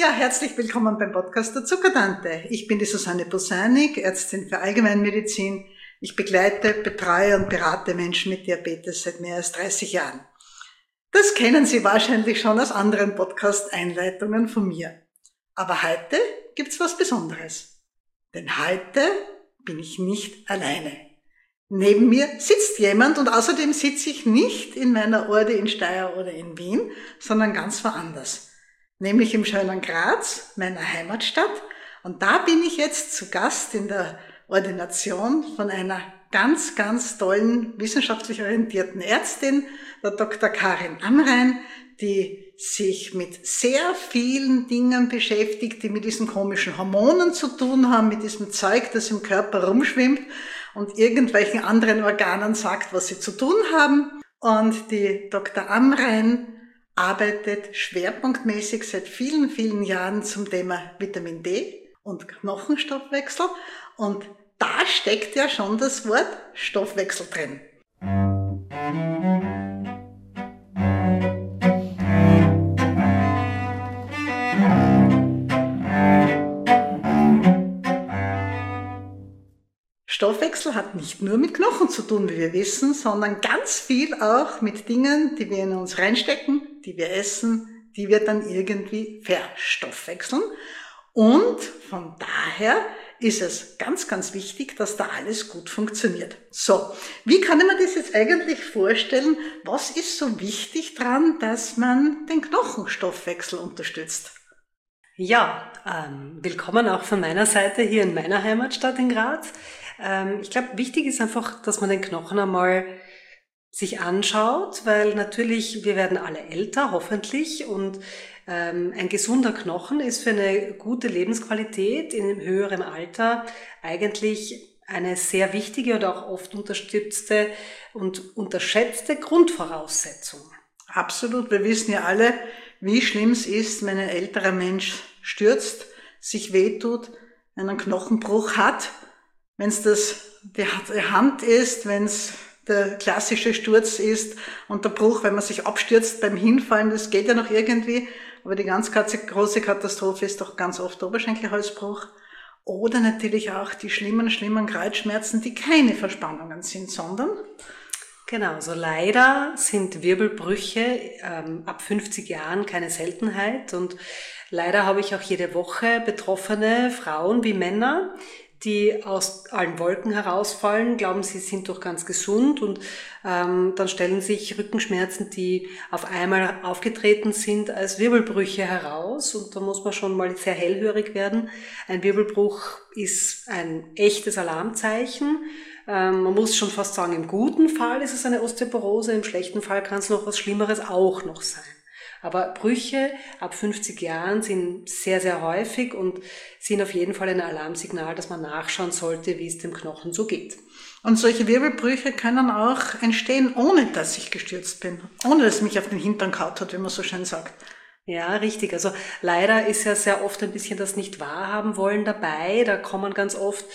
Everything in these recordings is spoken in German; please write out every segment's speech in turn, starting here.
Ja, herzlich willkommen beim Podcast der Zuckertante. Ich bin die Susanne Bosanik, Ärztin für Allgemeinmedizin. Ich begleite, betreue und berate Menschen mit Diabetes seit mehr als 30 Jahren. Das kennen Sie wahrscheinlich schon aus anderen Podcast-Einleitungen von mir. Aber heute gibt's was Besonderes. Denn heute bin ich nicht alleine. Neben mir sitzt jemand und außerdem sitze ich nicht in meiner Orde in Steyr oder in Wien, sondern ganz woanders. Nämlich im schönen Graz, meiner Heimatstadt. Und da bin ich jetzt zu Gast in der Ordination von einer ganz, ganz tollen, wissenschaftlich orientierten Ärztin, der Dr. Karin Amrein, die sich mit sehr vielen Dingen beschäftigt, die mit diesen komischen Hormonen zu tun haben, mit diesem Zeug, das im Körper rumschwimmt und irgendwelchen anderen Organen sagt, was sie zu tun haben. Und die Dr. Amrein arbeitet schwerpunktmäßig seit vielen, vielen Jahren zum Thema Vitamin D und Knochenstoffwechsel. Und da steckt ja schon das Wort Stoffwechsel drin. Stoffwechsel hat nicht nur mit Knochen zu tun, wie wir wissen, sondern ganz viel auch mit Dingen, die wir in uns reinstecken, die wir essen, die wir dann irgendwie verstoffwechseln. Und von daher ist es ganz, ganz wichtig, dass da alles gut funktioniert. So, wie kann man das jetzt eigentlich vorstellen? Was ist so wichtig dran, dass man den Knochenstoffwechsel unterstützt? Ja, willkommen auch von meiner Seite hier in meiner Heimatstadt in Graz. Ich glaube, wichtig ist einfach, dass man den Knochen einmal sich anschaut, weil natürlich, wir werden alle älter, hoffentlich, und ein gesunder Knochen ist für eine gute Lebensqualität in einem höheren Alter eigentlich eine sehr wichtige und auch oft unterstützte und unterschätzte Grundvoraussetzung. Absolut, wir wissen ja alle, wie schlimm es ist, wenn ein älterer Mensch stürzt, sich wehtut, einen Knochenbruch hat. Wenn es die Hand ist, wenn es der klassische Sturz ist und der Bruch, wenn man sich abstürzt beim Hinfallen, das geht ja noch irgendwie, aber die ganz große Katastrophe ist doch ganz oft der Oberschenkelhalsbruch. Oder natürlich auch die schlimmen Kreuzschmerzen, die keine Verspannungen sind, sondern... Genau, so leider sind Wirbelbrüche ab 50 Jahren keine Seltenheit und leider habe ich auch jede Woche betroffene Frauen wie Männer, die aus allen Wolken herausfallen, glauben, sie sind doch ganz gesund und dann stellen sich Rückenschmerzen, die auf einmal aufgetreten sind, als Wirbelbrüche heraus und da muss man schon mal sehr hellhörig werden. Ein Wirbelbruch ist ein echtes Alarmzeichen. Man muss schon fast sagen, im guten Fall ist es eine Osteoporose, im schlechten Fall kann es noch was Schlimmeres auch noch sein. Aber Brüche ab 50 Jahren sind sehr, sehr häufig und sind auf jeden Fall ein Alarmsignal, dass man nachschauen sollte, wie es dem Knochen so geht. Und solche Wirbelbrüche können auch entstehen, ohne dass ich gestürzt bin, ohne dass mich auf den Hintern gehauen hat, wie man so schön sagt. Ja, richtig. Also leider ist ja sehr oft ein bisschen das Nicht-Wahrhaben wollen dabei. Da kommen ganz oft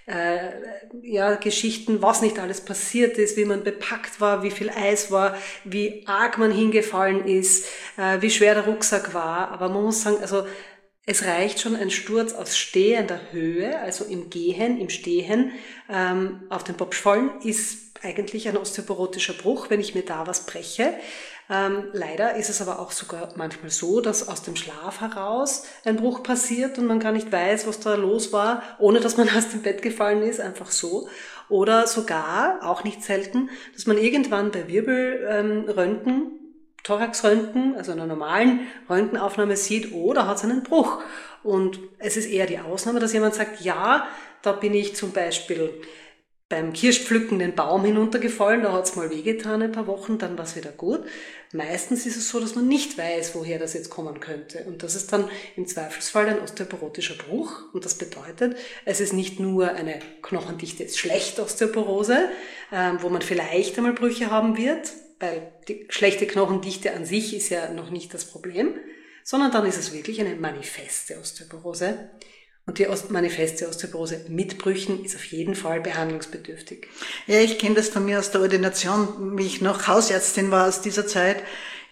Geschichten, was nicht alles passiert ist, wie man bepackt war, wie viel Eis war, wie arg man hingefallen ist, wie schwer der Rucksack war. Aber man muss sagen, also es reicht schon ein Sturz aus stehender Höhe, also im Gehen, im Stehen, auf den Popsch fallen, ist eigentlich ein osteoporotischer Bruch, wenn ich mir da was breche. Leider ist es aber auch sogar manchmal so, dass aus dem Schlaf heraus ein Bruch passiert und man gar nicht weiß, was da los war, ohne dass man aus dem Bett gefallen ist, einfach so. Oder sogar, auch nicht selten, dass man irgendwann bei Wirbelröntgen, Thoraxröntgen, also einer normalen Röntgenaufnahme sieht, oh, da hat es einen Bruch. Und es ist eher die Ausnahme, dass jemand sagt, ja, da bin ich zum Beispiel beim Kirschpflücken den Baum hinuntergefallen, da hat's mal wehgetan ein paar Wochen, dann war's wieder gut. Meistens ist es so, dass man nicht weiß, woher das jetzt kommen könnte. Und das ist dann im Zweifelsfall ein osteoporotischer Bruch. Und das bedeutet, es ist nicht nur eine knochendichte, ist schlechte Osteoporose, wo man vielleicht einmal Brüche haben wird, weil die schlechte Knochendichte an sich ist ja noch nicht das Problem, sondern dann ist es wirklich eine manifeste Osteoporose. Und die manifeste Osteoporose mit Brüchen ist auf jeden Fall behandlungsbedürftig. Ja, ich kenne das von mir aus der Ordination, wie ich noch Hausärztin war aus dieser Zeit.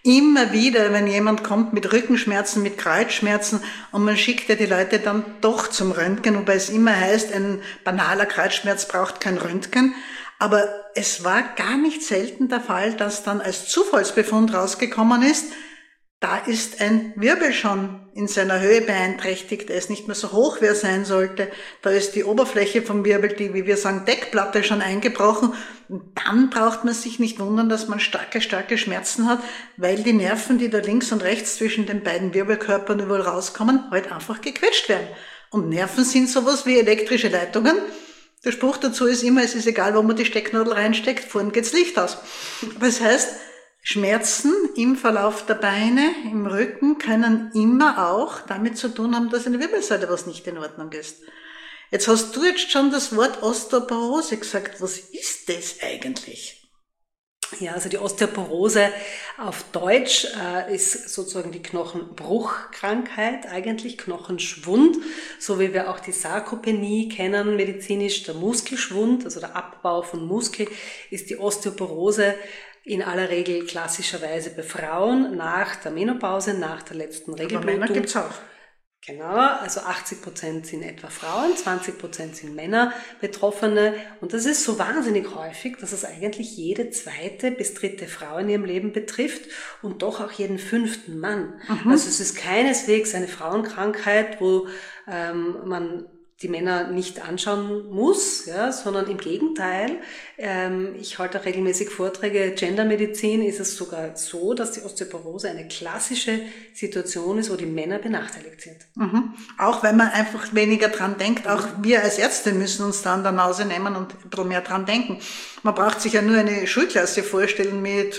Immer wieder, wenn jemand kommt mit Rückenschmerzen, mit Kreuzschmerzen und man schickt ja die Leute dann doch zum Röntgen, wobei es immer heißt, ein banaler Kreuzschmerz braucht kein Röntgen. Aber es war gar nicht selten der Fall, dass dann als Zufallsbefund rausgekommen ist, da ist ein Wirbel schon in seiner Höhe beeinträchtigt, er ist nicht mehr so hoch, wie er sein sollte, da ist die Oberfläche vom Wirbel, die, wie wir sagen, Deckplatte schon eingebrochen. Und dann braucht man sich nicht wundern, dass man starke Schmerzen hat, weil die Nerven, die da links und rechts zwischen den beiden Wirbelkörpern überall rauskommen, halt einfach gequetscht werden. Und Nerven sind sowas wie elektrische Leitungen. Der Spruch dazu ist immer, es ist egal, wo man die Stecknadel reinsteckt, vorn geht's Licht aus. Das heißt, Schmerzen im Verlauf der Beine, im Rücken können immer auch damit zu tun haben, dass in der Wirbelsäule was nicht in Ordnung ist. Jetzt hast du jetzt schon das Wort Osteoporose gesagt. Was ist das eigentlich? Ja, also die Osteoporose auf Deutsch ist sozusagen die Knochenbruchkrankheit, eigentlich Knochenschwund, so wie wir auch die Sarkopenie kennen, medizinisch der Muskelschwund, also der Abbau von Muskel, ist die Osteoporose in aller Regel klassischerweise bei Frauen nach der Menopause, nach der letzten Regelblutung. Aber Männer gibt's auch. Genau, also 80% sind etwa Frauen, 20% sind Männer Betroffene. Und das ist so wahnsinnig häufig, dass es eigentlich jede zweite bis dritte Frau in ihrem Leben betrifft und doch auch jeden fünften Mann. Also es ist keineswegs eine Frauenkrankheit, wo man die Männer nicht anschauen muss, ja, sondern im Gegenteil. Ich halte auch regelmäßig Vorträge. Gendermedizin ist es sogar so, dass die Osteoporose eine klassische Situation ist, wo die Männer benachteiligt sind. Auch wenn man einfach weniger dran denkt. Auch wir als Ärzte müssen uns da an der Nase nehmen und ein bisschen mehr dran denken. Man braucht sich ja nur eine Schulklasse vorstellen mit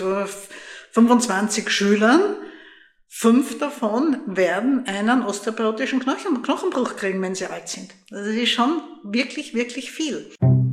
25 Schülern. 5 davon werden einen osteoporotischen Knochenbruch kriegen, wenn sie alt sind. Also das ist schon wirklich, wirklich viel.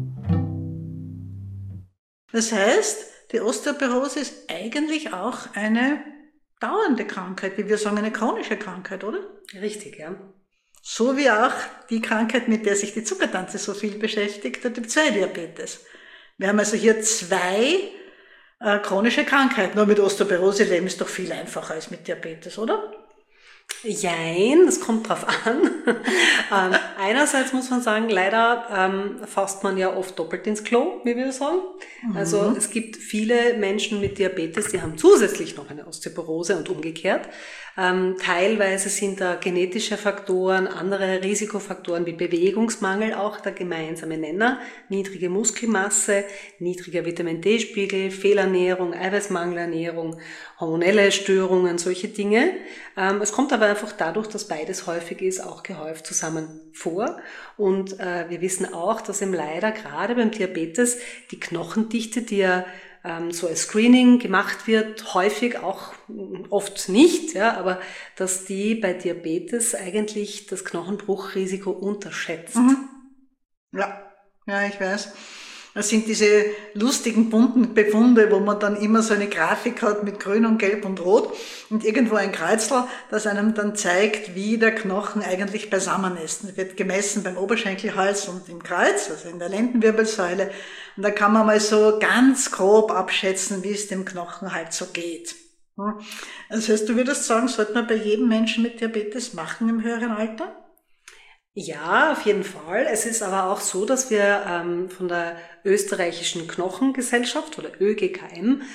Das heißt, die Osteoporose ist eigentlich auch eine dauernde Krankheit, wie wir sagen, eine chronische Krankheit, oder? Richtig, ja. So wie auch die Krankheit, mit der sich die Zuckertante so viel beschäftigt, der Typ-2-Diabetes. Wir haben also hier 2 chronische Krankheit. Nur mit Osteoporose leben ist doch viel einfacher als mit Diabetes, oder? Jein, das kommt drauf an. Einerseits muss man sagen, leider fasst man ja oft doppelt ins Klo, wie wir sagen. Also es gibt viele Menschen mit Diabetes, die haben zusätzlich noch eine Osteoporose und umgekehrt. Teilweise sind da genetische Faktoren, andere Risikofaktoren wie Bewegungsmangel auch der gemeinsame Nenner, niedrige Muskelmasse, niedriger Vitamin-D-Spiegel, Fehlernährung, Eiweißmangelernährung, hormonelle Störungen, solche Dinge. Es kommt aber einfach dadurch, dass beides häufig ist, auch gehäuft zusammen vor. Und wir wissen auch, dass eben leider gerade beim Diabetes die Knochendichte, die ja so als Screening gemacht wird, häufig auch oft nicht, ja, aber dass die bei Diabetes eigentlich das Knochenbruchrisiko unterschätzt. Ja, ich weiß. Das sind diese lustigen, bunten Befunde, wo man dann immer so eine Grafik hat mit Grün und Gelb und Rot und irgendwo ein Kreuzel, das einem dann zeigt, wie der Knochen eigentlich beisammen ist. Das wird gemessen beim Oberschenkelhals und im Kreuz, also in der Lendenwirbelsäule. Und da kann man mal so ganz grob abschätzen, wie es dem Knochen halt so geht. Das heißt, du würdest sagen, sollte man bei jedem Menschen mit Diabetes machen im höheren Alter? Ja, auf jeden Fall. Es ist aber auch so, dass wir von der österreichischen Knochengesellschaft oder ÖGKM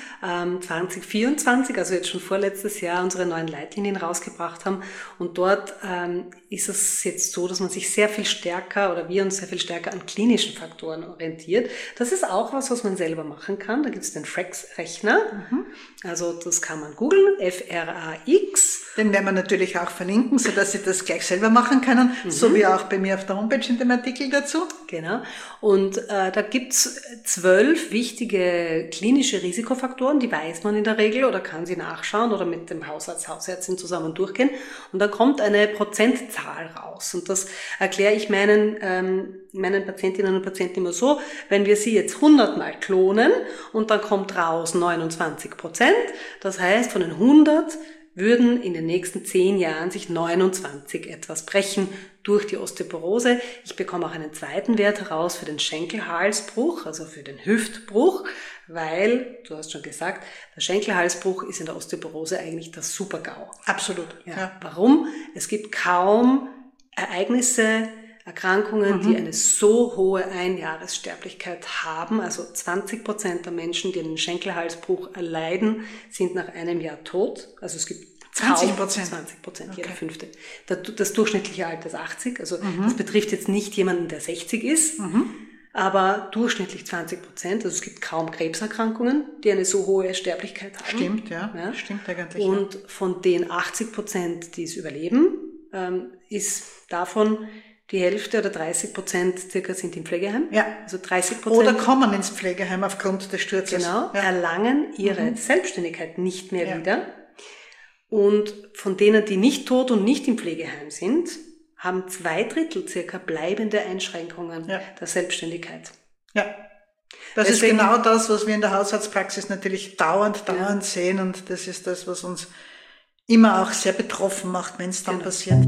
2024, also jetzt schon vorletztes Jahr, unsere neuen Leitlinien rausgebracht haben. Und dort ist es jetzt so, dass man sich sehr viel stärker oder wir uns sehr viel stärker an klinischen Faktoren orientiert. Das ist auch was man selber machen kann. Da gibt es den FRAX-Rechner. Also das kann man googeln, FRAX. Den werden wir natürlich auch verlinken, sodass Sie das gleich selber machen können, so wie auch bei mir auf der Homepage in dem Artikel dazu. Genau. Und da gibt's 12 wichtige klinische Risikofaktoren, die weiß man in der Regel oder kann sie nachschauen oder mit dem Hausarzt, Hausärztin zusammen durchgehen. Und da kommt eine Prozentzahl raus. Und das erkläre ich meinen Patientinnen und Patienten immer so, wenn wir sie jetzt 100 Mal klonen und dann kommt raus 29%, das heißt von den 100 würden in den nächsten 10 Jahren sich 29 etwas brechen durch die Osteoporose. Ich bekomme auch einen zweiten Wert heraus für den Schenkelhalsbruch, also für den Hüftbruch, weil, du hast schon gesagt, der Schenkelhalsbruch ist in der Osteoporose eigentlich das Super-GAU. Absolut. Ja. Warum? Es gibt kaum Ereignisse, Erkrankungen, die eine so hohe Einjahressterblichkeit haben. Also 20% der Menschen, die einen Schenkelhalsbruch erleiden, sind nach einem Jahr tot. Also es gibt 20%? 20%, jeder Fünfte. Das durchschnittliche Alter ist 80. Also das betrifft jetzt nicht jemanden, der 60 ist, aber durchschnittlich 20%. Also es gibt kaum Krebserkrankungen, die eine so hohe Sterblichkeit haben. Stimmt, ja. Stimmt eigentlich. Und von den 80%, die es überleben, ist davon die Hälfte oder 30% circa sind im Pflegeheim. Ja. Also 30%. Oder kommen ins Pflegeheim aufgrund des Sturzes. Genau. Ja. Erlangen ihre Selbstständigkeit nicht mehr wieder. Und von denen, die nicht tot und nicht im Pflegeheim sind, haben 2/3 circa bleibende Einschränkungen der Selbstständigkeit. Ja. Das ist genau das, was wir in der Hausarztpraxis natürlich dauernd sehen. Und das ist das, was uns immer auch sehr betroffen macht, wenn es dann passiert.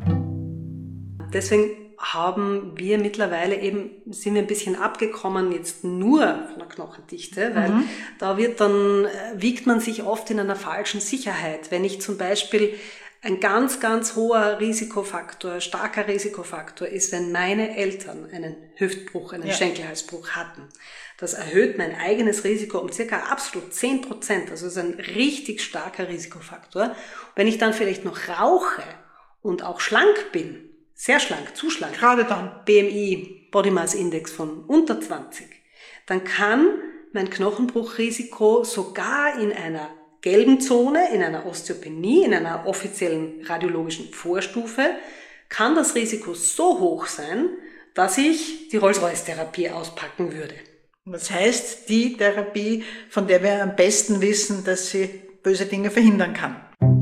Deswegen haben wir mittlerweile sind wir ein bisschen abgekommen jetzt nur von der Knochendichte, weil da wiegt man sich oft in einer falschen Sicherheit. Wenn ich zum Beispiel ein ganz, ganz hoher Risikofaktor, starker Risikofaktor ist, wenn meine Eltern einen Hüftbruch, einen Schenkelhalsbruch hatten. Das erhöht mein eigenes Risiko um circa absolut 10%. Also ist ein richtig starker Risikofaktor. Wenn ich dann vielleicht noch rauche und auch schlank bin, sehr schlank, zu schlank. Gerade dann. BMI, Body Mass Index von unter 20. Dann kann mein Knochenbruchrisiko sogar in einer gelben Zone, in einer Osteopenie, in einer offiziellen radiologischen Vorstufe, kann das Risiko so hoch sein, dass ich die Rolls-Royce-Therapie auspacken würde. Das heißt, die Therapie, von der wir am besten wissen, dass sie böse Dinge verhindern kann.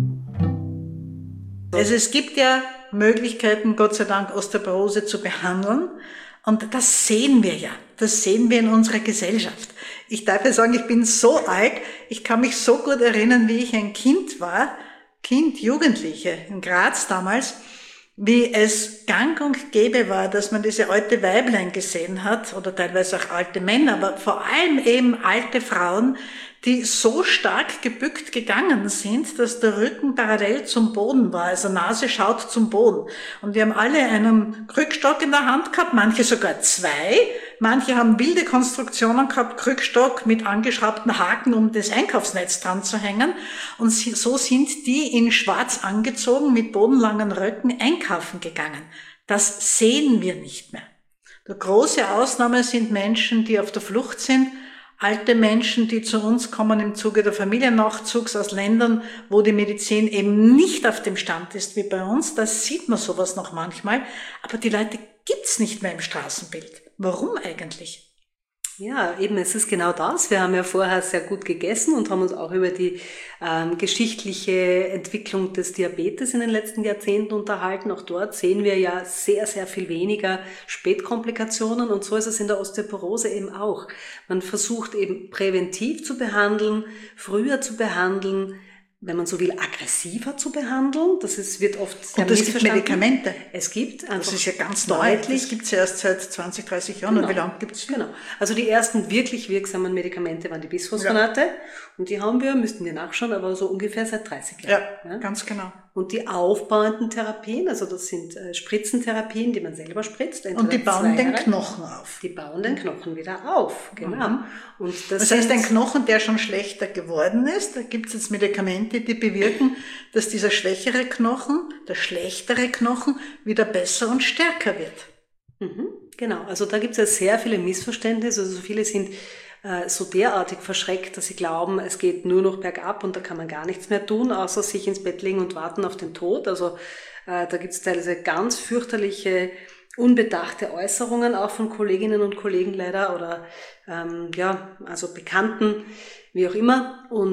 Also es gibt ja Möglichkeiten, Gott sei Dank, Osteoporose zu behandeln. Und das sehen wir ja. Das sehen wir in unserer Gesellschaft. Ich darf ja sagen, ich bin so alt, ich kann mich so gut erinnern, wie ich ein Kind war, Jugendliche in Graz damals, wie es gang und gäbe war, dass man diese alte Weiblein gesehen hat, oder teilweise auch alte Männer, aber vor allem eben alte Frauen, die so stark gebückt gegangen sind, dass der Rücken parallel zum Boden war, also Nase schaut zum Boden. Und die haben alle einen Krückstock in der Hand gehabt, manche sogar 2, manche haben wilde Konstruktionen gehabt, Krückstock mit angeschraubten Haken, um das Einkaufsnetz dran zu hängen. Und so sind die in schwarz angezogen, mit bodenlangen Röcken einkaufen gegangen. Das sehen wir nicht mehr. Die große Ausnahme sind Menschen, die auf der Flucht sind, alte Menschen, die zu uns kommen im Zuge der Familiennachzugs aus Ländern, wo die Medizin eben nicht auf dem Stand ist wie bei uns. Da sieht man sowas noch manchmal. Aber die Leute gibt's nicht mehr im Straßenbild. Warum eigentlich? Ja, eben, es ist genau das. Wir haben ja vorher sehr gut gegessen und haben uns auch über die geschichtliche Entwicklung des Diabetes in den letzten Jahrzehnten unterhalten. Auch dort sehen wir ja sehr, sehr viel weniger Spätkomplikationen und so ist es in der Osteoporose eben auch. Man versucht eben präventiv zu behandeln, früher zu behandeln, wenn man so will, aggressiver zu behandeln. Wird oft sehr missverstanden. Und es gibt Medikamente. Es gibt einfach. Das ist ja ganz deutlich. Das gibt es ja erst seit 20, 30 Jahren. Genau. Und wie lange gibt es? Genau. Also die ersten wirklich wirksamen Medikamente waren die Bisphosphonate. Und die haben wir, müssten wir nachschauen, aber so ungefähr seit 30 Jahren. Ja, ganz genau. Und die aufbauenden Therapien, also das sind Spritzentherapien, die man selber spritzt. Und die bauen den Knochen auf. Die bauen den Knochen wieder auf, genau. Und das heißt, ein Knochen, der schon schlechter geworden ist, da gibt es jetzt Medikamente, die bewirken, dass dieser schwächere Knochen, der schlechtere Knochen, wieder besser und stärker wird. Genau, also da gibt es ja sehr viele Missverständnisse, also so viele sind so derartig verschreckt, dass sie glauben, es geht nur noch bergab und da kann man gar nichts mehr tun, außer sich ins Bett legen und warten auf den Tod. Also da gibt es teilweise ganz fürchterliche, unbedachte Äußerungen auch von Kolleginnen und Kollegen leider oder also Bekannten, wie auch immer. Und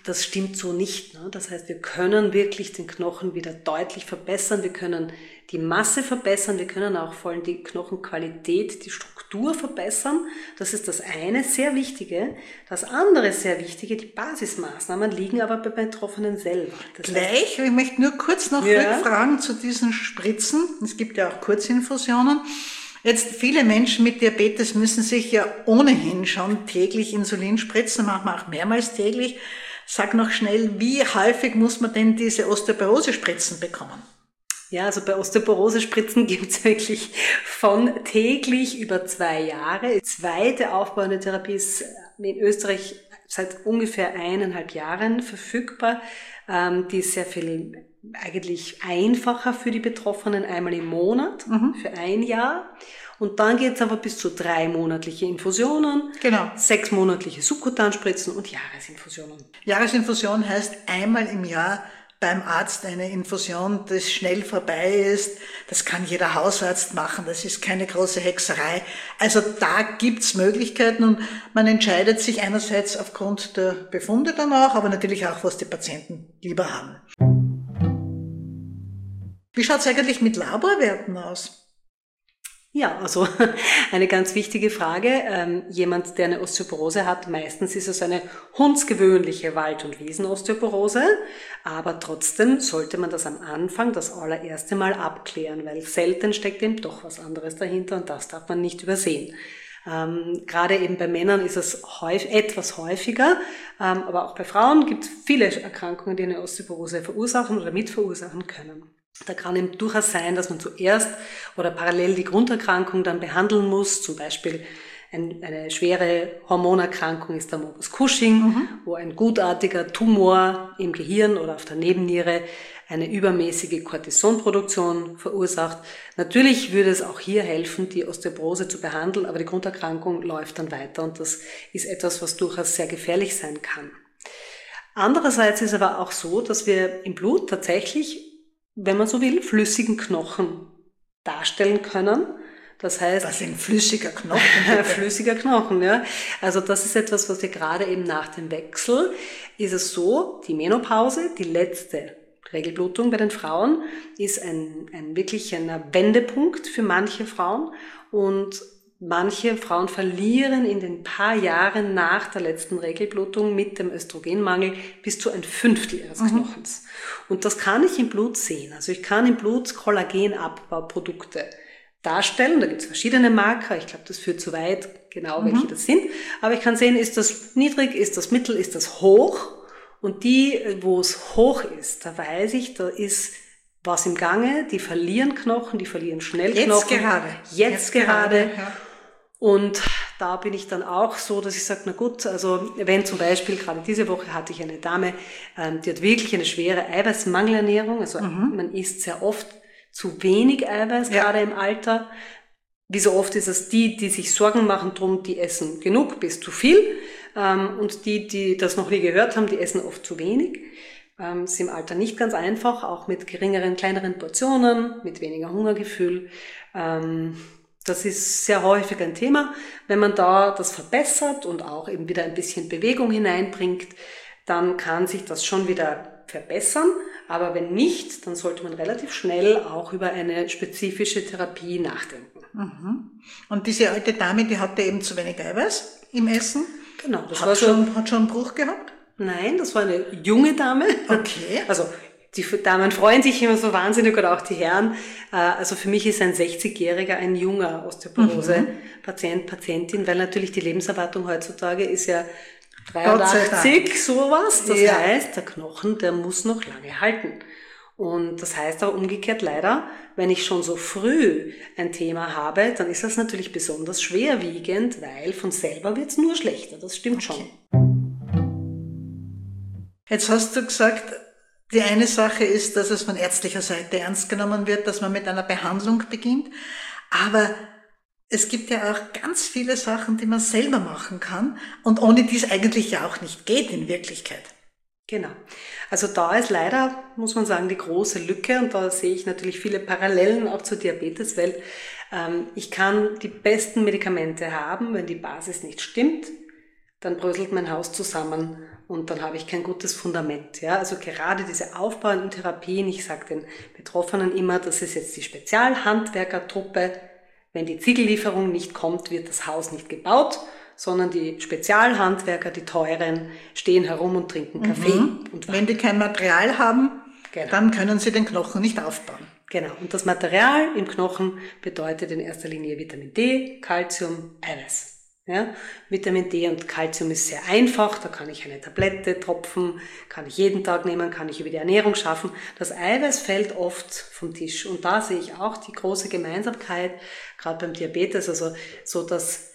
das stimmt so nicht. Ne? Das heißt, wir können wirklich den Knochen wieder deutlich verbessern, wir können die Masse verbessern, wir können auch vor allem die Knochenqualität, die Struktur verbessern. Das ist das eine, sehr Wichtige. Das andere sehr Wichtige, die Basismaßnahmen liegen aber bei Betroffenen selber. Gleich, ich möchte nur kurz noch rückfragen zu diesen Spritzen. Es gibt ja auch Kurzinfusionen. Jetzt, viele Menschen mit Diabetes müssen sich ja ohnehin schon täglich Insulin spritzen, manchmal auch mehrmals täglich. Sag noch schnell, wie häufig muss man denn diese Osteoporose-Spritzen bekommen? Ja, also bei Osteoporose-Spritzen gibt's wirklich von täglich über 2 Jahre. Die zweite aufbauende Therapie ist in Österreich seit ungefähr 1,5 Jahren verfügbar. Die ist sehr viel eigentlich einfacher für die Betroffenen, einmal im Monat für 1 Jahr. Und dann geht's aber bis zu 3 monatliche Infusionen, 6 monatliche Subkutanspritzen und Jahresinfusionen. Jahresinfusion heißt einmal im Jahr beim Arzt eine Infusion, das schnell vorbei ist. Das kann jeder Hausarzt machen, das ist keine große Hexerei. Also da gibt's Möglichkeiten und man entscheidet sich einerseits aufgrund der Befunde danach, aber natürlich auch, was die Patienten lieber haben. Wie schaut's eigentlich mit Laborwerten aus? Ja, also eine ganz wichtige Frage. Jemand, der eine Osteoporose hat, meistens ist es eine hundsgewöhnliche Wald- und Wiesenosteoporose, aber trotzdem sollte man das am Anfang das allererste Mal abklären, weil selten steckt eben doch was anderes dahinter und das darf man nicht übersehen. Gerade eben bei Männern ist es etwas häufiger, aber auch bei Frauen gibt es viele Erkrankungen, die eine Osteoporose verursachen oder mitverursachen können. Da kann eben durchaus sein, dass man zuerst oder parallel die Grunderkrankung dann behandeln muss. Zum Beispiel eine schwere Hormonerkrankung ist der Morbus Cushing, wo ein gutartiger Tumor im Gehirn oder auf der Nebenniere eine übermäßige Cortisonproduktion verursacht. Natürlich würde es auch hier helfen, die Osteoporose zu behandeln, aber die Grunderkrankung läuft dann weiter und das ist etwas, was durchaus sehr gefährlich sein kann. Andererseits ist aber auch so, dass wir im Blut tatsächlich, wenn man so will, flüssigen Knochen darstellen können. Das heißt, was sind flüssiger Knochen? Flüssiger Knochen, ja. Also das ist etwas, was wir gerade eben nach dem Wechsel, ist es so, die Menopause, die letzte Regelblutung bei den Frauen, ist wirklich ein Wendepunkt für manche Frauen und manche Frauen verlieren in den paar Jahren nach der letzten Regelblutung mit dem Östrogenmangel bis zu 1/5 ihres Knochens. Und das kann ich im Blut sehen. Also ich kann im Blut Kollagenabbauprodukte darstellen. Da gibt es verschiedene Marker. Ich glaube, das führt zu weit, genau welche das sind. Aber ich kann sehen, ist das niedrig, ist das mittel, ist das hoch. Und die, wo es hoch ist, da weiß ich, da ist was im Gange. Die verlieren Knochen, die verlieren schnell Knochen. Jetzt gerade. Ja. Und da bin ich dann auch so, dass ich sage, na gut, also wenn zum Beispiel, gerade diese Woche hatte ich eine Dame, die hat wirklich eine schwere Eiweißmangelernährung, also man isst sehr oft zu wenig Eiweiß, gerade im Alter. Wie so oft ist es die sich Sorgen machen drum, die essen genug bis zu viel und die das noch nie gehört haben, die essen oft zu wenig. Ist im Alter nicht ganz einfach, auch mit geringeren, kleineren Portionen, mit weniger Hungergefühl. Das ist sehr häufig ein Thema. Wenn man da das verbessert und auch eben wieder ein bisschen Bewegung hineinbringt, dann kann sich das schon wieder verbessern. Aber wenn nicht, dann sollte man relativ schnell auch über eine spezifische Therapie nachdenken. Und diese alte Dame, die hatte eben zu wenig Eiweiß im Essen? Genau. Hat schon einen Bruch gehabt? Nein, das war eine junge Dame. Okay. Also die Damen freuen sich immer so wahnsinnig oder auch die Herren. Also für mich ist ein 60-Jähriger ein junger Osteoporose-Patient, Patientin, weil natürlich die Lebenserwartung heutzutage ist ja 83, sowas. Das heißt, der Knochen, der muss noch lange halten. Und das heißt aber umgekehrt leider, wenn ich schon so früh ein Thema habe, dann ist das natürlich besonders schwerwiegend, weil von selber wird's nur schlechter. Das stimmt schon. Jetzt hast du gesagt, die eine Sache ist, dass es von ärztlicher Seite ernst genommen wird, dass man mit einer Behandlung beginnt. Aber es gibt ja auch ganz viele Sachen, die man selber machen kann und ohne die es eigentlich ja auch nicht geht in Wirklichkeit. Genau. Also da ist leider, muss man sagen, die große Lücke und da sehe ich natürlich viele Parallelen auch zur Diabetes, weil ich kann die besten Medikamente haben, wenn die Basis nicht stimmt, dann bröselt mein Haus zusammen Und dann habe ich kein gutes Fundament. Ja? Also gerade diese aufbauenden Therapien, ich sage den Betroffenen immer, das ist jetzt die Spezialhandwerkertruppe. Wenn die Ziegellieferung nicht kommt, wird das Haus nicht gebaut, sondern die Spezialhandwerker, die teuren, stehen herum und trinken Kaffee. Und wenn die kein Material haben, genau, dann können sie den Knochen nicht aufbauen. Genau. Und das Material im Knochen bedeutet in erster Linie Vitamin D, Calcium, Eiweiß. Ja, Vitamin D und Calcium ist sehr einfach, da kann ich eine Tablette tropfen, kann ich jeden Tag nehmen, kann ich über die Ernährung schaffen. Das Eiweiß fällt oft vom Tisch und da sehe ich auch die große Gemeinsamkeit, gerade beim Diabetes, also so das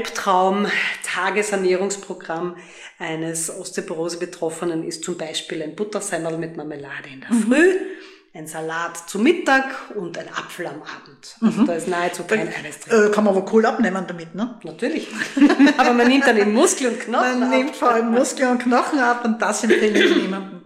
Albtraum-Tagesernährungsprogramm eines Osteoporose-Betroffenen ist zum Beispiel ein Buttersemmel mit Marmelade in der Früh, ein Salat zum Mittag und ein Apfel am Abend. Also da ist nahezu kein Eiweiß drin. Kann man aber cool abnehmen damit, ne? Natürlich. Aber man nimmt dann den Muskel und Knochen ab. Man nimmt vor allem Muskel und Knochen ab und das empfehle ich niemandem.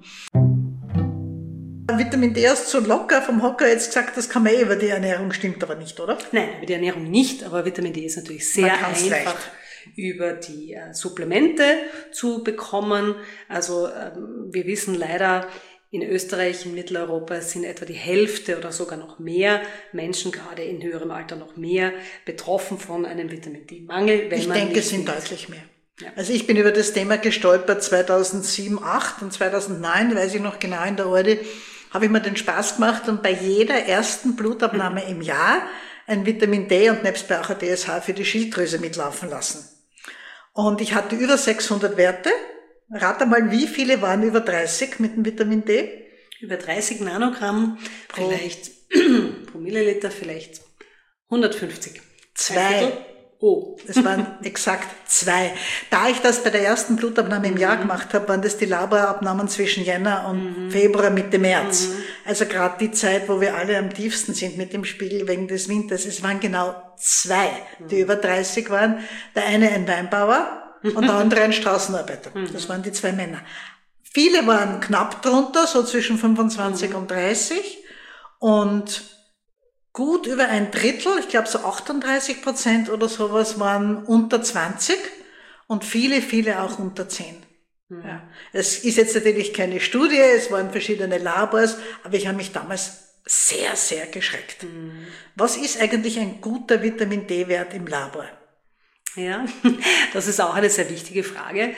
Vitamin D hast du so locker vom Hocker jetzt gesagt, das kann man über die Ernährung, stimmt aber nicht, oder? Nein, über die Ernährung nicht, aber Vitamin D ist natürlich sehr einfach über die Supplemente zu bekommen. Also wir wissen leider, in Österreich, in Mitteleuropa sind etwa die Hälfte oder sogar noch mehr Menschen, gerade in höherem Alter noch mehr, betroffen von einem Vitamin D-Mangel. Ich denke, es sind deutlich mehr. Ja. Also ich bin über das Thema gestolpert 2007, 2008 und 2009, weiß ich noch genau, in der Orde, habe ich mir den Spaß gemacht und bei jeder ersten Blutabnahme im Jahr ein Vitamin D und nebst bei auch ein DSH für die Schilddrüse mitlaufen lassen. Und ich hatte über 600 Werte. Rate mal, wie viele waren über 30 mit dem Vitamin D? Über 30 Nanogramm, vielleicht pro Milliliter, vielleicht 150. 2. Oh, es waren exakt 2. Da ich das bei der ersten Blutabnahme im Jahr gemacht habe, waren das die Laborabnahmen zwischen Jänner und Februar, Mitte März. Also gerade die Zeit, wo wir alle am tiefsten sind mit dem Spiegel wegen des Winters. Es waren genau 2, die über 30 waren. Der eine ein Weinbauer und der andere ein Straßenarbeiter. Das waren die 2 Männer. Viele waren knapp drunter, so zwischen 25 und 30. Und gut über ein Drittel, ich glaube so 38% oder sowas, waren unter 20 und viele auch unter 10. Ja. Es ist jetzt natürlich keine Studie, es waren verschiedene Labors, aber ich habe mich damals sehr, sehr geschreckt. Was ist eigentlich ein guter Vitamin D-Wert im Labor? Ja, das ist auch eine sehr wichtige Frage.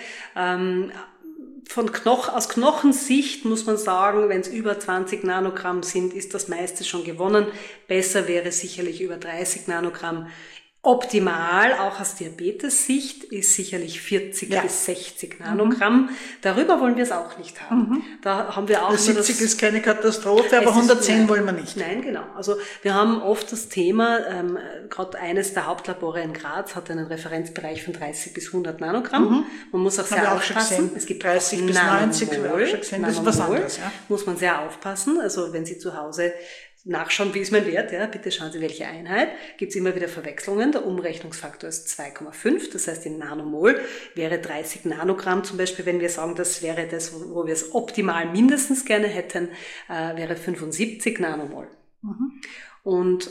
Aus Knochensicht muss man sagen, wenn es über 20 Nanogramm sind, ist das meiste schon gewonnen. Besser wäre sicherlich über 30 Nanogramm. Optimal, auch aus Diabetes-Sicht, ist sicherlich 40 bis 60 Nanogramm. Darüber wollen wir es auch nicht haben. Da haben wir auch 70 ist keine Katastrophe, aber 110 wollen wir nicht. Nein, genau. Also wir haben oft das Thema, gerade eines der Hauptlabore in Graz hat einen Referenzbereich von 30 bis 100 Nanogramm. Man muss auch sehr aufpassen. Es gibt 30 bis 90, habe ich schon gesehen. Das ist was anderes. Ja. Muss man sehr aufpassen. Also wenn Sie zu Hause nachschauen, wie ist mein Wert, ja, bitte schauen Sie, welche Einheit. Gibt es immer wieder Verwechslungen. Der Umrechnungsfaktor ist 2,5, das heißt in Nanomol wäre 30 Nanogramm zum Beispiel, wenn wir sagen, das wäre das, wo wir es optimal mindestens gerne hätten, wäre 75 Nanomol. Und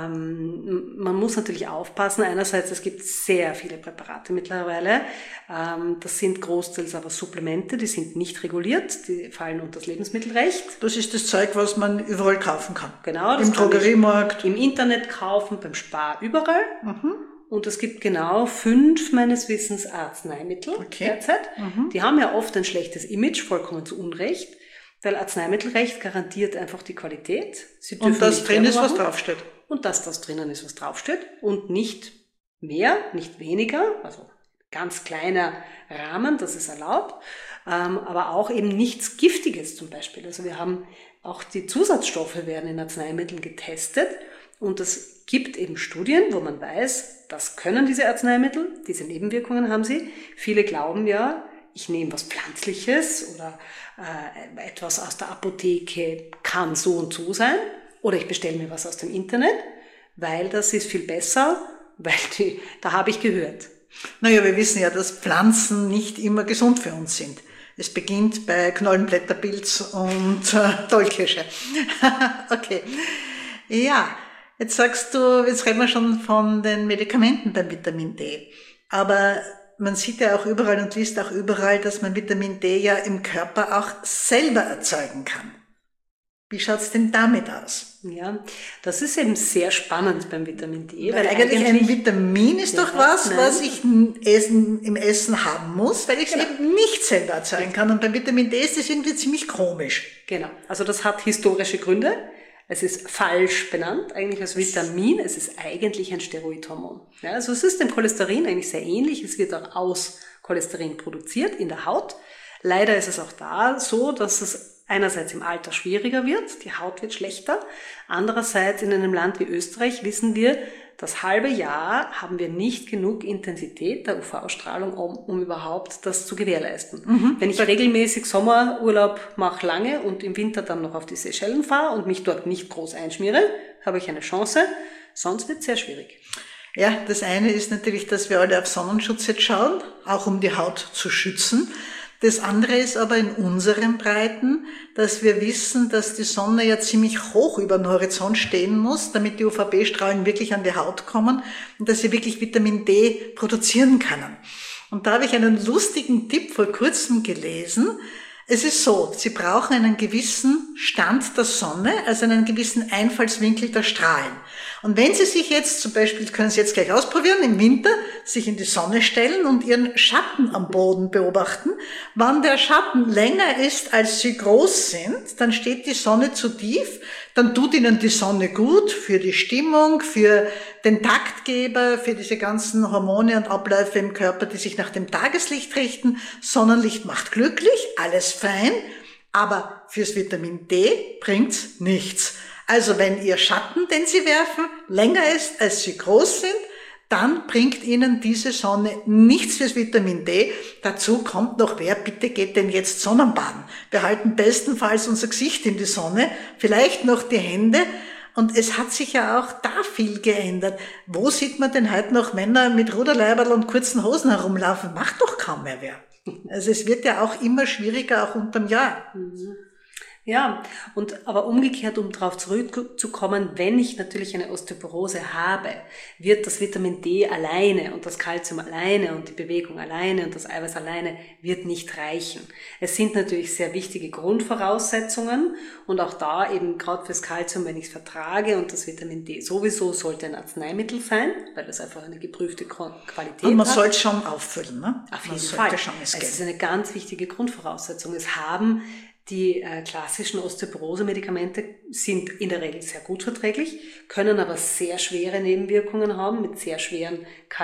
man muss natürlich aufpassen. Einerseits, es gibt sehr viele Präparate mittlerweile. Das sind großteils aber Supplemente, die sind nicht reguliert, die fallen unter das Lebensmittelrecht. Das ist das Zeug, was man überall kaufen kann. Genau. Das im Drogeriemarkt. Im Internet kaufen, beim Spar, überall. Und es gibt genau 5 meines Wissens Arzneimittel derzeit. Die haben ja oft ein schlechtes Image, vollkommen zu Unrecht. Weil Arzneimittelrecht garantiert einfach die Qualität. Sie dürfen und das drin ist, was draufsteht. Und dass das drinnen ist, was draufsteht. Und nicht mehr, nicht weniger. Also ganz kleiner Rahmen, das ist erlaubt. Aber auch eben nichts Giftiges zum Beispiel. Also wir haben auch die Zusatzstoffe werden in Arzneimitteln getestet. Und es gibt eben Studien, wo man weiß, das können diese Arzneimittel, diese Nebenwirkungen haben sie. Viele glauben ja, ich nehme was Pflanzliches oder etwas aus der Apotheke kann so und so sein. Oder ich bestelle mir was aus dem Internet, weil das ist viel besser, weil da habe ich gehört. Naja, wir wissen ja, dass Pflanzen nicht immer gesund für uns sind. Es beginnt bei Knollenblätterpilz und Tollkirsche. Okay. Ja, jetzt sagst du, jetzt reden wir schon von den Medikamenten beim Vitamin D. Aber man sieht ja auch überall und liest auch überall, dass man Vitamin D ja im Körper auch selber erzeugen kann. Wie schaut's denn damit aus? Ja, das ist eben sehr spannend beim Vitamin D. Weil eigentlich ein Vitamin ist doch was ich im Essen haben muss, weil ich es eben nicht selber erzeugen kann. Und beim Vitamin D ist das irgendwie ziemlich komisch. Genau, also das hat historische Gründe. Es ist falsch benannt, eigentlich als Vitamin. Es ist eigentlich ein Steroidhormon. Ja, also es ist dem Cholesterin eigentlich sehr ähnlich. Es wird auch aus Cholesterin produziert in der Haut. Leider ist es auch da so, dass es einerseits im Alter schwieriger wird, die Haut wird schlechter. Andererseits in einem Land wie Österreich wissen wir, das halbe Jahr haben wir nicht genug Intensität der UV-Strahlung, um überhaupt das zu gewährleisten. Wenn ich regelmäßig Sommerurlaub mache lange und im Winter dann noch auf die Seychellen fahre und mich dort nicht groß einschmiere, habe ich eine Chance. Sonst wird es sehr schwierig. Ja, das eine ist natürlich, dass wir alle auf Sonnenschutz jetzt schauen, auch um die Haut zu schützen. Das andere ist aber in unseren Breiten, dass wir wissen, dass die Sonne ja ziemlich hoch über den Horizont stehen muss, damit die UVB-Strahlen wirklich an die Haut kommen und dass sie wirklich Vitamin D produzieren können. Und da habe ich einen lustigen Tipp vor kurzem gelesen. Es ist so, Sie brauchen einen gewissen Stand der Sonne, also einen gewissen Einfallswinkel der Strahlen. Und wenn Sie sich jetzt zum Beispiel, können Sie jetzt gleich ausprobieren, im Winter sich in die Sonne stellen und Ihren Schatten am Boden beobachten. Wann der Schatten länger ist, als Sie groß sind, dann steht die Sonne zu tief, dann tut Ihnen die Sonne gut für die Stimmung, für den Taktgeber, für diese ganzen Hormone und Abläufe im Körper, die sich nach dem Tageslicht richten. Sonnenlicht macht glücklich, alles fein, aber fürs Vitamin D bringt's nichts. Also wenn Ihr Schatten, den Sie werfen, länger ist, als Sie groß sind, dann bringt Ihnen diese Sonne nichts fürs Vitamin D. Dazu kommt noch, wer bitte geht denn jetzt Sonnenbaden? Wir halten bestenfalls unser Gesicht in die Sonne, vielleicht noch die Hände. Und es hat sich ja auch da viel geändert. Wo sieht man denn heute noch Männer mit Ruderleiberl und kurzen Hosen herumlaufen? Macht doch kaum mehr wer. Also es wird ja auch immer schwieriger, auch unterm Jahr. Ja, aber umgekehrt, um darauf zurückzukommen, wenn ich natürlich eine Osteoporose habe, wird das Vitamin D alleine und das Kalzium alleine und die Bewegung alleine und das Eiweiß alleine wird nicht reichen. Es sind natürlich sehr wichtige Grundvoraussetzungen und auch da eben gerade fürs Kalzium, wenn ich es vertrage und das Vitamin D sowieso sollte ein Arzneimittel sein, weil das einfach eine geprüfte Qualität hat. Und man sollte es schon auffüllen, ne? Auf jeden Fall. Es ist eine ganz wichtige Grundvoraussetzung. Die klassischen Osteoporose-Medikamente sind in der Regel sehr gut verträglich, können aber sehr schwere Nebenwirkungen haben mit sehr schweren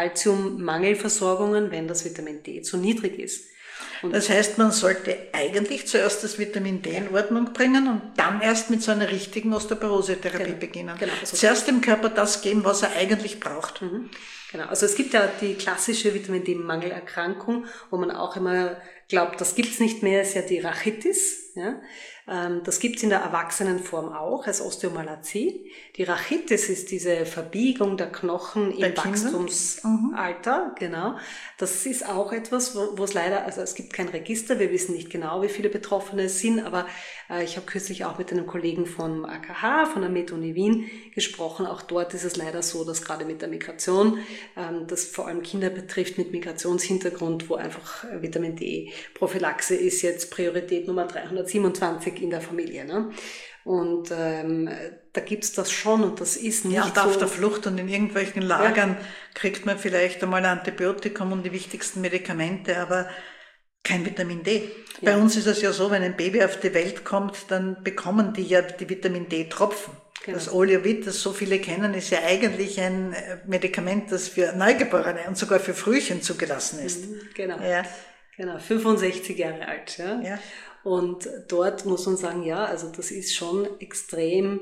Kalziummangelversorgungen, wenn das Vitamin D zu niedrig ist. Und das heißt, man sollte eigentlich zuerst das Vitamin D in Ordnung bringen und dann erst mit so einer richtigen Osteoporose-Therapie beginnen. Genau. Also zuerst dem Körper das geben, was er eigentlich braucht. Genau, also es gibt ja die klassische Vitamin D-Mangelerkrankung, wo man auch immer glaubt, das gibt's nicht mehr, ist ja die Rachitis. Ja? Das gibt's in der Erwachsenenform auch als Osteomalazie. Die Rachitis ist diese Verbiegung der Knochen im Wachstumsalter. Genau. Das ist auch etwas, wo es leider, also es gibt kein Register, wir wissen nicht genau, wie viele Betroffene es sind, aber ich habe kürzlich auch mit einem Kollegen vom AKH, von der Med-Uni Wien gesprochen. Auch dort ist es leider so, dass gerade mit der Migration, das vor allem Kinder betrifft mit Migrationshintergrund, wo einfach Vitamin D-Prophylaxe ist jetzt Priorität Nummer 327 in der Familie. Ne? Und da gibt's das schon und das ist nicht und auf der Flucht und in irgendwelchen Lagern kriegt man vielleicht einmal ein Antibiotikum und die wichtigsten Medikamente, aber kein Vitamin D. Bei uns ist es ja so, wenn ein Baby auf die Welt kommt, dann bekommen die ja die Vitamin D-Tropfen. Genau. Das Oleovit, das so viele kennen, ist ja eigentlich ein Medikament, das für Neugeborene und sogar für Frühchen zugelassen ist. Genau. Ja. Genau, 65 Jahre alt. Ja. Und dort muss man sagen, also das ist schon extrem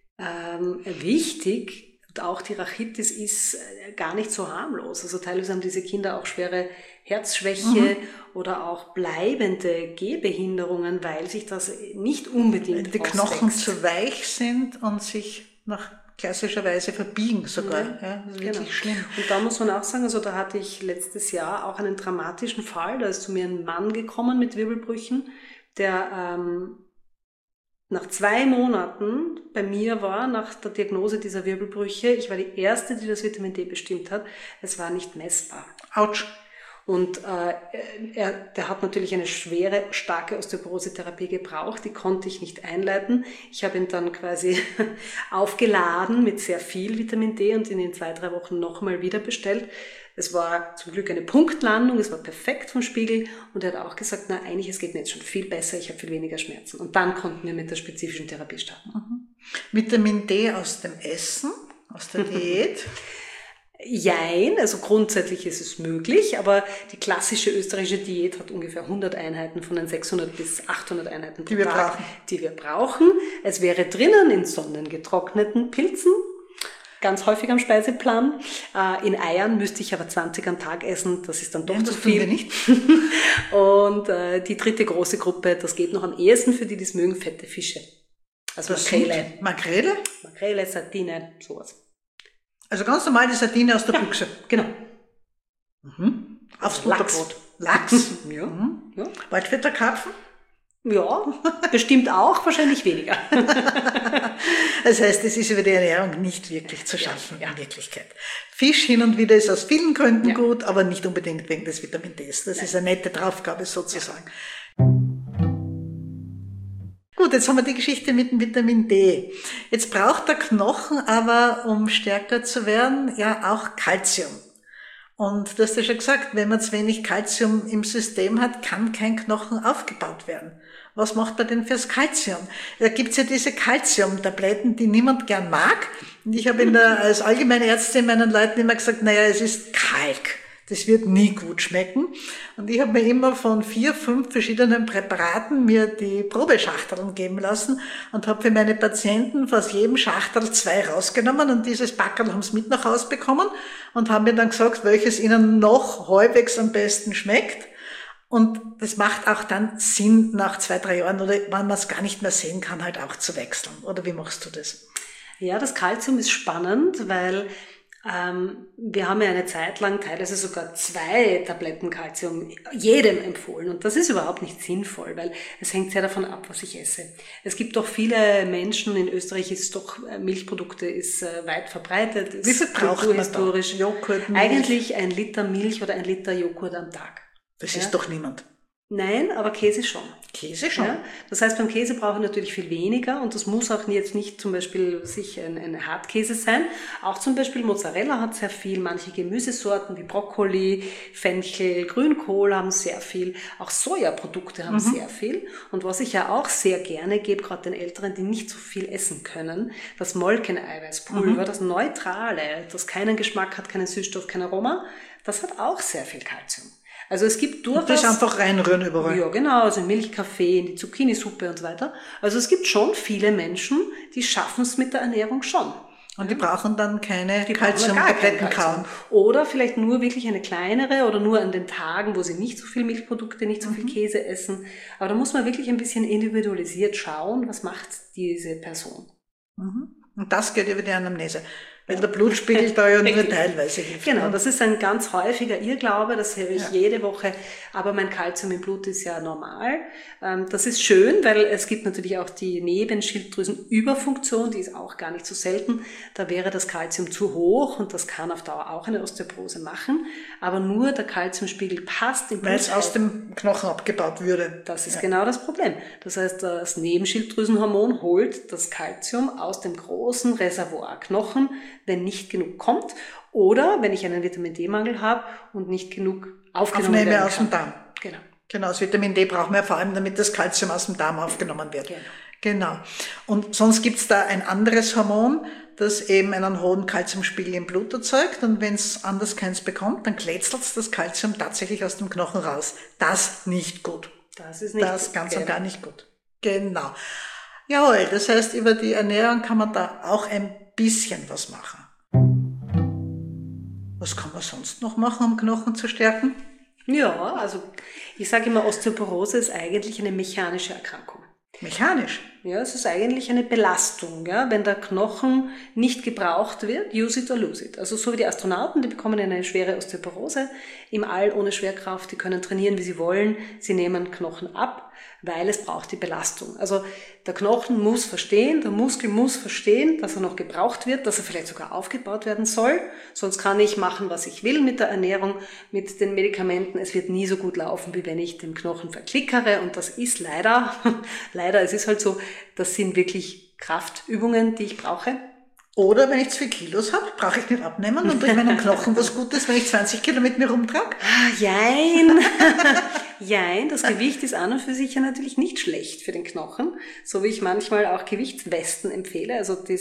wichtig. Und auch die Rachitis ist gar nicht so harmlos. Also teilweise haben diese Kinder auch schwere Herzschwäche oder auch bleibende Gehbehinderungen, weil sich das nicht unbedingt die Knochen zu weich sind und sich nach klassischerweise verbiegen sogar. Ja, das ist wirklich schlimm. Und da muss man auch sagen, also da hatte ich letztes Jahr auch einen dramatischen Fall. Da ist zu mir ein Mann gekommen mit Wirbelbrüchen, der nach 2 Monaten bei mir war, nach der Diagnose dieser Wirbelbrüche. Ich war die Erste, die das Vitamin D bestimmt hat. Es war nicht messbar. Autsch. Und der hat natürlich eine schwere, starke Osteoporose-Therapie gebraucht, die konnte ich nicht einleiten. Ich habe ihn dann quasi aufgeladen mit sehr viel Vitamin D und ihn in 2-3 Wochen nochmal wieder bestellt. Es war zum Glück eine Punktlandung, es war perfekt vom Spiegel und er hat auch gesagt, na eigentlich, es geht mir jetzt schon viel besser, ich habe viel weniger Schmerzen. Und dann konnten wir mit der spezifischen Therapie starten. Vitamin D aus dem Essen, aus der Diät? Jein, also grundsätzlich ist es möglich, aber die klassische österreichische Diät hat ungefähr 100 Einheiten von den 600 bis 800 Einheiten pro Tag, die wir brauchen. Es wäre drinnen in sonnengetrockneten Pilzen, ganz häufig am Speiseplan. In Eiern müsste ich aber 20 am Tag essen, das ist dann doch zu viel. Tun wir nicht. Und die dritte große Gruppe, das geht noch am ehesten für die, die es mögen, fette Fische. Also Makrele. Makrele, Sardine, sowas. Also ganz normal die Sardine aus der Büchse. Genau. Aufs Lachs. Lachs? Ja. Ja. Waldviertler Karpfen? Ja, bestimmt auch, wahrscheinlich weniger. Das heißt, es ist über die Ernährung nicht wirklich zu schaffen, in Wirklichkeit. Fisch hin und wieder ist aus vielen Gründen gut, aber nicht unbedingt wegen des Vitamin Ds. Das ist eine nette Draufgabe sozusagen. Gut, jetzt haben wir die Geschichte mit dem Vitamin D. Jetzt braucht der Knochen aber, um stärker zu werden, ja auch Kalzium. Und du hast ja schon gesagt, wenn man zu wenig Kalzium im System hat, kann kein Knochen aufgebaut werden. Was macht man denn fürs Kalzium? Da gibt's ja diese Kalziumtabletten, die niemand gern mag. Und ich habe als Allgemeinärztin meinen Leuten immer gesagt, naja, es ist Kalk. Das wird nie gut schmecken. Und ich habe mir immer von 4, 5 verschiedenen Präparaten mir die Probeschachteln geben lassen und habe für meine Patienten aus jedem Schachtel 2 rausgenommen und dieses Packerl haben sie mit nach Hause bekommen und haben mir dann gesagt, welches ihnen noch halbwegs am besten schmeckt. Und das macht auch dann Sinn, nach 2, 3 Jahren oder wenn man es gar nicht mehr sehen kann, halt auch zu wechseln. Oder wie machst du das? Ja, das Kalzium ist spannend, weil wir haben ja eine Zeit lang teilweise sogar 2 Tabletten Kalzium jedem empfohlen. Und das ist überhaupt nicht sinnvoll, weil es hängt sehr davon ab, was ich esse. Es gibt doch viele Menschen, in Österreich ist doch, Milchprodukte ist weit verbreitet. Wie viel braucht man da? Joghurt, Milch? Eigentlich 1 Liter Milch oder 1 Liter Joghurt am Tag. Das ist doch niemand. Nein, aber Käse schon. Käse schon? Ja, das heißt, beim Käse brauche ich natürlich viel weniger und das muss auch jetzt nicht zum Beispiel ein Hartkäse sein. Auch zum Beispiel Mozzarella hat sehr viel, manche Gemüsesorten wie Brokkoli, Fenchel, Grünkohl haben sehr viel, auch Sojaprodukte haben sehr viel. Und was ich ja auch sehr gerne gebe, gerade den Älteren, die nicht so viel essen können, das Molkeneiweißpulver, das Neutrale, das keinen Geschmack hat, keinen Süßstoff, kein Aroma, das hat auch sehr viel Kalzium. Also es gibt durchaus... Und das einfach reinrühren überall. Ja, genau, also in Milchkaffee, in die Zucchini-Suppe und so weiter. Also es gibt schon viele Menschen, die schaffen es mit der Ernährung schon. Und die brauchen dann keine Kalziumtabletten kauen. Oder vielleicht nur wirklich eine kleinere oder nur an den Tagen, wo sie nicht so viel Milchprodukte, nicht so viel Käse essen. Aber da muss man wirklich ein bisschen individualisiert schauen, was macht diese Person. Und das geht über die Anamnese. Weil der Blutspiegel da ja nur teilweise hilft. Genau, das ist ein ganz häufiger Irrglaube, das höre ich jede Woche, aber mein Kalzium im Blut ist ja normal. Das ist schön, weil es gibt natürlich auch die Nebenschilddrüsenüberfunktion, die ist auch gar nicht so selten. Da wäre das Kalzium zu hoch und das kann auf Dauer auch eine Osteoporose machen, aber nur der Kalziumspiegel passt im Blut. Weil es aus dem Knochen abgebaut würde. Das ist genau das Problem. Das heißt, das Nebenschilddrüsenhormon holt das Kalzium aus dem großen Reservoir Knochen, wenn nicht genug kommt oder wenn ich einen Vitamin-D-Mangel habe und nicht genug aufgenommen werden kann. Aus dem Darm. Genau, das Vitamin D brauchen wir vor allem, damit das Kalzium aus dem Darm aufgenommen wird. Genau. Und sonst gibt's da ein anderes Hormon, das eben einen hohen Kalziumspiegel im Blut erzeugt und wenn es anders keins bekommt, dann klätzelt das Kalzium tatsächlich aus dem Knochen raus. Das nicht gut. Das ist nicht das ganz und gar nicht gut. Genau. Jawohl, das heißt, über die Ernährung kann man da auch ein bisschen was machen. Was kann man sonst noch machen, um Knochen zu stärken? Ja, also ich sage immer, Osteoporose ist eigentlich eine mechanische Erkrankung. Mechanisch? Ja, es ist eigentlich eine Belastung. Ja? Wenn der Knochen nicht gebraucht wird, use it or lose it. Also so wie die Astronauten, die bekommen eine schwere Osteoporose im All ohne Schwerkraft, die können trainieren, wie sie wollen, sie nehmen Knochen ab. weil es braucht die Belastung. Also der Knochen muss verstehen, der Muskel muss verstehen, dass er noch gebraucht wird, dass er vielleicht sogar aufgebaut werden soll. Sonst kann ich machen, was ich will mit der Ernährung, mit den Medikamenten. Es wird nie so gut laufen, wie wenn ich den Knochen verklickere. Und das ist leider, es ist halt so, das sind wirklich Kraftübungen, die ich brauche. Oder wenn ich zu viel Kilos habe, brauche ich nicht abnehmen und bringe meinem Knochen was Gutes, wenn ich 20 Kilo mit mir rumtrage? Jein. Jein, das Gewicht ist an und für sich ja natürlich nicht schlecht für den Knochen, so wie ich manchmal auch Gewichtswesten empfehle. Also das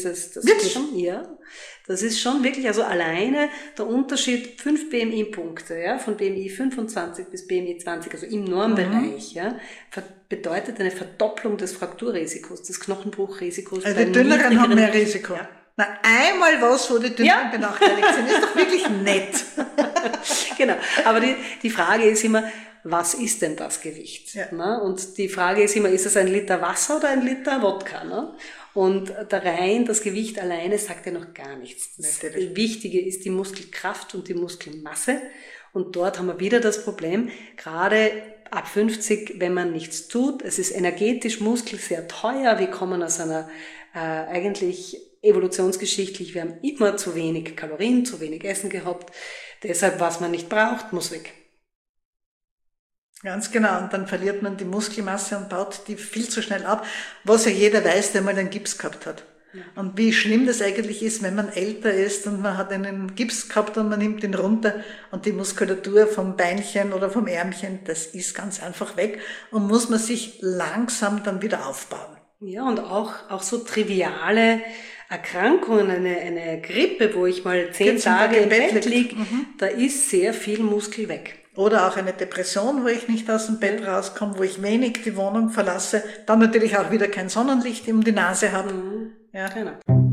ist schon wirklich, also alleine der Unterschied 5 BMI-Punkte, ja, von BMI 25 bis BMI 20, also im Normbereich, ja, bedeutet eine Verdopplung des Frakturrisikos, des Knochenbruchrisikos. Also die Dünneren haben mehr Risiko. Ja. Na, einmal was, wo die Dünneren benachteiligt sind, ist doch wirklich nett. Genau, aber die Frage ist immer, was ist denn das Gewicht? Ja. Ne? Und die Frage ist immer, ist es ein Liter Wasser oder ein Liter Wodka? Ne? Und das Gewicht alleine sagt ja noch gar nichts. Das Wichtige ist die Muskelkraft und die Muskelmasse. Und dort haben wir wieder das Problem, gerade ab 50, wenn man nichts tut, es ist energetisch, Muskel sehr teuer, wir kommen aus einer eigentlich evolutionsgeschichtlich, wir haben immer zu wenig Kalorien, zu wenig Essen gehabt, deshalb, was man nicht braucht, muss weg. Ganz genau, und dann verliert man die Muskelmasse und baut die viel zu schnell ab, was ja jeder weiß, der mal einen Gips gehabt hat. Ja. Und wie schlimm das eigentlich ist, wenn man älter ist und man hat einen Gips gehabt und man nimmt ihn runter und die Muskulatur vom Beinchen oder vom Ärmchen, das ist ganz einfach weg und muss man sich langsam dann wieder aufbauen. Ja, und auch so triviale Erkrankungen, eine Grippe, wo ich mal 10 Tage im Bett liege, da ist sehr viel Muskel weg. Oder auch eine Depression, wo ich nicht aus dem Bett rauskomme, wo ich wenig die Wohnung verlasse, dann natürlich auch wieder kein Sonnenlicht um die Nase habe. Ja. Genau.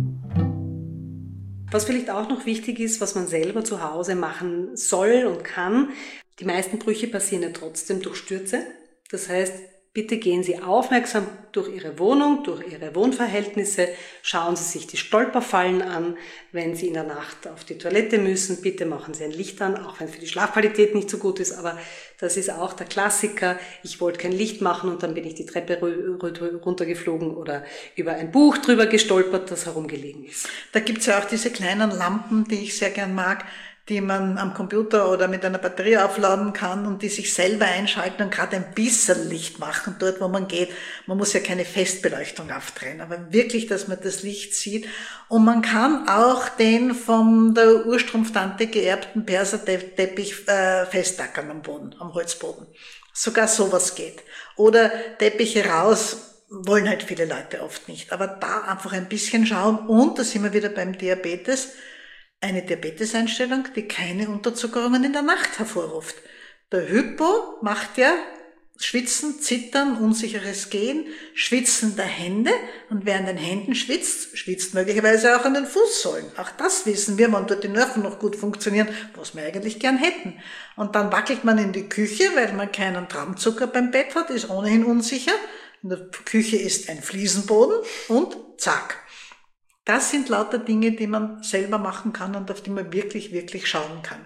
Was vielleicht auch noch wichtig ist, was man selber zu Hause machen soll und kann, die meisten Brüche passieren ja trotzdem durch Stürze. Das heißt, bitte gehen Sie aufmerksam durch Ihre Wohnung, durch Ihre Wohnverhältnisse. Schauen Sie sich die Stolperfallen an. Wenn Sie in der Nacht auf die Toilette müssen, bitte machen Sie ein Licht an, auch wenn es für die Schlafqualität nicht so gut ist. Aber das ist auch der Klassiker. Ich wollte kein Licht machen und dann bin ich die Treppe runtergeflogen oder über ein Buch drüber gestolpert, das herumgelegen ist. Da gibt's ja auch diese kleinen Lampen, die ich sehr gern mag, die man am Computer oder mit einer Batterie aufladen kann und die sich selber einschalten und gerade ein bisschen Licht machen dort, wo man geht. Man muss ja keine Festbeleuchtung aufdrehen, aber wirklich, dass man das Licht sieht. Und man kann auch den von der Urstrumpftante geerbten Perserteppich festtackern am Boden, am Holzboden. Sogar sowas geht. Oder Teppiche raus, wollen halt viele Leute oft nicht. Aber da einfach ein bisschen schauen und, da sind wir wieder beim Diabetes, eine Diabeteseinstellung, die keine Unterzuckerungen in der Nacht hervorruft. Der Hypo macht ja Schwitzen, Zittern, unsicheres Gehen, Schwitzen der Hände und wer an den Händen schwitzt, schwitzt möglicherweise auch an den Fußsohlen. Auch das wissen wir, wenn dort die Nerven noch gut funktionieren, was wir eigentlich gern hätten. Und dann wackelt man in die Küche, weil man keinen Traumzucker beim Bett hat, ist ohnehin unsicher. In der Küche ist ein Fliesenboden und zack. Das sind lauter Dinge, die man selber machen kann und auf die man wirklich, wirklich schauen kann.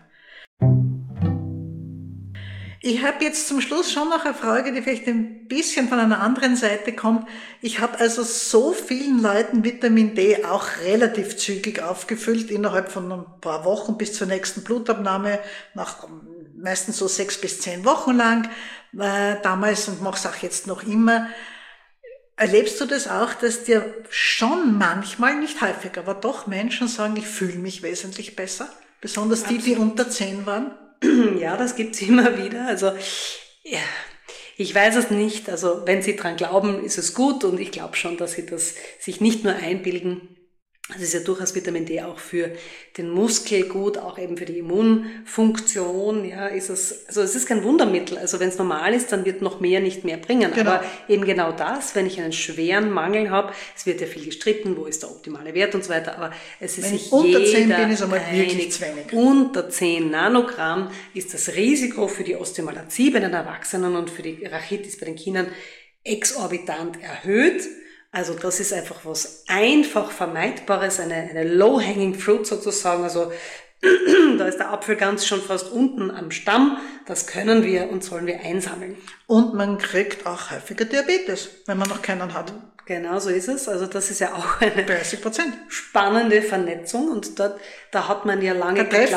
Ich habe jetzt zum Schluss schon noch eine Frage, die vielleicht ein bisschen von einer anderen Seite kommt. Ich habe also so vielen Leuten Vitamin D auch relativ zügig aufgefüllt, innerhalb von ein paar Wochen bis zur nächsten Blutabnahme, nach meistens so 6 bis 10 Wochen lang, damals und mache es auch jetzt noch immer. Erlebst du das auch, dass dir schon manchmal, nicht häufig, aber doch Menschen sagen, ich fühle mich wesentlich besser? Besonders die, die unter 10 waren? Ja, das gibt's immer wieder. Also, ja, ich weiß es nicht. Also, wenn Sie dran glauben, ist es gut. Und ich glaube schon, dass Sie das sich nicht nur einbilden. Es ist ja durchaus Vitamin D auch für den Muskel gut, auch eben für die Immunfunktion, ja, ist es, also es ist kein Wundermittel. Also wenn es normal ist, dann wird noch mehr nicht mehr bringen. Genau. Aber eben genau das, wenn ich einen schweren Mangel habe, es wird ja viel gestritten, wo ist der optimale Wert und so weiter, aber es ist wenn sich ich unter 10 jeder bin, ist einmal wirklich zu wenig. Unter 10 Nanogramm ist das Risiko für die Osteomalazie bei den Erwachsenen und für die Rachitis bei den Kindern exorbitant erhöht. Also das ist einfach was einfach Vermeidbares, eine Low-Hanging Fruit sozusagen. Also Da ist der Apfelgans schon fast unten am Stamm. Das können wir und sollen wir einsammeln. Und man kriegt auch häufiger Diabetes, wenn man noch keinen hat. Genau so ist es. Also das ist ja auch eine 30%. Spannende Vernetzung und da hat man ja lange geglaubt,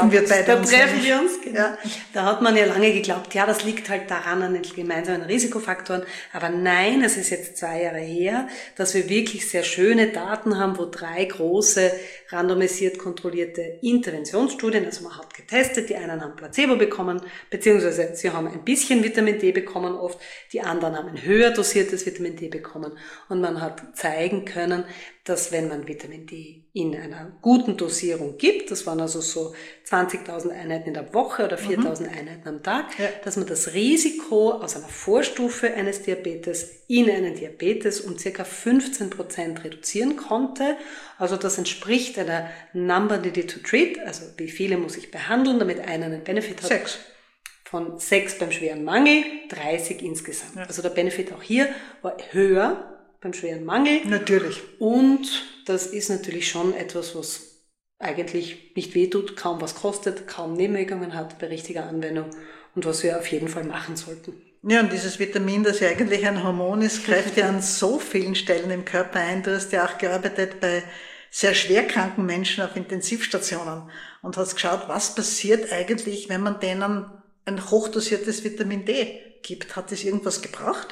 genau. Ja. Da hat man ja lange geglaubt, ja, das liegt halt daran an den gemeinsamen Risikofaktoren. Aber nein, es ist jetzt 2 Jahre her, dass wir wirklich sehr schöne Daten haben, wo 3 große randomisiert kontrollierte Interventionsstudien, also man hat getestet, die einen haben Placebo bekommen, beziehungsweise sie haben ein bisschen Vitamin D bekommen oft, die anderen haben ein höher dosiertes Vitamin D bekommen und man hat zeigen können, dass wenn man Vitamin D in einer guten Dosierung gibt, das waren also so 20.000 Einheiten in der Woche oder 4.000 Einheiten am Tag, dass man das Risiko aus einer Vorstufe eines Diabetes in einen Diabetes um ca. 15% reduzieren konnte. Also das entspricht einer Number needed to treat, also wie viele muss ich behandeln, damit einer einen Benefit hat. 6. Von 6 beim schweren Mangel, 30 insgesamt. Ja. Also der Benefit auch hier war höher beim schweren Mangel. Natürlich. Und das ist natürlich schon etwas, was eigentlich nicht wehtut, kaum was kostet, kaum Nebenwirkungen hat bei richtiger Anwendung und was wir auf jeden Fall machen sollten. Ja, und dieses Vitamin, das ja eigentlich ein Hormon ist, greift ja an so vielen Stellen im Körper ein. Du hast ja auch gearbeitet bei sehr schwerkranken Menschen auf Intensivstationen und hast geschaut, was passiert eigentlich, wenn man denen ein hochdosiertes Vitamin D gibt. Hat das irgendwas gebracht?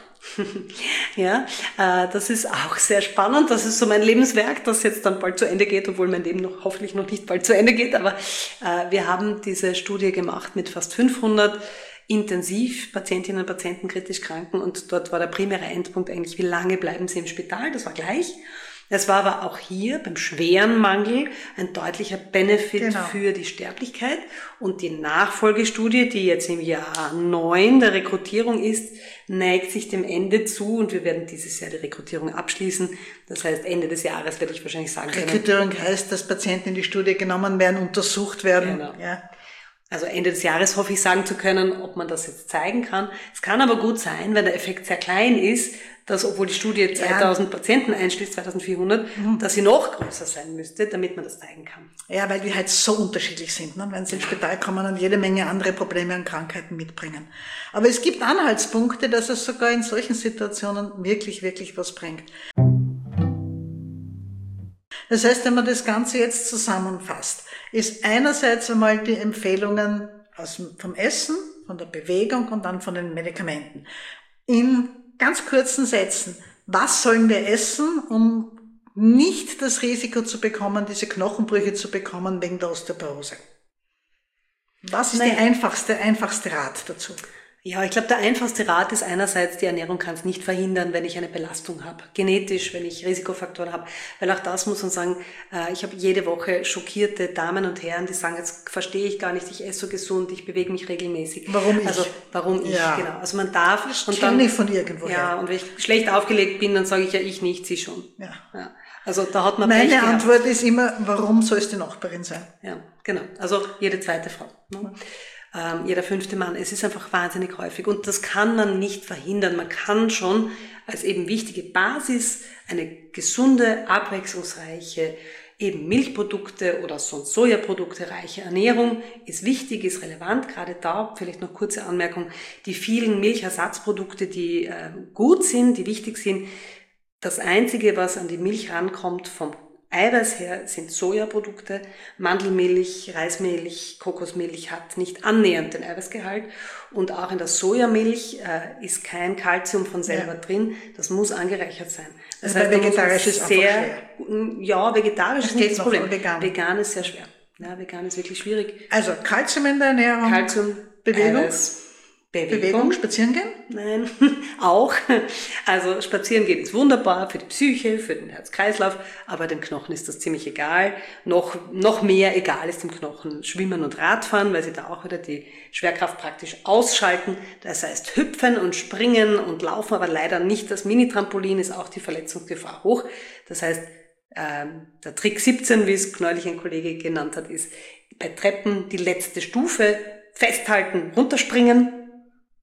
Ja, das ist auch sehr spannend. Das ist so mein Lebenswerk, das jetzt dann bald zu Ende geht, obwohl mein Leben hoffentlich noch nicht bald zu Ende geht. Aber wir haben diese Studie gemacht mit fast 500 Intensivpatientinnen und Patienten kritisch Kranken und dort war der primäre Endpunkt eigentlich, wie lange bleiben sie im Spital? Das war gleich. Es war aber auch hier beim schweren Mangel ein deutlicher Benefit für die Sterblichkeit. Und die Nachfolgestudie, die jetzt im Jahr 9 der Rekrutierung ist, neigt sich dem Ende zu und wir werden dieses Jahr die Rekrutierung abschließen. Das heißt, Ende des Jahres werde ich wahrscheinlich sagen können. Rekrutierung heißt, dass Patienten in die Studie genommen werden, untersucht werden. Genau. Ja. Also Ende des Jahres hoffe ich sagen zu können, ob man das jetzt zeigen kann. Es kann aber gut sein, wenn der Effekt sehr klein ist, dass, obwohl die Studie 2000 Patienten einschließt, 2400, dass sie noch größer sein müsste, damit man das zeigen kann. Ja, weil wir halt so unterschiedlich sind, ne? Wenn sie ins Spital kommen und jede Menge andere Probleme und Krankheiten mitbringen. Aber es gibt Anhaltspunkte, dass es sogar in solchen Situationen wirklich, wirklich was bringt. Das heißt, wenn man das Ganze jetzt zusammenfasst, ist einerseits einmal die Empfehlungen vom Essen, von der Bewegung und dann von den Medikamenten. In ganz kurzen Sätzen, was sollen wir essen, um nicht das Risiko zu bekommen, diese Knochenbrüche zu bekommen wegen der Osteoporose? Was ist der einfachste Rat dazu? Ja, ich glaube, der einfachste Rat ist einerseits, die Ernährung kann es nicht verhindern, wenn ich eine Belastung habe. Genetisch, wenn ich Risikofaktoren habe. Weil auch das muss man sagen, ich habe jede Woche schockierte Damen und Herren, die sagen, jetzt verstehe ich gar nicht, ich esse so gesund, ich bewege mich regelmäßig. Warum ich? Also, warum ich, genau. Also man darf... Das und dann nicht von irgendwoher. Ja, und wenn ich schlecht aufgelegt bin, dann sage ich ja, ich nicht, sie schon. Ja. Also da hat man Meine Antwort ist immer, warum soll es die Nachbarin sein? Ja, genau. Also jede zweite Frau. Ne? Jeder 5. Mann. Es ist einfach wahnsinnig häufig und das kann man nicht verhindern. Man kann schon als eben wichtige Basis eine gesunde, abwechslungsreiche eben Milchprodukte oder sonst Sojaprodukte reiche Ernährung ist wichtig, ist relevant. Gerade da vielleicht noch kurze Anmerkung, die vielen Milchersatzprodukte, die gut sind, die wichtig sind. Das Einzige, was an die Milch rankommt vom Eiweiß her, sind Sojaprodukte. Mandelmilch, Reismilch, Kokosmilch hat nicht annähernd den Eiweißgehalt. Und auch in der Sojamilch ist kein Kalzium von selber drin. Das muss angereichert sein. Das heißt, vegetarisch ist sehr schwer. Ja, vegetarisch ist nicht das Problem. Vegan ist sehr schwer. Ja, vegan ist wirklich schwierig. Also Kalzium in der Ernährung. Kalzium, Bewegung. Eiweiß. Bewegung, spazieren gehen? Nein, auch. Also spazieren gehen ist wunderbar für die Psyche, für den Herz-Kreislauf, aber dem Knochen ist das ziemlich egal. Noch mehr egal ist dem Knochen Schwimmen und Radfahren, weil sie da auch wieder die Schwerkraft praktisch ausschalten. Das heißt Hüpfen und Springen und Laufen, aber leider nicht das Mini-Trampolin, ist auch die Verletzungsgefahr hoch. Das heißt, der Trick 17, wie es neulich ein Kollege genannt hat, ist bei Treppen die letzte Stufe festhalten, runterspringen.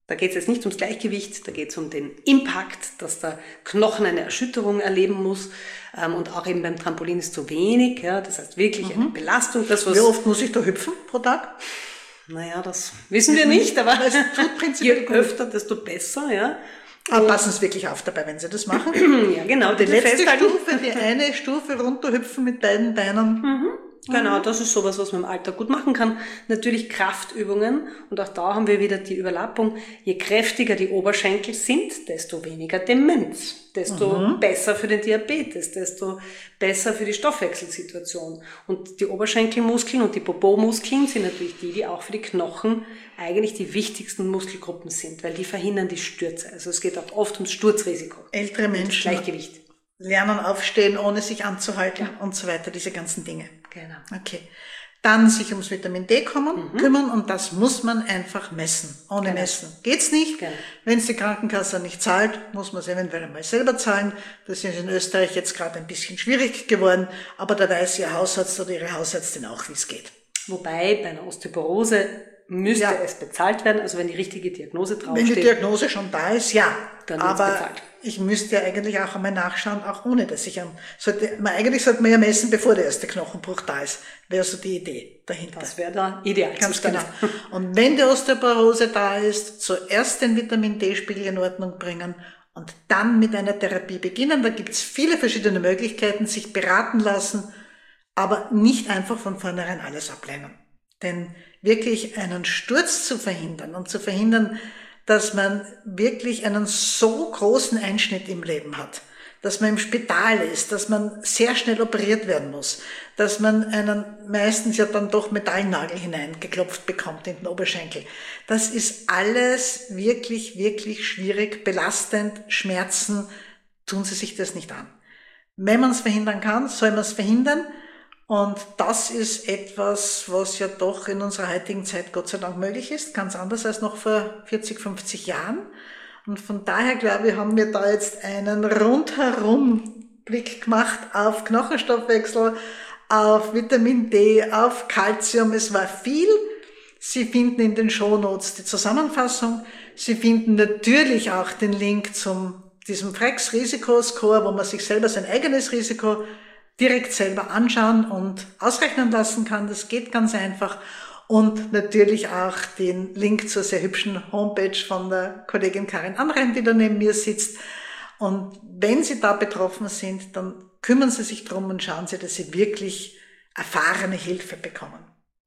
Da geht es jetzt nicht ums Gleichgewicht, da geht es um den Impact, dass der Knochen eine Erschütterung erleben muss. Und auch eben beim Trampolin ist zu wenig. Ja, das heißt wirklich eine Belastung. Das, was Wie oft muss ich da hüpfen pro Tag? Naja, das wissen wir nicht, aber es tut prinzipiell je gut. öfter, desto besser. Ja. Aber passen Sie wirklich auf dabei, wenn Sie das machen. Ja, genau. Die letzte Stufe, die eine Stufe runterhüpfen mit beiden Beinen. Genau, das ist sowas, was man im Alltag gut machen kann. Natürlich Kraftübungen, und auch da haben wir wieder die Überlappung. Je kräftiger die Oberschenkel sind, desto weniger Demenz, desto besser für den Diabetes, desto besser für die Stoffwechselsituation. Und die Oberschenkelmuskeln und die Popo-Muskeln sind natürlich die auch für die Knochen eigentlich die wichtigsten Muskelgruppen sind, weil die verhindern die Stürze. Also es geht auch oft ums Sturzrisiko. Ältere Menschen Gleichgewicht. Lernen aufstehen, ohne sich anzuhalten und so weiter, diese ganzen Dinge. Genau. Okay. Dann sich ums Vitamin D kümmern und das muss man einfach messen. Ohne Messen geht's nicht. Genau. Wenn es die Krankenkasse nicht zahlt, muss man es eventuell einmal selber zahlen. Das ist in Österreich jetzt gerade ein bisschen schwierig geworden, aber da weiß Ihr Hausarzt oder Ihre Hausärztin auch, wie es geht. Wobei bei einer Osteoporose müsste es bezahlt werden, also wenn die richtige Diagnose draufsteht. Wenn die Diagnose schon da ist, ja. Dann wird's aber bezahlt. Ich müsste ja eigentlich auch einmal nachschauen, auch ohne dass ich eigentlich sollte man ja messen, bevor der erste Knochenbruch da ist. Wäre so die Idee dahinter. Das wäre der Idealzustand. Ganz genau. Und wenn die Osteoporose da ist, zuerst den Vitamin D-Spiegel in Ordnung bringen und dann mit einer Therapie beginnen. Da gibt's viele verschiedene Möglichkeiten, sich beraten lassen, aber nicht einfach von vornherein alles ablehnen. Denn wirklich einen Sturz zu verhindern und zu verhindern, dass man wirklich einen so großen Einschnitt im Leben hat, dass man im Spital ist, dass man sehr schnell operiert werden muss, dass man einen meistens ja dann doch Metallnagel hineingeklopft bekommt in den Oberschenkel. Das ist alles wirklich, wirklich schwierig, belastend, Schmerzen. Tun Sie sich das nicht an. Wenn man es verhindern kann, soll man es verhindern. Und das ist etwas, was ja doch in unserer heutigen Zeit Gott sei Dank möglich ist, ganz anders als noch vor 40, 50 Jahren. Und von daher, glaube ich, haben wir da jetzt einen rundherum Blick gemacht auf Knochenstoffwechsel, auf Vitamin D, auf Calcium. Es war viel. Sie finden in den Shownotes die Zusammenfassung. Sie finden natürlich auch den Link zum diesem Frex-Risikoscore, wo man sich selber sein eigenes Risiko direkt selber anschauen und ausrechnen lassen kann. Das geht ganz einfach. Und natürlich auch den Link zur sehr hübschen Homepage von der Kollegin Karin Amrein, die da neben mir sitzt. Und wenn Sie da betroffen sind, dann kümmern Sie sich drum und schauen Sie, dass Sie wirklich erfahrene Hilfe bekommen.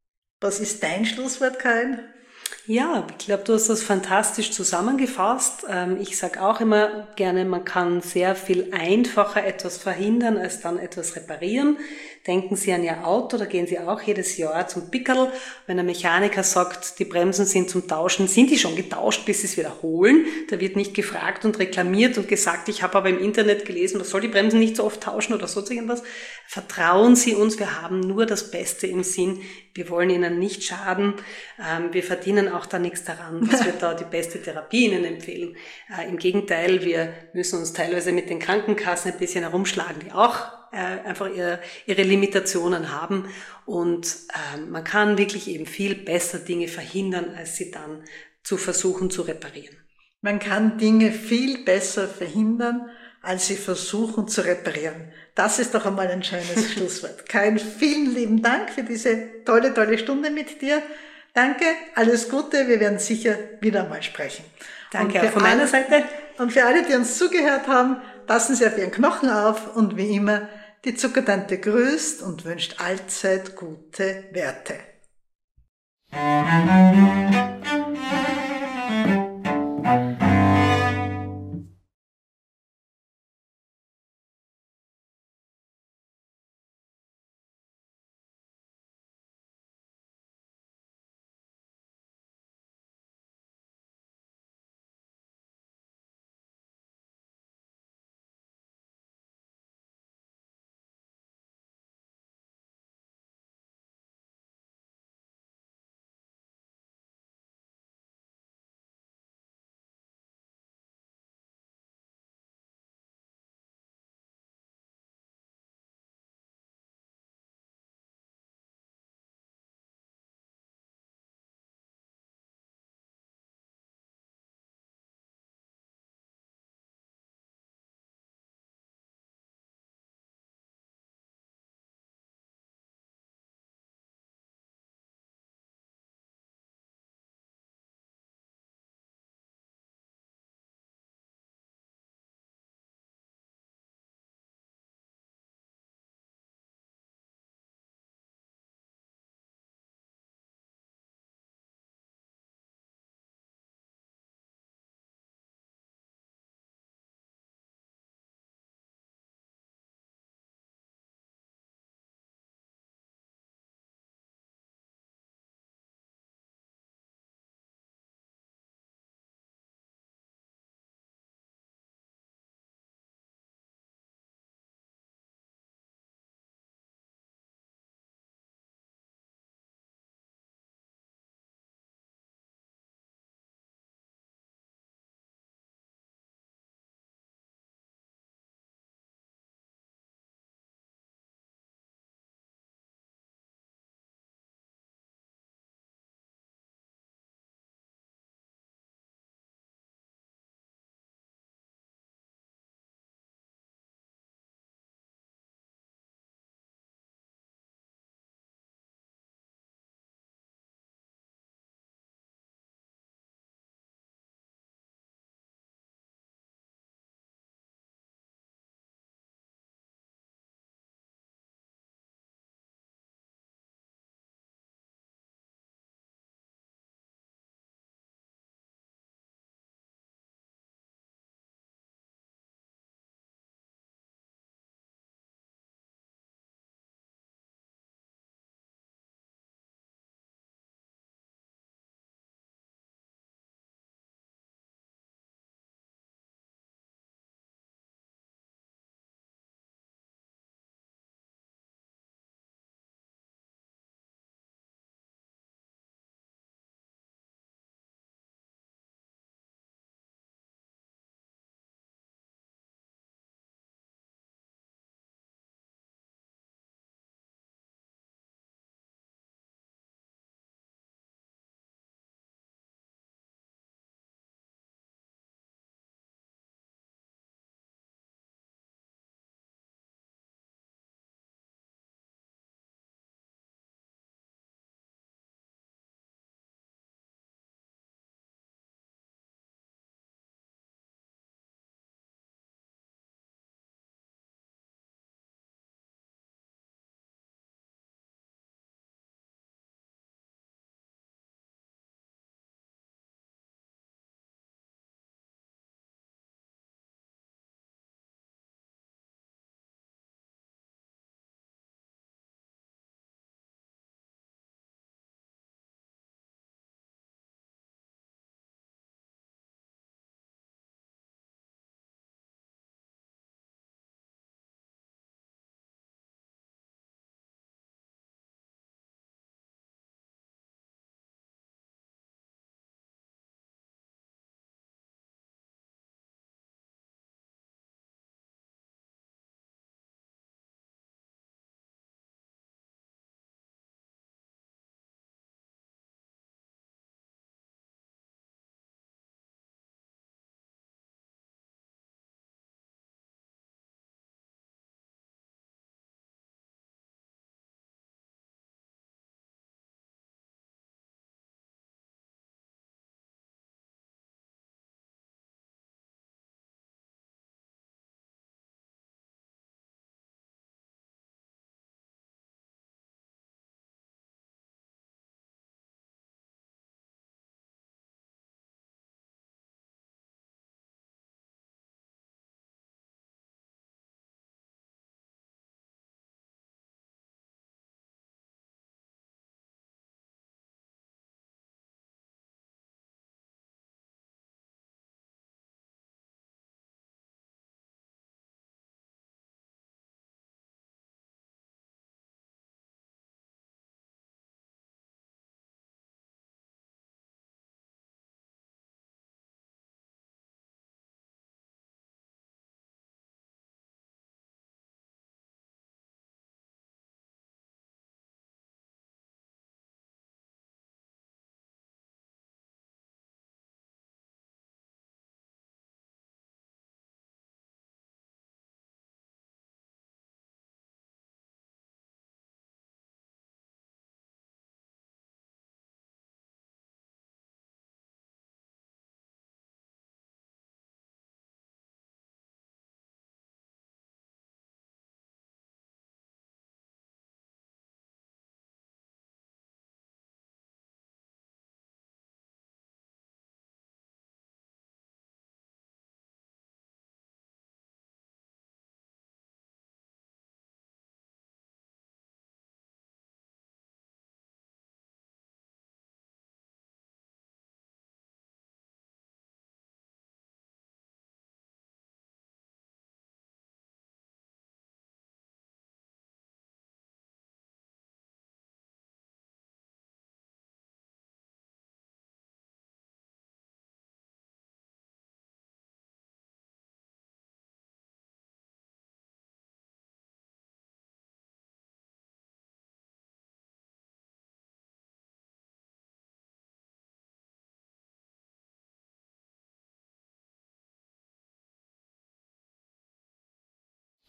Was ist dein Schlusswort, Karin? Ja, ich glaube, du hast das fantastisch zusammengefasst. Ich sage auch immer gerne, man kann sehr viel einfacher etwas verhindern, als dann etwas reparieren. Denken Sie an Ihr Auto, da gehen Sie auch jedes Jahr zum Pickerl. Wenn der Mechaniker sagt, die Bremsen sind zum Tauschen, sind die schon getauscht, bis Sie es wieder holen. Da wird nicht gefragt und reklamiert und gesagt, ich habe aber im Internet gelesen, man soll die Bremsen nicht so oft tauschen oder so irgendwas. Vertrauen Sie uns, wir haben nur das Beste im Sinn. Wir wollen Ihnen nicht schaden. Wir verdienen auch da nichts daran, dass wir da die beste Therapie Ihnen empfehlen. Im Gegenteil, wir müssen uns teilweise mit den Krankenkassen ein bisschen herumschlagen, die auch einfach ihre Limitationen haben. Und man kann wirklich eben viel besser Dinge verhindern, als sie dann zu versuchen zu reparieren. Man kann Dinge viel besser verhindern, als sie versuchen zu reparieren. Das ist doch einmal ein schönes Schlusswort. Karin, vielen lieben Dank für diese tolle, tolle Stunde mit dir. Danke, alles Gute, wir werden sicher wieder mal sprechen. Danke auch von meiner Seite. Und für alle, die uns zugehört haben, passen Sie auf Ihren Knochen auf und wie immer, die Zuckertante grüßt und wünscht allzeit gute Werte.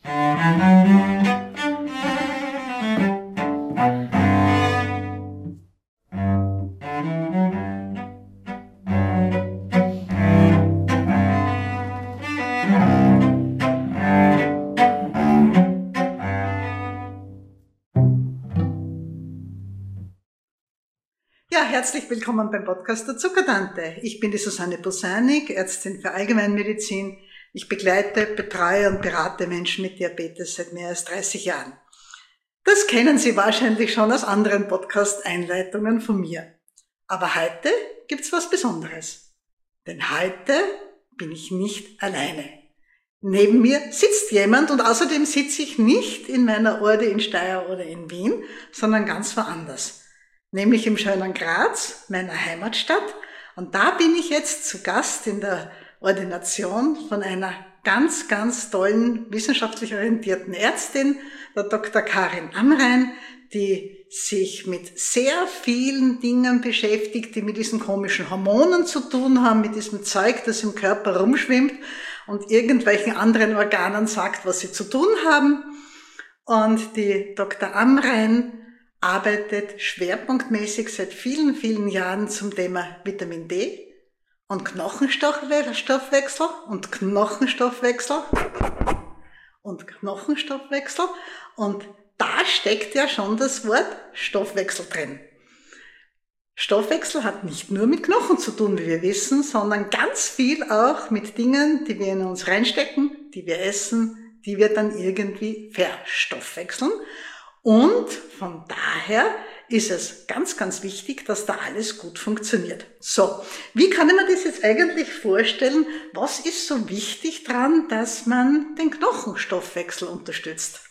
Ja, herzlich willkommen beim Podcast der Zuckertante. Ich bin die Susanne Bosanik, Ärztin für Allgemeinmedizin. Ich begleite, betreue und berate Menschen mit Diabetes seit mehr als 30 Jahren. Das kennen Sie wahrscheinlich schon aus anderen Podcast-Einleitungen von mir. Aber heute gibt's was Besonderes. Denn heute bin ich nicht alleine. Neben mir sitzt jemand und außerdem sitze ich nicht in meiner Orde in Steyr oder in Wien, sondern ganz woanders. Nämlich im schönen Graz, meiner Heimatstadt. Und da bin ich jetzt zu Gast in der Ordination von einer ganz, ganz tollen, wissenschaftlich orientierten Ärztin, der Dr. Karin Amrein, die sich mit sehr vielen Dingen beschäftigt, die mit diesen komischen Hormonen zu tun haben, mit diesem Zeug, das im Körper rumschwimmt und irgendwelchen anderen Organen sagt, was sie zu tun haben. Und die Dr. Amrein arbeitet schwerpunktmäßig seit vielen, vielen Jahren zum Thema Vitamin D und Knochenstoffwechsel und da steckt ja schon das Wort Stoffwechsel drin. Stoffwechsel hat nicht nur mit Knochen zu tun, wie wir wissen, sondern ganz viel auch mit Dingen, die wir in uns reinstecken, die wir essen, die wir dann irgendwie verstoffwechseln. Und von daher ist es ganz, ganz wichtig, dass da alles gut funktioniert. So, wie kann ich mir das jetzt eigentlich vorstellen? Was ist so wichtig dran, dass man den Knochenstoffwechsel unterstützt?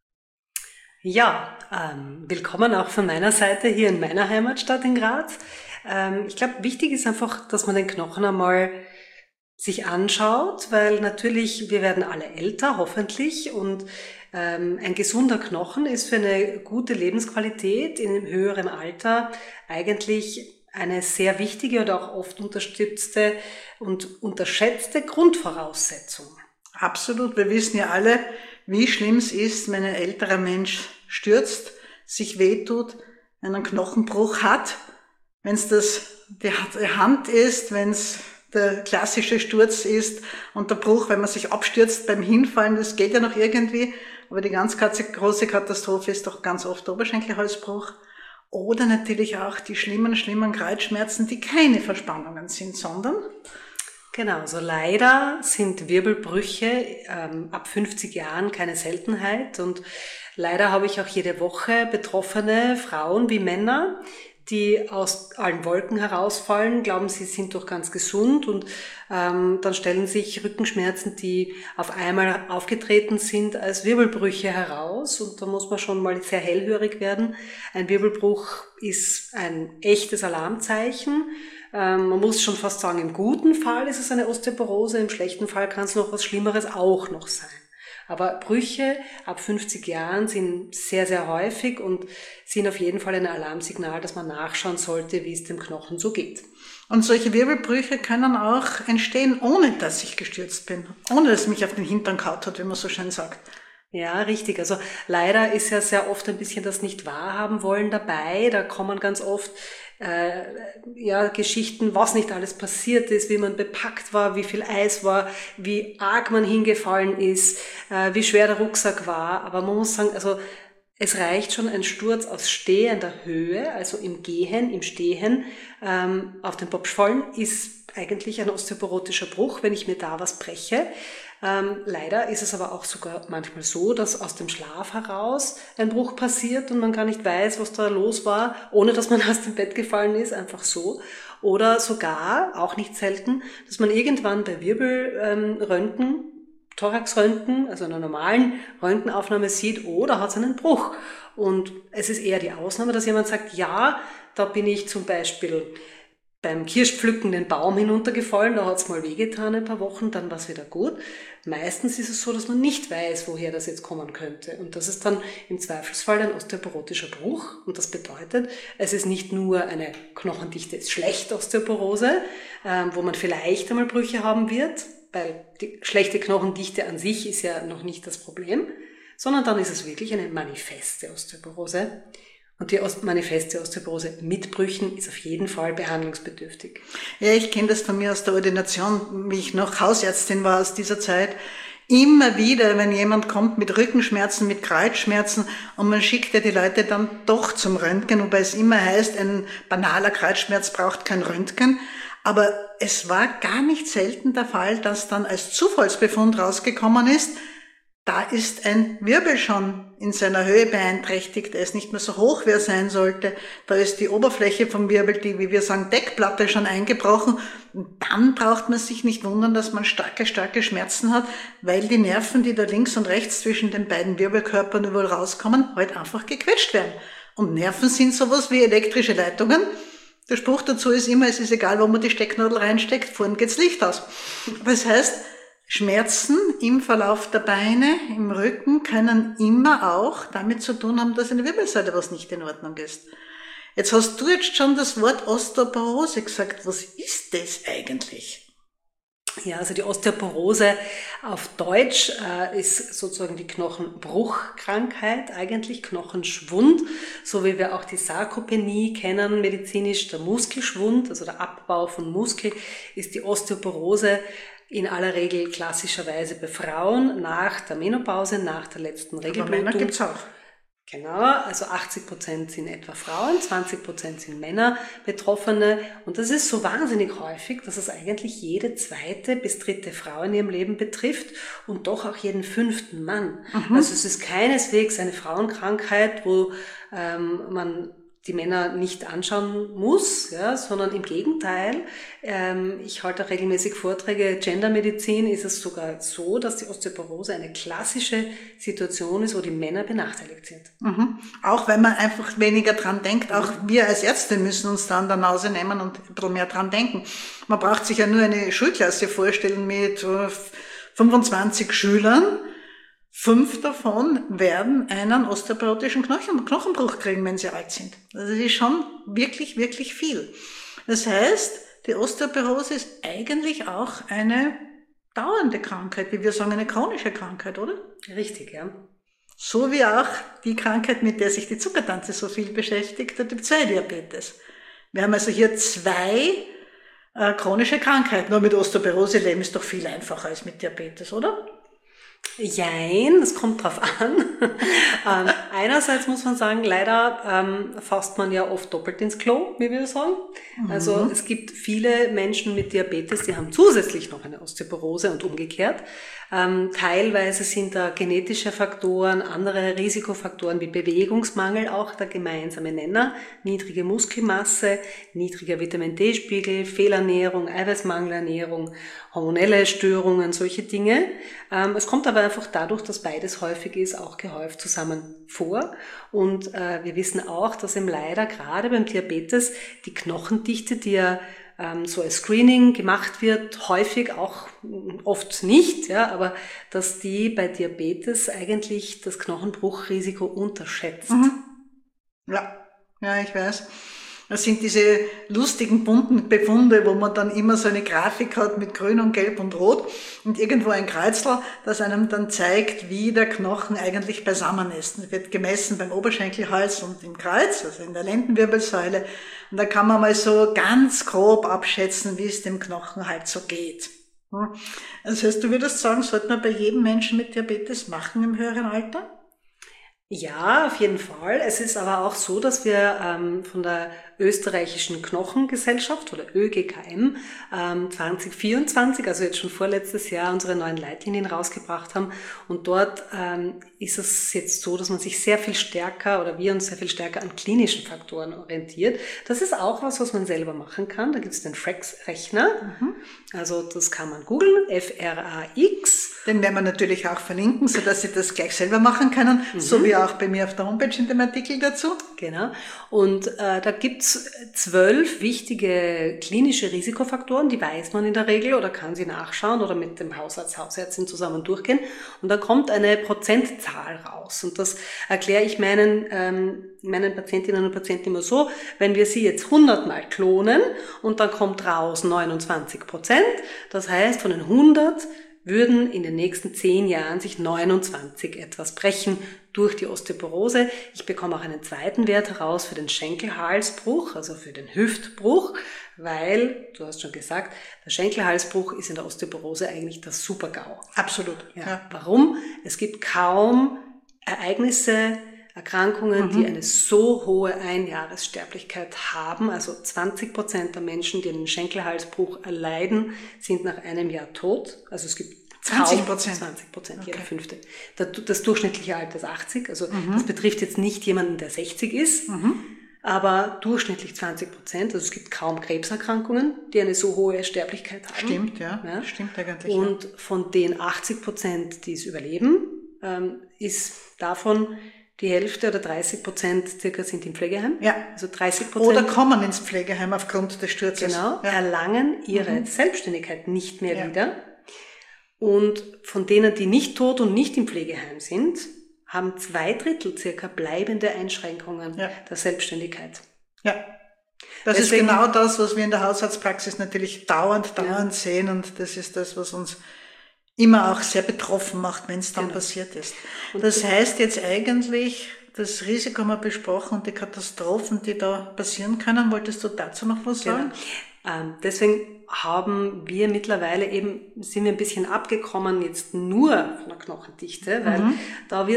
Ja, willkommen auch von meiner Seite hier in meiner Heimatstadt in Graz. Ich glaube, wichtig ist einfach, dass man den Knochen einmal sich anschaut, weil natürlich, wir werden alle älter, hoffentlich, und ein gesunder Knochen ist für eine gute Lebensqualität in einem höheren Alter eigentlich eine sehr wichtige oder auch oft unterstützte und unterschätzte Grundvoraussetzung. Absolut. Wir wissen ja alle, wie schlimm es ist, wenn ein älterer Mensch stürzt, sich wehtut, einen Knochenbruch hat, wenn es die Hand ist, wenn es der klassische Sturz ist und der Bruch, wenn man sich abstürzt beim Hinfallen, das geht ja noch irgendwie, aber die ganz große Katastrophe ist doch ganz oft der Oberschenkelhalsbruch. Oder natürlich auch die schlimmen Kreuzschmerzen, die keine Verspannungen sind, sondern... Genau, also leider sind Wirbelbrüche ab 50 Jahren keine Seltenheit und leider habe ich auch jede Woche betroffene Frauen wie Männer, die aus allen Wolken herausfallen, glauben, sie sind doch ganz gesund und dann stellen sich Rückenschmerzen, die auf einmal aufgetreten sind, als Wirbelbrüche heraus und da muss man schon mal sehr hellhörig werden. Ein Wirbelbruch ist ein echtes Alarmzeichen. Man muss schon fast sagen, im guten Fall ist es eine Osteoporose, im schlechten Fall kann es noch was Schlimmeres auch noch sein. Aber Brüche ab 50 Jahren sind sehr, sehr häufig und sind auf jeden Fall ein Alarmsignal, dass man nachschauen sollte, wie es dem Knochen so geht. Und solche Wirbelbrüche können auch entstehen, ohne dass ich gestürzt bin, ohne dass es mich auf den Hintern kaut hat, wie man so schön sagt. Ja, richtig. Also leider ist ja sehr oft ein bisschen das Nicht-Wahrhaben wollen dabei. Da kommen ganz oft Geschichten, was nicht alles passiert ist, wie man bepackt war, wie viel Eis war, wie arg man hingefallen ist, wie schwer der Rucksack war. Aber man muss sagen, also es reicht schon ein Sturz aus stehender Höhe, also im Gehen, im Stehen, auf den Popsch fallen, ist eigentlich ein osteoporotischer Bruch, wenn ich mir da was breche. Leider ist es aber auch sogar manchmal so, dass aus dem Schlaf heraus ein Bruch passiert und man gar nicht weiß, was da los war, ohne dass man aus dem Bett gefallen ist, einfach so. Oder sogar, auch nicht selten, dass man irgendwann bei Wirbelröntgen, Thoraxröntgen, also einer normalen Röntgenaufnahme sieht, oh, da hat es einen Bruch. Und es ist eher die Ausnahme, dass jemand sagt, ja, da bin ich zum Beispiel beim Kirschpflücken den Baum hinuntergefallen, da hat es mal wehgetan ein paar Wochen, dann war es wieder gut. Meistens ist es so, dass man nicht weiß, woher das jetzt kommen könnte. Und das ist dann im Zweifelsfall ein osteoporotischer Bruch. Und das bedeutet, es ist nicht nur eine knochendichte, schlechte Osteoporose, wo man vielleicht einmal Brüche haben wird, weil die schlechte Knochendichte an sich ist ja noch nicht das Problem, sondern dann ist es wirklich eine manifeste Osteoporose. Und die manifeste Osteoporose mit Brüchen ist auf jeden Fall behandlungsbedürftig. Ja, ich kenne das von mir aus der Ordination, wie ich noch Hausärztin war aus dieser Zeit. Immer wieder, wenn jemand kommt mit Rückenschmerzen, mit Kreuzschmerzen und man schickt ja die Leute dann doch zum Röntgen, wobei es immer heißt, ein banaler Kreuzschmerz braucht kein Röntgen. Aber es war gar nicht selten der Fall, dass dann als Zufallsbefund rausgekommen ist, da ist ein Wirbel schon in seiner Höhe beeinträchtigt, er ist nicht mehr so hoch, wie er sein sollte. Da ist die Oberfläche vom Wirbel, die, wie wir sagen, Deckplatte schon eingebrochen. Und dann braucht man sich nicht wundern, dass man starke Schmerzen hat, weil die Nerven, die da links und rechts zwischen den beiden Wirbelkörpern überall rauskommen, halt einfach gequetscht werden. Und Nerven sind sowas wie elektrische Leitungen. Der Spruch dazu ist immer, es ist egal, wo man die Stecknadel reinsteckt, vorn geht's Licht aus. Das heißt, Schmerzen im Verlauf der Beine, im Rücken können immer auch damit zu tun haben, dass in der Wirbelsäule was nicht in Ordnung ist. Jetzt hast du jetzt schon das Wort Osteoporose gesagt. Was ist das eigentlich? Ja, also die Osteoporose auf Deutsch ist sozusagen die Knochenbruchkrankheit, eigentlich Knochenschwund, so wie wir auch die Sarkopenie kennen, medizinisch der Muskelschwund, also der Abbau von Muskel, ist die Osteoporose in aller Regel klassischerweise bei Frauen nach der Menopause, nach der letzten Regelblutung. Aber Männer gibt's auch. Genau, also 80% sind etwa Frauen, 20% sind Männer Betroffene. Und das ist so wahnsinnig häufig, dass es eigentlich jede zweite bis dritte Frau in ihrem Leben betrifft und doch auch jeden fünften Mann. Also es ist keineswegs eine Frauenkrankheit, wo man die Männer nicht anschauen muss, ja, sondern im Gegenteil. Ich halte auch regelmäßig Vorträge. Gendermedizin ist es sogar so, dass die Osteoporose eine klassische Situation ist, wo die Männer benachteiligt sind. Auch wenn man einfach weniger dran denkt. Auch wir als Ärzte müssen uns da an der Nase nehmen und ein bisschen mehr dran denken. Man braucht sich ja nur eine Schulklasse vorstellen mit 25 Schülern. 5 davon werden einen osteoporotischen Knochenbruch kriegen, wenn sie alt sind. Also das ist schon wirklich, wirklich viel. Das heißt, die Osteoporose ist eigentlich auch eine dauernde Krankheit, wie wir sagen, eine chronische Krankheit, oder? Richtig, ja. So wie auch die Krankheit, mit der sich die Zuckertante so viel beschäftigt, der Typ-2-Diabetes. Wir haben also hier 2 chronische Krankheiten. Nur mit Osteoporose leben ist doch viel einfacher als mit Diabetes, oder? Jein, es kommt drauf an. Einerseits muss man sagen, leider fasst man ja oft doppelt ins Klo, wie wir sagen. Also es gibt viele Menschen mit Diabetes, die haben zusätzlich noch eine Osteoporose und umgekehrt. Teilweise sind da genetische Faktoren, andere Risikofaktoren wie Bewegungsmangel auch der gemeinsame Nenner, niedrige Muskelmasse, niedriger Vitamin-D-Spiegel, Fehlernährung, Eiweißmangelernährung, hormonelle Störungen, solche Dinge. Es kommt aber einfach dadurch, dass beides häufig ist, auch gehäuft zusammen vor. Und wir wissen auch, dass eben leider gerade beim Diabetes die Knochendichte, die ja so als Screening gemacht wird, häufig auch oft nicht, ja, aber dass die bei Diabetes eigentlich das Knochenbruchrisiko unterschätzt. Ja, ich weiß. Das sind diese lustigen, bunten Befunde, wo man dann immer so eine Grafik hat mit Grün und Gelb und Rot und irgendwo ein Kreuzel, das einem dann zeigt, wie der Knochen eigentlich beisammen ist. Das wird gemessen beim Oberschenkelhals und im Kreuz, also in der Lendenwirbelsäule. Und da kann man mal so ganz grob abschätzen, wie es dem Knochen halt so geht. Das heißt, du würdest sagen, sollte man bei jedem Menschen mit Diabetes machen im höheren Alter? Ja, auf jeden Fall. Es ist aber auch so, dass wir von der österreichischen Knochengesellschaft oder ÖGKM 2024, also jetzt schon vorletztes Jahr, unsere neuen Leitlinien rausgebracht haben. Und dort ist es jetzt so, dass man sich sehr viel stärker oder wir uns sehr viel stärker an klinischen Faktoren orientiert. Das ist auch was man selber machen kann. Da gibt es den FRAX-Rechner. Also das kann man googeln, FRAX. Den werden wir natürlich auch verlinken, sodass Sie das gleich selber machen können, so wie auch bei mir auf der Homepage in dem Artikel dazu. Genau. Und da gibt's 12 wichtige klinische Risikofaktoren, die weiß man in der Regel oder kann sie nachschauen oder mit dem Hausarzt, Hausärztin zusammen durchgehen. Und da kommt eine Prozentzahl raus. Und das erkläre ich meinen Patientinnen und Patienten immer so: Wenn wir sie jetzt 100 Mal klonen und dann kommt raus 29%, das heißt, von den 100 würden in den nächsten 10 Jahren sich 29 etwas brechen durch die Osteoporose. Ich bekomme auch einen zweiten Wert heraus für den Schenkelhalsbruch, also für den Hüftbruch, weil, du hast schon gesagt, der Schenkelhalsbruch ist in der Osteoporose eigentlich das Super-GAU. Absolut. Ja. Warum? Es gibt kaum Ereignisse, Erkrankungen, die eine so hohe Einjahressterblichkeit haben. Also 20% der Menschen, die einen Schenkelhalsbruch erleiden, sind nach einem Jahr tot. Also es gibt 20%? 20%, jeder Fünfte. Das durchschnittliche Alter ist 80. Also das betrifft jetzt nicht jemanden, der 60 ist, aber durchschnittlich 20%. Also es gibt kaum Krebserkrankungen, die eine so hohe Sterblichkeit haben. Stimmt, ja. Stimmt eigentlich. Und von den 80%, die es überleben, ist davon die Hälfte oder 30% circa sind im Pflegeheim. Ja. Also 30%. Oder kommen ins Pflegeheim aufgrund des Sturzes. Genau. Ja. Erlangen ihre Selbstständigkeit nicht mehr wieder. Und von denen, die nicht tot und nicht im Pflegeheim sind, haben 2/3 circa bleibende Einschränkungen der Selbstständigkeit. Ja. Das ist genau das, was wir in der Hausarztpraxis natürlich dauernd sehen. Und das ist das, was uns immer auch sehr betroffen macht, wenn es dann passiert ist. Und das heißt jetzt eigentlich, das Risiko haben wir besprochen und die Katastrophen, die da passieren können. Wolltest du dazu noch was sagen? Deswegen haben wir mittlerweile sind wir ein bisschen abgekommen jetzt nur von der Knochendichte, weil da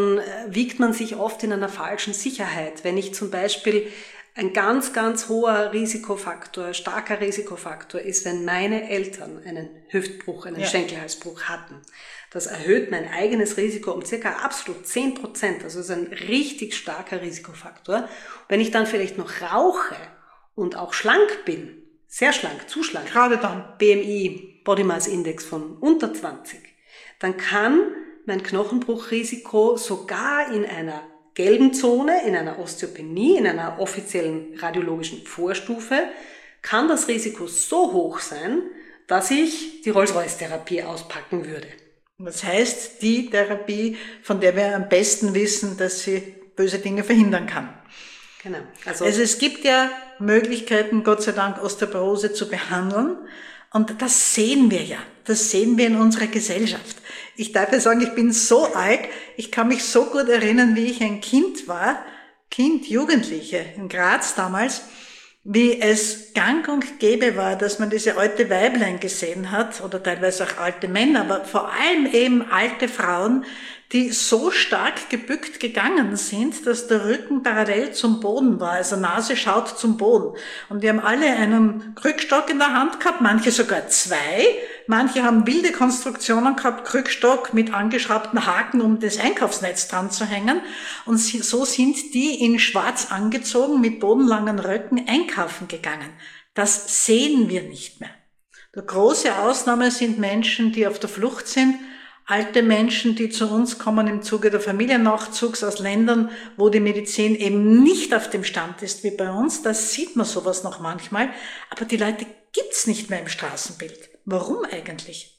wiegt man sich oft in einer falschen Sicherheit. Wenn ich zum Beispiel ein ganz, ganz hoher Risikofaktor, starker Risikofaktor ist, wenn meine Eltern einen Hüftbruch, einen Schenkelhalsbruch hatten. Das erhöht mein eigenes Risiko um circa absolut 10%. Also ist ein richtig starker Risikofaktor. Wenn ich dann vielleicht noch rauche und auch schlank bin, sehr schlank, zu schlank, gerade dann BMI, Body Mass Index von unter 20, dann kann mein Knochenbruchrisiko sogar in einer gelben Zone, in einer Osteopenie, in einer offiziellen radiologischen Vorstufe, kann das Risiko so hoch sein, dass ich die Rolls-Royce-Therapie auspacken würde. Das heißt, die Therapie, von der wir am besten wissen, dass sie böse Dinge verhindern kann. Genau. Also es gibt ja Möglichkeiten, Gott sei Dank, Osteoporose zu behandeln. Und das sehen wir ja. Das sehen wir in unserer Gesellschaft. Ich darf ja sagen, ich bin so alt, ich kann mich so gut erinnern, wie ich ein Kind war, Jugendliche in Graz damals, wie es gang und gäbe war, dass man diese alte Weiblein gesehen hat, oder teilweise auch alte Männer, aber vor allem eben alte Frauen, die so stark gebückt gegangen sind, dass der Rücken parallel zum Boden war, also Nase schaut zum Boden. Und die haben alle einen Krückstock in der Hand gehabt, manche sogar 2, manche haben wilde Konstruktionen gehabt, Krückstock mit angeschraubten Haken, um das Einkaufsnetz dran zu hängen. Und so sind die in schwarz angezogen, mit bodenlangen Röcken einkaufen gegangen. Das sehen wir nicht mehr. Die große Ausnahme sind Menschen, die auf der Flucht sind, alte Menschen, die zu uns kommen im Zuge der Familiennachzugs aus Ländern, wo die Medizin eben nicht auf dem Stand ist wie bei uns. Da sieht man sowas noch manchmal. Aber die Leute gibt's nicht mehr im Straßenbild. Warum eigentlich?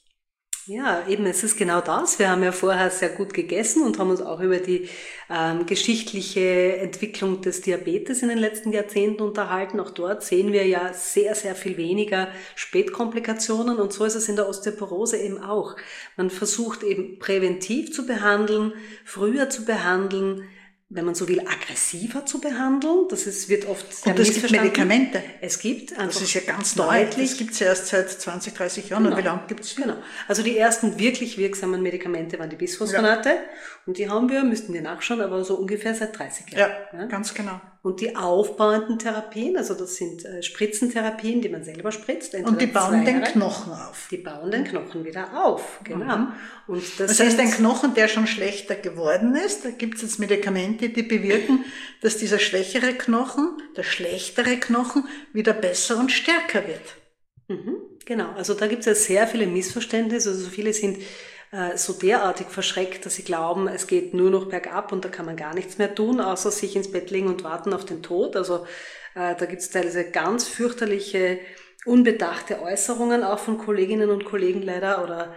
Ja, eben, es ist genau das. Wir haben ja vorher sehr gut gegessen und haben uns auch über die geschichtliche Entwicklung des Diabetes in den letzten Jahrzehnten unterhalten. Auch dort sehen wir ja sehr, sehr viel weniger Spätkomplikationen und so ist es in der Osteoporose eben auch. Man versucht eben präventiv zu behandeln, früher zu behandeln, wenn man so will, aggressiver zu behandeln. Wird oft sehr und es gibt Medikamente. Es gibt einfach das ist ja ganz deutlich. Das gibt es ja erst seit 20, 30 Jahren. Genau. Und wie lange gibt es? Genau. Also die ersten wirklich wirksamen Medikamente waren die Bisphosphonate. Und die haben wir, müssten wir nachschauen, aber so ungefähr seit 30 Jahren. Ja, ganz genau. Und die aufbauenden Therapien, also das sind Spritzentherapien, die man selber spritzt. Und die bauen den Knochen auf. Die bauen den Knochen wieder auf, genau. Und das heißt, ein Knochen, der schon schlechter geworden ist, da gibt es jetzt Medikamente, die bewirken, dass dieser schwächere Knochen, der schlechtere Knochen, wieder besser und stärker wird. Genau, also da gibt es ja sehr viele Missverständnisse. Also so viele sind so derartig verschreckt, dass sie glauben, es geht nur noch bergab und da kann man gar nichts mehr tun, außer sich ins Bett legen und warten auf den Tod. Also da gibt es teilweise ganz fürchterliche, unbedachte Äußerungen auch von Kolleginnen und Kollegen leider oder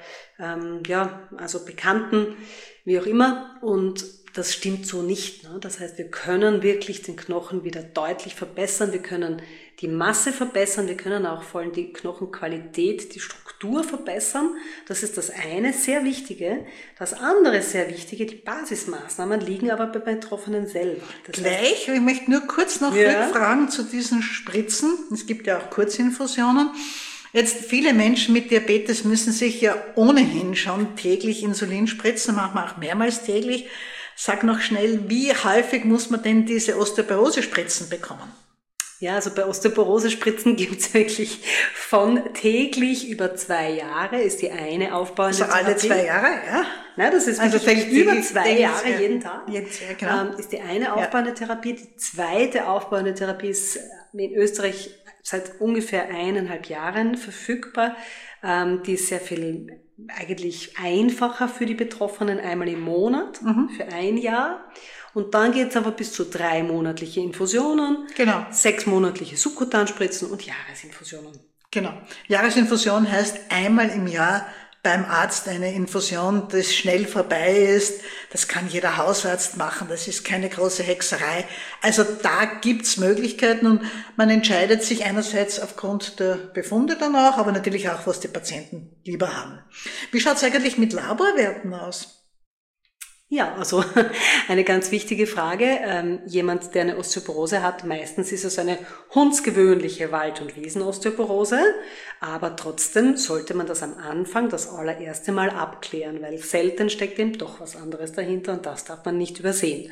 also Bekannten, wie auch immer. Und das stimmt so nicht. Ne? Das heißt, wir können wirklich den Knochen wieder deutlich verbessern. Wir können die Masse verbessern. Wir können auch vor allem die Knochenqualität, die Struktur verbessern. Das ist das eine, sehr Wichtige. Das andere, sehr Wichtige, die Basismaßnahmen liegen aber bei Betroffenen selber. Gleich, ich möchte nur kurz noch rückfragen zu diesen Spritzen. Es gibt ja auch Kurzinfusionen. Jetzt, viele Menschen mit Diabetes müssen sich ja ohnehin schon täglich Insulin spritzen, manchmal auch mehrmals täglich. Sag noch schnell, wie häufig muss man denn diese Osteoporose-Spritzen bekommen? Ja, also bei Osteoporose-Spritzen gibt's wirklich von täglich über 2 Jahre ist die eine aufbauende Therapie. Also alle 2 Jahre, ja? Nein, das ist also über 2 Jahre jeden Tag. Genau. Ist die eine aufbauende Therapie. Die zweite aufbauende Therapie ist in Österreich seit ungefähr 1,5 Jahren verfügbar. Die ist sehr viel eigentlich einfacher für die Betroffenen, einmal im Monat für 1 Jahr. Und dann geht's aber bis zu 3 monatliche Infusionen, 6 monatliche Subkutanspritzen und Jahresinfusionen. Genau. Jahresinfusion heißt einmal im Jahr beim Arzt eine Infusion, das schnell vorbei ist. Das kann jeder Hausarzt machen, das ist keine große Hexerei. Also da gibt's Möglichkeiten und man entscheidet sich einerseits aufgrund der Befunde dann auch, aber natürlich auch, was die Patienten lieber haben. Wie schaut's eigentlich mit Laborwerten aus? Ja, also eine ganz wichtige Frage. Jemand, der eine Osteoporose hat, meistens ist es eine hundsgewöhnliche Wald- und Wiesenosteoporose, aber trotzdem sollte man das am Anfang das allererste Mal abklären, weil selten steckt eben doch was anderes dahinter und das darf man nicht übersehen.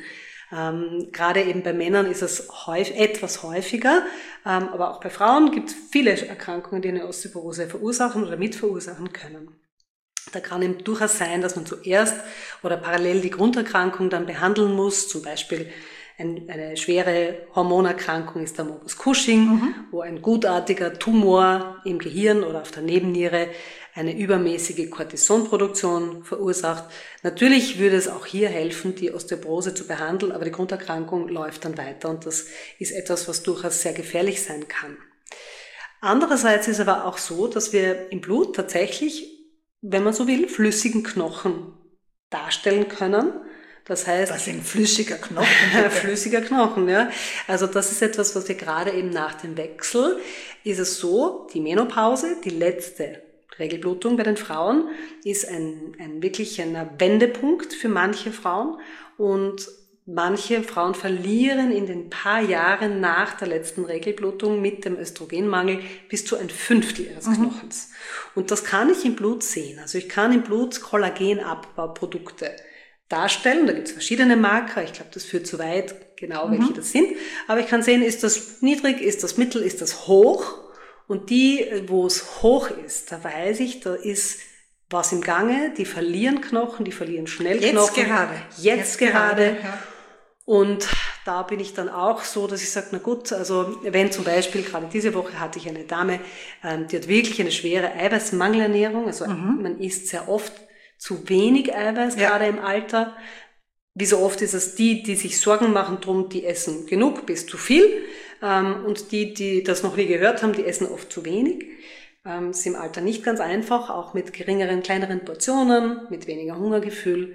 Gerade eben bei Männern ist es etwas häufiger, aber auch bei Frauen gibt es viele Erkrankungen, die eine Osteoporose verursachen oder mitverursachen können. Da kann eben durchaus sein, dass man zuerst oder parallel die Grunderkrankung dann behandeln muss. Zum Beispiel eine schwere Hormonerkrankung ist der Morbus Cushing, wo ein gutartiger Tumor im Gehirn oder auf der Nebenniere eine übermäßige Cortisonproduktion verursacht. Natürlich würde es auch hier helfen, die Osteoporose zu behandeln, aber die Grunderkrankung läuft dann weiter und das ist etwas, was durchaus sehr gefährlich sein kann. Andererseits ist aber auch so, dass wir im Blut tatsächlich, wenn man so will, flüssigen Knochen darstellen können. Das heißt, was sind flüssiger Knochen? Flüssiger Knochen, ja. Also das ist etwas, was wir gerade eben nach dem Wechsel, ist es so, die Menopause, die letzte Regelblutung bei den Frauen, ist wirklich ein Wendepunkt für manche Frauen und manche Frauen verlieren in den paar Jahren nach der letzten Regelblutung mit dem Östrogenmangel bis zu 1/5 ihres Knochens. Und das kann ich im Blut sehen. Also ich kann im Blut Kollagenabbauprodukte darstellen. Da gibt es verschiedene Marker. Ich glaube, das führt zu weit, genau welche das sind. Aber ich kann sehen, ist das niedrig, ist das mittel, ist das hoch. Und die, wo es hoch ist, da weiß ich, da ist was im Gange. Die verlieren Knochen, die verlieren schnell Knochen. Jetzt gerade. Ja. Und da bin ich dann auch so, dass ich sage, na gut, also wenn zum Beispiel, gerade diese Woche hatte ich eine Dame, die hat wirklich eine schwere Eiweißmangelernährung, also man isst sehr oft zu wenig Eiweiß, gerade im Alter. Wie so oft ist es die sich Sorgen machen drum, die essen genug bis zu viel und die das noch nie gehört haben, die essen oft zu wenig. Ist im Alter nicht ganz einfach, auch mit geringeren, kleineren Portionen, mit weniger Hungergefühl.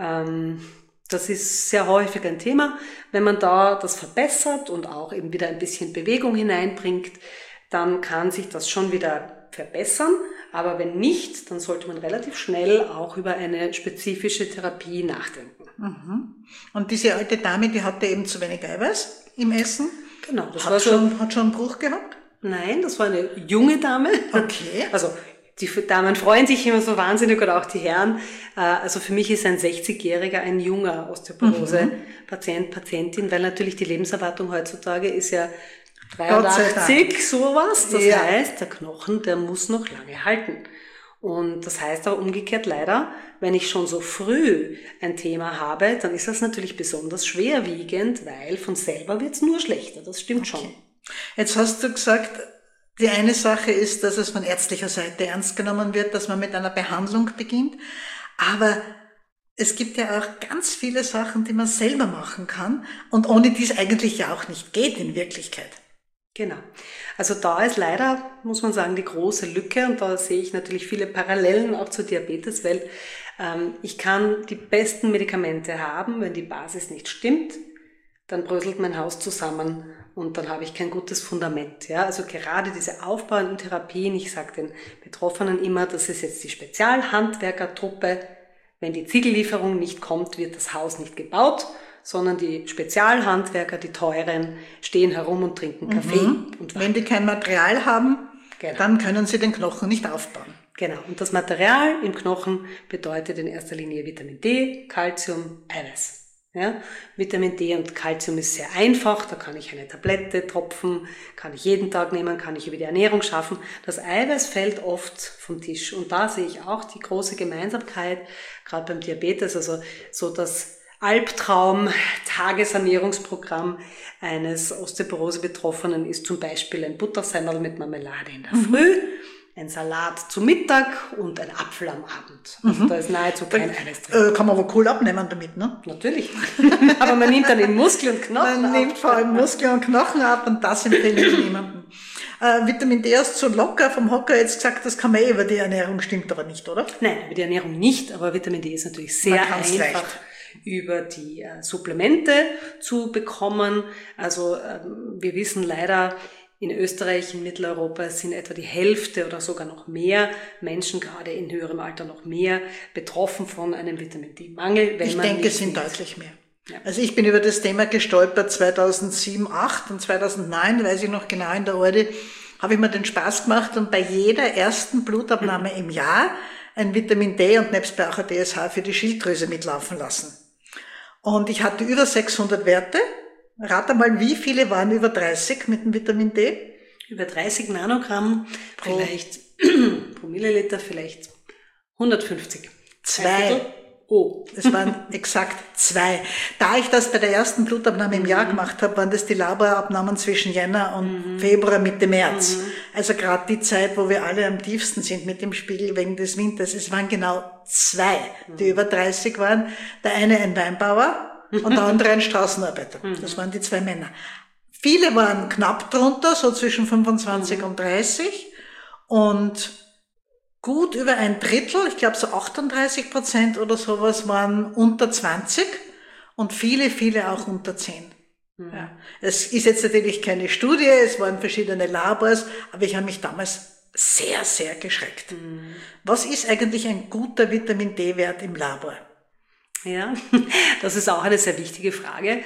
Das ist sehr häufig ein Thema. Wenn man da das verbessert und auch eben wieder ein bisschen Bewegung hineinbringt, dann kann sich das schon wieder verbessern. Aber wenn nicht, dann sollte man relativ schnell auch über eine spezifische Therapie nachdenken. Und diese alte Dame, die hatte eben zu wenig Eiweiß im Essen? Genau. Hat schon einen Bruch gehabt? Nein, das war eine junge Dame. Okay. Also die Damen freuen sich immer so wahnsinnig oder auch die Herren. Also für mich ist ein 60-Jähriger ein junger Osteoporose-Patient, Patientin, weil natürlich die Lebenserwartung heutzutage ist ja 83, sowas. Das heißt, der Knochen, der muss noch lange halten. Und das heißt aber umgekehrt leider, wenn ich schon so früh ein Thema habe, dann ist das natürlich besonders schwerwiegend, weil von selber wird's nur schlechter. Das stimmt schon. Jetzt hast du gesagt, die eine Sache ist, dass es von ärztlicher Seite ernst genommen wird, dass man mit einer Behandlung beginnt. Aber es gibt ja auch ganz viele Sachen, die man selber machen kann und ohne die es eigentlich ja auch nicht geht in Wirklichkeit. Genau. Also da ist leider, muss man sagen, die große Lücke und da sehe ich natürlich viele Parallelen auch zur Diabetes, weil ich kann die besten Medikamente haben, wenn die Basis nicht stimmt, dann bröselt mein Haus zusammen und dann habe ich kein gutes Fundament. Ja? Also gerade diese aufbauenden Therapien, ich sage den Betroffenen immer, das ist jetzt die Spezialhandwerkertruppe. Wenn die Ziegellieferung nicht kommt, wird das Haus nicht gebaut, sondern die Spezialhandwerker, die teuren, stehen herum und trinken Kaffee. Und wenn die kein Material haben, genau, dann können sie den Knochen nicht aufbauen. Genau. Und das Material im Knochen bedeutet in erster Linie Vitamin D, Calcium, Eiweiß. Ja, Vitamin D und Calcium ist sehr einfach, da kann ich eine Tablette, Tropfen, kann ich jeden Tag nehmen, kann ich über die Ernährung schaffen. Das Eiweiß fällt oft vom Tisch und da sehe ich auch die große Gemeinsamkeit, gerade beim Diabetes, also so das Albtraum-Tagesernährungsprogramm eines Osteoporose-Betroffenen ist zum Beispiel ein Buttersemmerl mit Marmelade in der Früh, ein Salat zu Mittag und ein Apfel am Abend. Also da ist nahezu kein Eiweiß drin. Kann man aber cool abnehmen damit, ne? Natürlich. Aber man nimmt dann den Muskel und Knochen ab. Man nimmt vor allem Muskel und Knochen ab und das empfehle ich niemandem. Vitamin D hast du locker vom Hocker jetzt gesagt, das kann man über die Ernährung, stimmt aber nicht, oder? Nein, über die Ernährung nicht, aber Vitamin D ist natürlich sehr einfach leicht über die Supplemente zu bekommen. Also wir wissen leider, in Österreich, in Mitteleuropa sind etwa die Hälfte oder sogar noch mehr Menschen, gerade in höherem Alter noch mehr, betroffen von einem Vitamin-D-Mangel. Ich denke, es sind deutlich mehr. Ja. Also ich bin über das Thema gestolpert 2007, 2008 und 2009, weiß ich noch genau, in der Orde, habe ich mir den Spaß gemacht und bei jeder ersten Blutabnahme im Jahr ein Vitamin D und nebst bei auch ein DSH für die Schilddrüse mitlaufen lassen. Und ich hatte über 600 Werte. Rate mal, wie viele waren über 30 mit dem Vitamin D? Über 30 Nanogramm, vielleicht pro Milliliter, vielleicht 150. 2. Oh. Es waren exakt 2. Da ich das bei der ersten Blutabnahme im Jahr gemacht habe, waren das die Laborabnahmen zwischen Jänner und Februar, Mitte März. Also gerade die Zeit, wo wir alle am tiefsten sind mit dem Spiegel wegen des Winters. Es waren genau 2, die über 30 waren. Der eine ein Weinbauer und der andere ein Straßenarbeiter. Das waren die 2 Männer. Viele waren knapp drunter, so zwischen 25 und 30 und gut über ein Drittel, ich glaube so 38% oder sowas waren unter 20 und viele auch unter 10. Ja. Es ist jetzt natürlich keine Studie, es waren verschiedene Labors, aber ich habe mich damals sehr, sehr geschreckt. Was ist eigentlich ein guter Vitamin-D-Wert im Labor? Ja, das ist auch eine sehr wichtige Frage.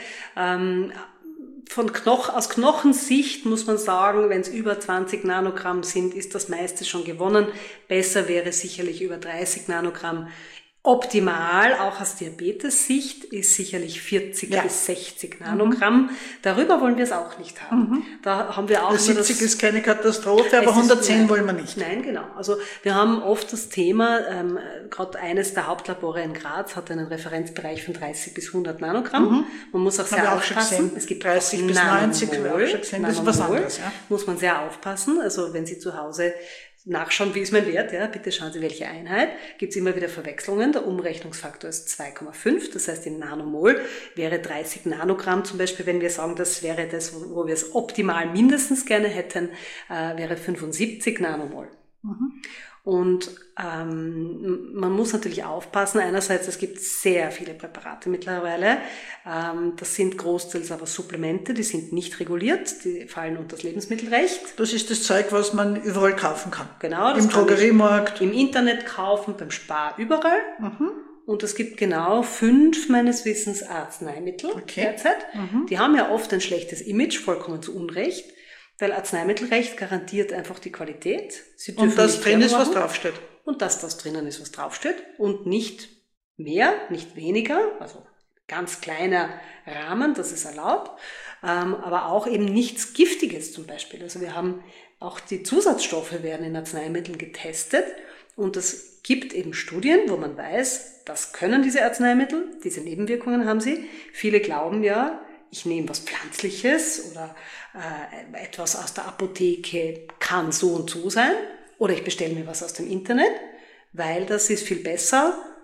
Aus Knochensicht muss man sagen, wenn es über 20 Nanogramm sind, ist das meiste schon gewonnen. Besser wäre sicherlich über 30 Nanogramm. Optimal, auch aus Diabetes-Sicht, ist sicherlich 40 bis 60 Nanogramm. Darüber wollen wir es auch nicht haben. Da haben wir auch 70 ist keine Katastrophe, aber 110 wollen wir nicht. Nein, genau. Also wir haben oft das Thema, gerade eines der Hauptlabore in Graz hat einen Referenzbereich von 30 bis 100 Nanogramm. Man muss auch sehr aufpassen. Es gibt 30 bis 90, habe ich auch schon gesehen. Das ist was anderes. Ja. Muss man sehr aufpassen. Also wenn Sie zu Hause nachschauen, wie ist mein Wert, ja, bitte schauen Sie, welche Einheit. Gibt es immer wieder Verwechslungen. Der Umrechnungsfaktor ist 2,5, das heißt in Nanomol wäre 30 Nanogramm zum Beispiel, wenn wir sagen, das wäre das, wo wir es optimal mindestens gerne hätten, wäre 75 Nanomol. Und man muss natürlich aufpassen. Einerseits, es gibt sehr viele Präparate mittlerweile. Das sind großteils aber Supplemente, die sind nicht reguliert, die fallen unter das Lebensmittelrecht. Das ist das Zeug, was man überall kaufen kann. Genau. Im Drogeriemarkt. Im Internet kaufen, beim Spar, überall. Und es gibt genau 5 meines Wissens Arzneimittel derzeit. Die haben ja oft ein schlechtes Image, vollkommen zu Unrecht. Weil Arzneimittelrecht garantiert einfach die Qualität. Sie dürfen und das nicht drin ist, machen. was draufsteht. Und dass das drinnen ist, was draufsteht. Und nicht mehr, nicht weniger. Also ganz kleiner Rahmen, das ist erlaubt. Aber auch eben nichts Giftiges zum Beispiel. Also wir haben auch die Zusatzstoffe werden in Arzneimitteln getestet. Und es gibt eben Studien, wo man weiß, das können diese Arzneimittel, diese Nebenwirkungen haben sie. Viele glauben ja, ich nehme was Pflanzliches oder etwas aus der Apotheke kann so und so sein oder ich bestelle mir was aus dem Internet, weil das ist viel besser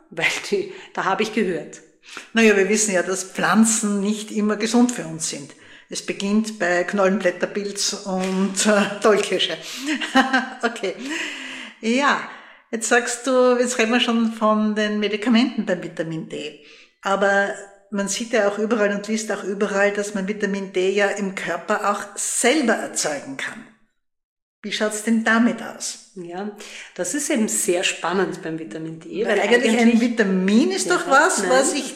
weil da habe ich gehört. Naja, wir wissen ja, dass Pflanzen nicht immer gesund für uns sind. Es beginnt bei Knollenblätterpilz und Tollkirsche. Okay. Ja, jetzt sagst du, jetzt reden wir schon von den Medikamenten beim Vitamin D. Aber man sieht ja auch überall und liest auch überall, dass man Vitamin D ja im Körper auch selber erzeugen kann. Wie schaut's denn damit aus? Ja, das ist eben sehr spannend beim Vitamin D. Weil eigentlich ein Vitamin ist doch was ich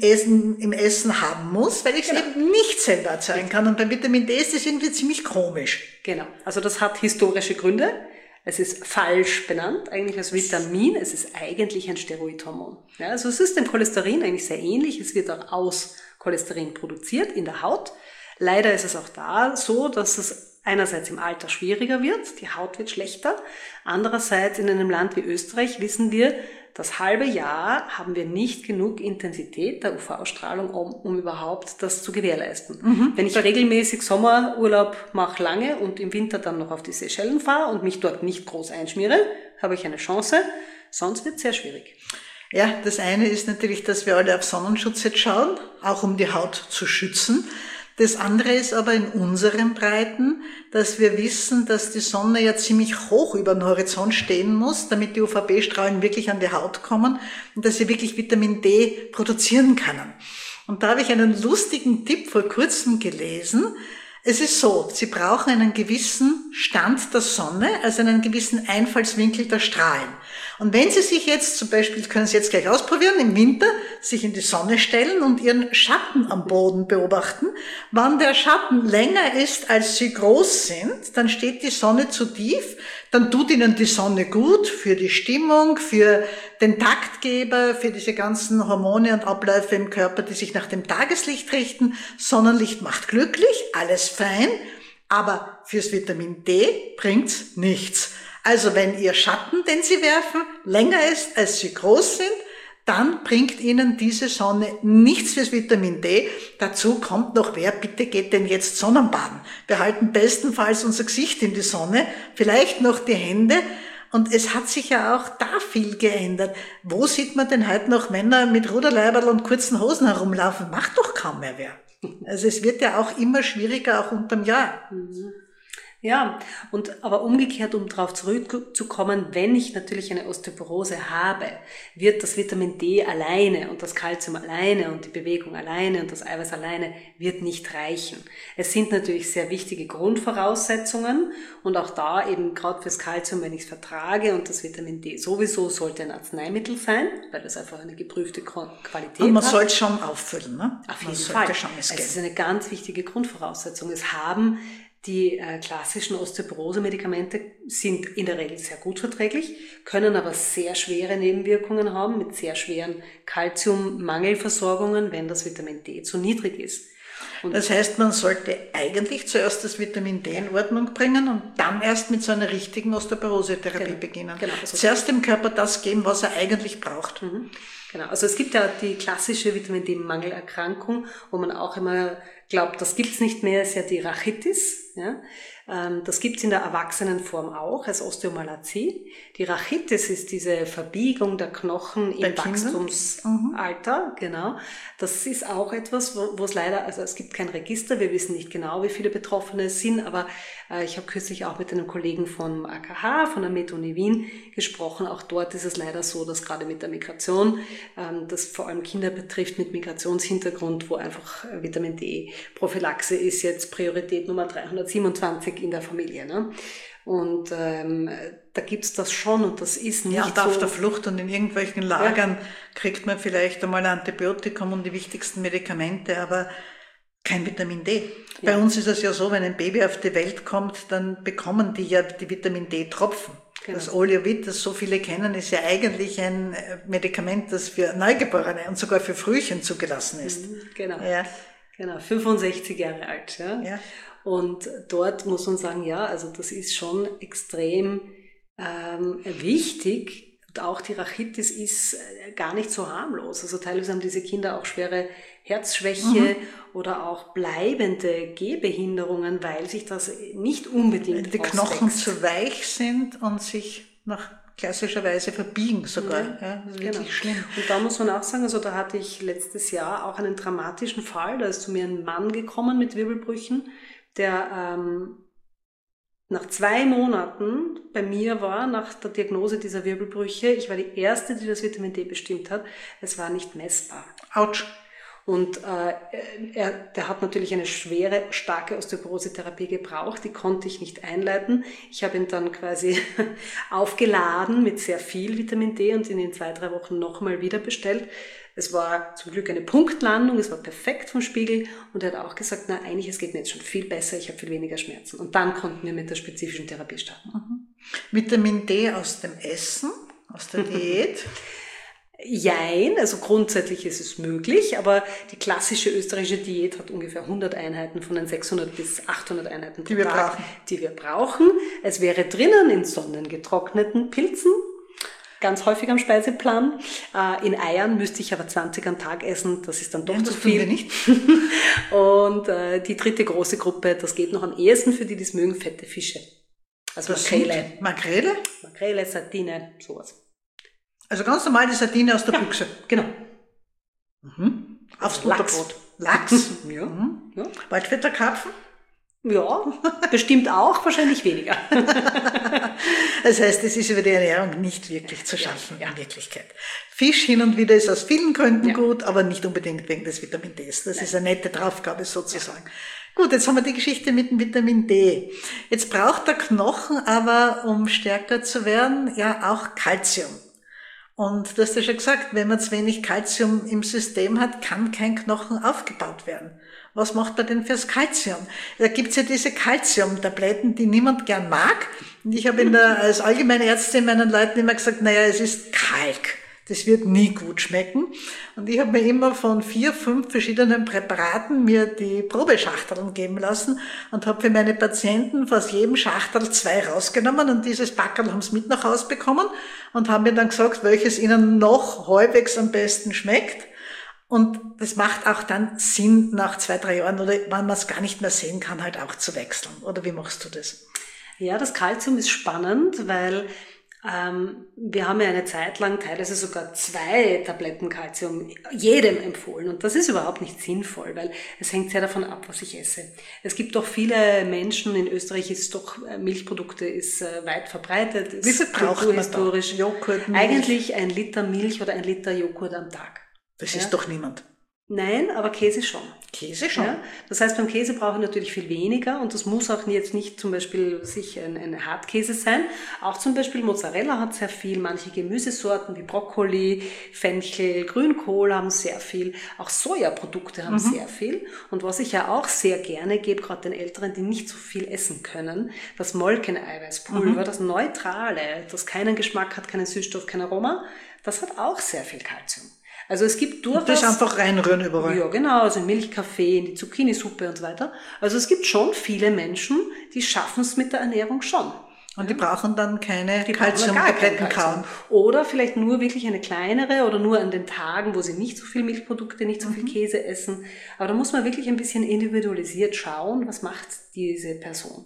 im Essen haben muss, weil ich es eben nicht selber erzeugen kann. Und beim Vitamin D ist das irgendwie ziemlich komisch. Genau, also das hat historische Gründe. Es ist falsch benannt, eigentlich als Vitamin. Es ist eigentlich ein Steroidhormon. Ja, also es ist dem Cholesterin eigentlich sehr ähnlich. Es wird auch aus Cholesterin produziert in der Haut. Leider ist es auch da so, dass es einerseits im Alter schwieriger wird, die Haut wird schlechter. Andererseits in einem Land wie Österreich wissen wir, das halbe Jahr haben wir nicht genug Intensität der UV-Strahlung, um überhaupt das zu gewährleisten. Wenn ich regelmäßig Sommerurlaub mache lange und im Winter dann noch auf die Seychellen fahre und mich dort nicht groß einschmiere, habe ich eine Chance. Sonst wird es sehr schwierig. Ja, das eine ist natürlich, dass wir alle auf Sonnenschutz jetzt schauen, auch um die Haut zu schützen. Das andere ist aber in unseren Breiten, dass wir wissen, dass die Sonne ja ziemlich hoch über den Horizont stehen muss, damit die UVB-Strahlen wirklich an die Haut kommen und dass sie wirklich Vitamin D produzieren können. Und da habe ich einen lustigen Tipp vor kurzem gelesen. Es ist so, Sie brauchen einen gewissen Stand der Sonne, also einen gewissen Einfallswinkel der Strahlen. Und wenn Sie sich jetzt zum Beispiel, können Sie jetzt gleich ausprobieren, im Winter sich in die Sonne stellen und Ihren Schatten am Boden beobachten. Wenn der Schatten länger ist, als Sie groß sind, dann steht die Sonne zu tief, dann tut Ihnen die Sonne gut für die Stimmung, für den Taktgeber, für diese ganzen Hormone und Abläufe im Körper, die sich nach dem Tageslicht richten. Sonnenlicht macht glücklich, alles fein, aber fürs Vitamin D bringt's nichts. Also wenn Ihr Schatten, den Sie werfen, länger ist, als Sie groß sind, dann bringt Ihnen diese Sonne nichts fürs Vitamin D. Dazu kommt noch, wer bitte geht denn jetzt Sonnenbaden? Wir halten bestenfalls unser Gesicht in die Sonne, vielleicht noch die Hände. Und es hat sich ja auch da viel geändert. Wo sieht man denn heute noch Männer mit Ruderleiberl und kurzen Hosen herumlaufen? Macht doch kaum mehr wer. Also es wird ja auch immer schwieriger, auch unterm Jahr. Ja, aber umgekehrt, um darauf zurückzukommen, wenn ich natürlich eine Osteoporose habe, wird das Vitamin D alleine und das Kalzium alleine und die Bewegung alleine und das Eiweiß alleine wird nicht reichen. Es sind natürlich sehr wichtige Grundvoraussetzungen und auch da eben gerade fürs Kalzium, wenn ich es vertrage und das Vitamin D sowieso sollte ein Arzneimittel sein, weil das einfach eine geprüfte Qualität hat. Und man sollte schon auffüllen, ne? Auf jeden Fall. Es ist eine ganz wichtige Grundvoraussetzung. Es haben die klassischen Osteoporose-Medikamente sind in der Regel sehr gut verträglich, können aber sehr schwere Nebenwirkungen haben mit sehr schweren Kalziummangelversorgungen, wenn das Vitamin D zu niedrig ist. Und das heißt, man sollte eigentlich zuerst das Vitamin D in Ordnung bringen und dann erst mit so einer richtigen Osteoporose-Therapie beginnen. Genau. Also zuerst dem Körper das geben, was er eigentlich braucht. Genau, also es gibt ja die klassische Vitamin D-Mangelerkrankung, wo man auch immer glaubt, das gibt's nicht mehr, ist ja die Rachitis. Ja? Das gibt's in der Erwachsenenform auch als Osteomalazie. Die Rachitis ist diese Verbiegung der Knochen im Wachstumsalter. Genau. Das ist auch etwas, wo es leider, also es gibt kein Register, wir wissen nicht genau, wie viele Betroffene es sind, aber ich habe kürzlich auch mit einem Kollegen vom AKH, von der Med-Uni Wien gesprochen. Auch dort ist es leider so, dass gerade mit der Migration, das vor allem Kinder betrifft mit Migrationshintergrund, wo einfach Vitamin D-Prophylaxe ist jetzt Priorität Nummer 327 in der Familie. Ne? Und da gibt's das schon und das ist nicht so. Ja, und auf der Flucht und in irgendwelchen Lagern kriegt man vielleicht einmal ein Antibiotikum und die wichtigsten Medikamente, aber kein Vitamin D. Bei uns ist es ja so, wenn ein Baby auf die Welt kommt, dann bekommen die ja die Vitamin D-Tropfen. Genau. Das Oleovit, das so viele kennen, ist ja eigentlich ein Medikament, das für Neugeborene und sogar für Frühchen zugelassen ist. Genau. Ja. Genau, 65 Jahre alt. Ja. Und dort muss man sagen, ja, also das ist schon extrem wichtig. Und auch die Rachitis ist gar nicht so harmlos. Also teilweise haben diese Kinder auch schwere Herzschwäche oder auch bleibende Gehbehinderungen, weil sich das nicht unbedingt die Knochen zu weich sind und sich nach klassischerweise verbiegen sogar. Ja, das ist wirklich schlimm. Und da muss man auch sagen, also da hatte ich letztes Jahr auch einen dramatischen Fall. Da ist zu mir ein Mann gekommen mit Wirbelbrüchen, der nach 2 Monaten bei mir war, nach der Diagnose dieser Wirbelbrüche. Ich war die Erste, die das Vitamin D bestimmt hat. Es war nicht messbar. Autsch. Und der hat natürlich eine schwere, starke Osteoporose-Therapie gebraucht. Die konnte ich nicht einleiten. Ich habe ihn dann quasi aufgeladen mit sehr viel Vitamin D und ihn in 2-3 Wochen nochmal wieder bestellt. Es war zum Glück eine Punktlandung, es war perfekt vom Spiegel und er hat auch gesagt, na eigentlich, es geht mir jetzt schon viel besser, ich habe viel weniger Schmerzen. Und dann konnten wir mit der spezifischen Therapie starten. Vitamin D aus dem Essen, aus der Diät? Jein, also grundsätzlich ist es möglich, aber die klassische österreichische Diät hat ungefähr 100 Einheiten von den 600 bis 800 Einheiten pro Tag, die wir brauchen. Es wäre drinnen in sonnengetrockneten Pilzen, ganz häufig am Speiseplan. In Eiern müsste ich aber 20 am Tag essen, das ist dann doch zu viel. Wir nicht. Und die dritte große Gruppe, das geht noch am ehesten für die, die es mögen, fette Fische. Also Makrele. Makrele? Makrele, Sardine, sowas. Also ganz normal die Sardine aus der Büchse. Genau. Aufs Lachs. Butterbrot. Lachs? Ja. Ja. Waldfetter Karpfen? Ja, bestimmt auch, wahrscheinlich weniger. Das heißt, es ist über die Ernährung nicht wirklich zu schaffen, in Wirklichkeit. Fisch hin und wieder ist aus vielen Gründen gut, aber nicht unbedingt wegen des Vitamin Ds. Das ist eine nette Draufgabe sozusagen. Gut, jetzt haben wir die Geschichte mit dem Vitamin D. Jetzt braucht der Knochen aber, um stärker zu werden, ja auch Calcium. Und du hast ja schon gesagt, wenn man zu wenig Calcium im System hat, kann kein Knochen aufgebaut werden. Was macht er denn fürs Calcium? Da gibt's ja diese Calcium-Tabletten, die niemand gern mag. Und ich habe als Allgemeinärztin meinen Leuten immer gesagt, naja, es ist Kalk. Das wird nie gut schmecken. Und ich habe mir immer von 4, 5 verschiedenen Präparaten mir die Probeschachteln geben lassen und habe für meine Patienten aus jedem Schachtel 2 rausgenommen und dieses Packerl haben sie mit nach Hause bekommen und haben mir dann gesagt, welches ihnen noch halbwegs am besten schmeckt. Und das macht auch dann Sinn, nach 2, 3 Jahren oder wenn man es gar nicht mehr sehen kann, halt auch zu wechseln. Oder wie machst du das? Ja, das Calcium ist spannend, weil wir haben ja eine Zeit lang teilweise sogar 2 Tabletten Calcium jedem empfohlen. Und das ist überhaupt nicht sinnvoll, weil es hängt sehr davon ab, was ich esse. Es gibt doch viele Menschen, in Österreich ist doch, Milchprodukte ist weit verbreitet. Wie viel braucht man da? Joghurt, Milch? Eigentlich 1 Liter Milch oder 1 Liter Joghurt am Tag. Das ist doch niemand. Nein, aber Käse schon. Käse schon? Ja, das heißt, beim Käse brauche ich natürlich viel weniger und das muss auch jetzt nicht zum Beispiel ein Hartkäse sein. Auch zum Beispiel Mozzarella hat sehr viel, manche Gemüsesorten wie Brokkoli, Fenchel, Grünkohl haben sehr viel, auch Sojaprodukte haben sehr viel. Und was ich ja auch sehr gerne gebe, gerade den Älteren, die nicht so viel essen können, das Molkeneiweißpulver, das Neutrale, das keinen Geschmack hat, keinen Süßstoff, kein Aroma, das hat auch sehr viel Calcium. Also es gibt durchaus... Das einfach reinrühren überall. Ja, genau, also in Milchkaffee, in die Zucchini-Suppe und so weiter. Also es gibt schon viele Menschen, die schaffen es mit der Ernährung schon. Und die brauchen dann keine Calcium-Tabletten kauen. Oder vielleicht nur wirklich eine kleinere oder nur an den Tagen, wo sie nicht so viel Milchprodukte, nicht so viel Käse essen. Aber da muss man wirklich ein bisschen individualisiert schauen, was macht diese Person.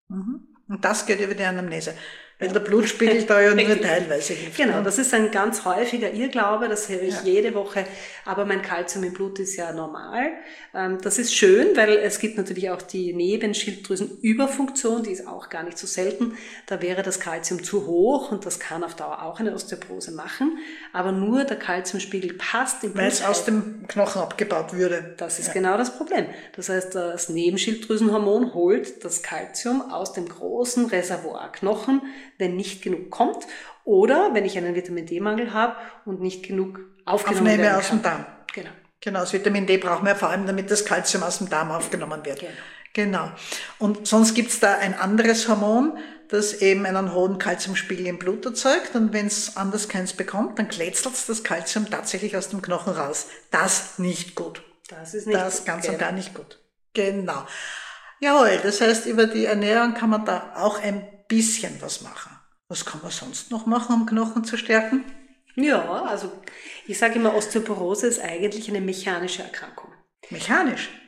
Und das geht über die Anamnese. Weil der Blutspiegel da ja nur teilweise hilft. Genau, das ist ein ganz häufiger Irrglaube, das höre ich jede Woche, aber mein Calcium im Blut ist ja normal. Das ist schön, weil es gibt natürlich auch die Nebenschilddrüsenüberfunktion, die ist auch gar nicht so selten. Da wäre das Calcium zu hoch und das kann auf Dauer auch eine Osteoporose machen, aber nur der Calciumspiegel passt im Blut. Weil es aus dem Knochen abgebaut würde. Das ist genau das Problem. Das heißt, das Nebenschilddrüsenhormon holt das Calcium aus dem großen Reservoir Knochen, wenn nicht genug kommt oder wenn ich einen Vitamin-D-Mangel habe und nicht genug aufgenommen werden kann. Aus dem Darm. Genau, das Vitamin D brauchen wir vor allem, damit das Calcium aus dem Darm aufgenommen wird. Genau. Und sonst gibt's da ein anderes Hormon, das eben einen hohen Calciumspiegel im Blut erzeugt und wenn es anders keins bekommt, dann klätzelt das Calcium tatsächlich aus dem Knochen raus. Das nicht gut. Das ist nicht das gut. Ganz und gar nicht gut. Genau. Jawohl, das heißt, über die Ernährung kann man da auch ein bisschen was machen. Was kann man sonst noch machen, um Knochen zu stärken? Ja, also ich sage immer, Osteoporose ist eigentlich eine mechanische Erkrankung. Mechanisch?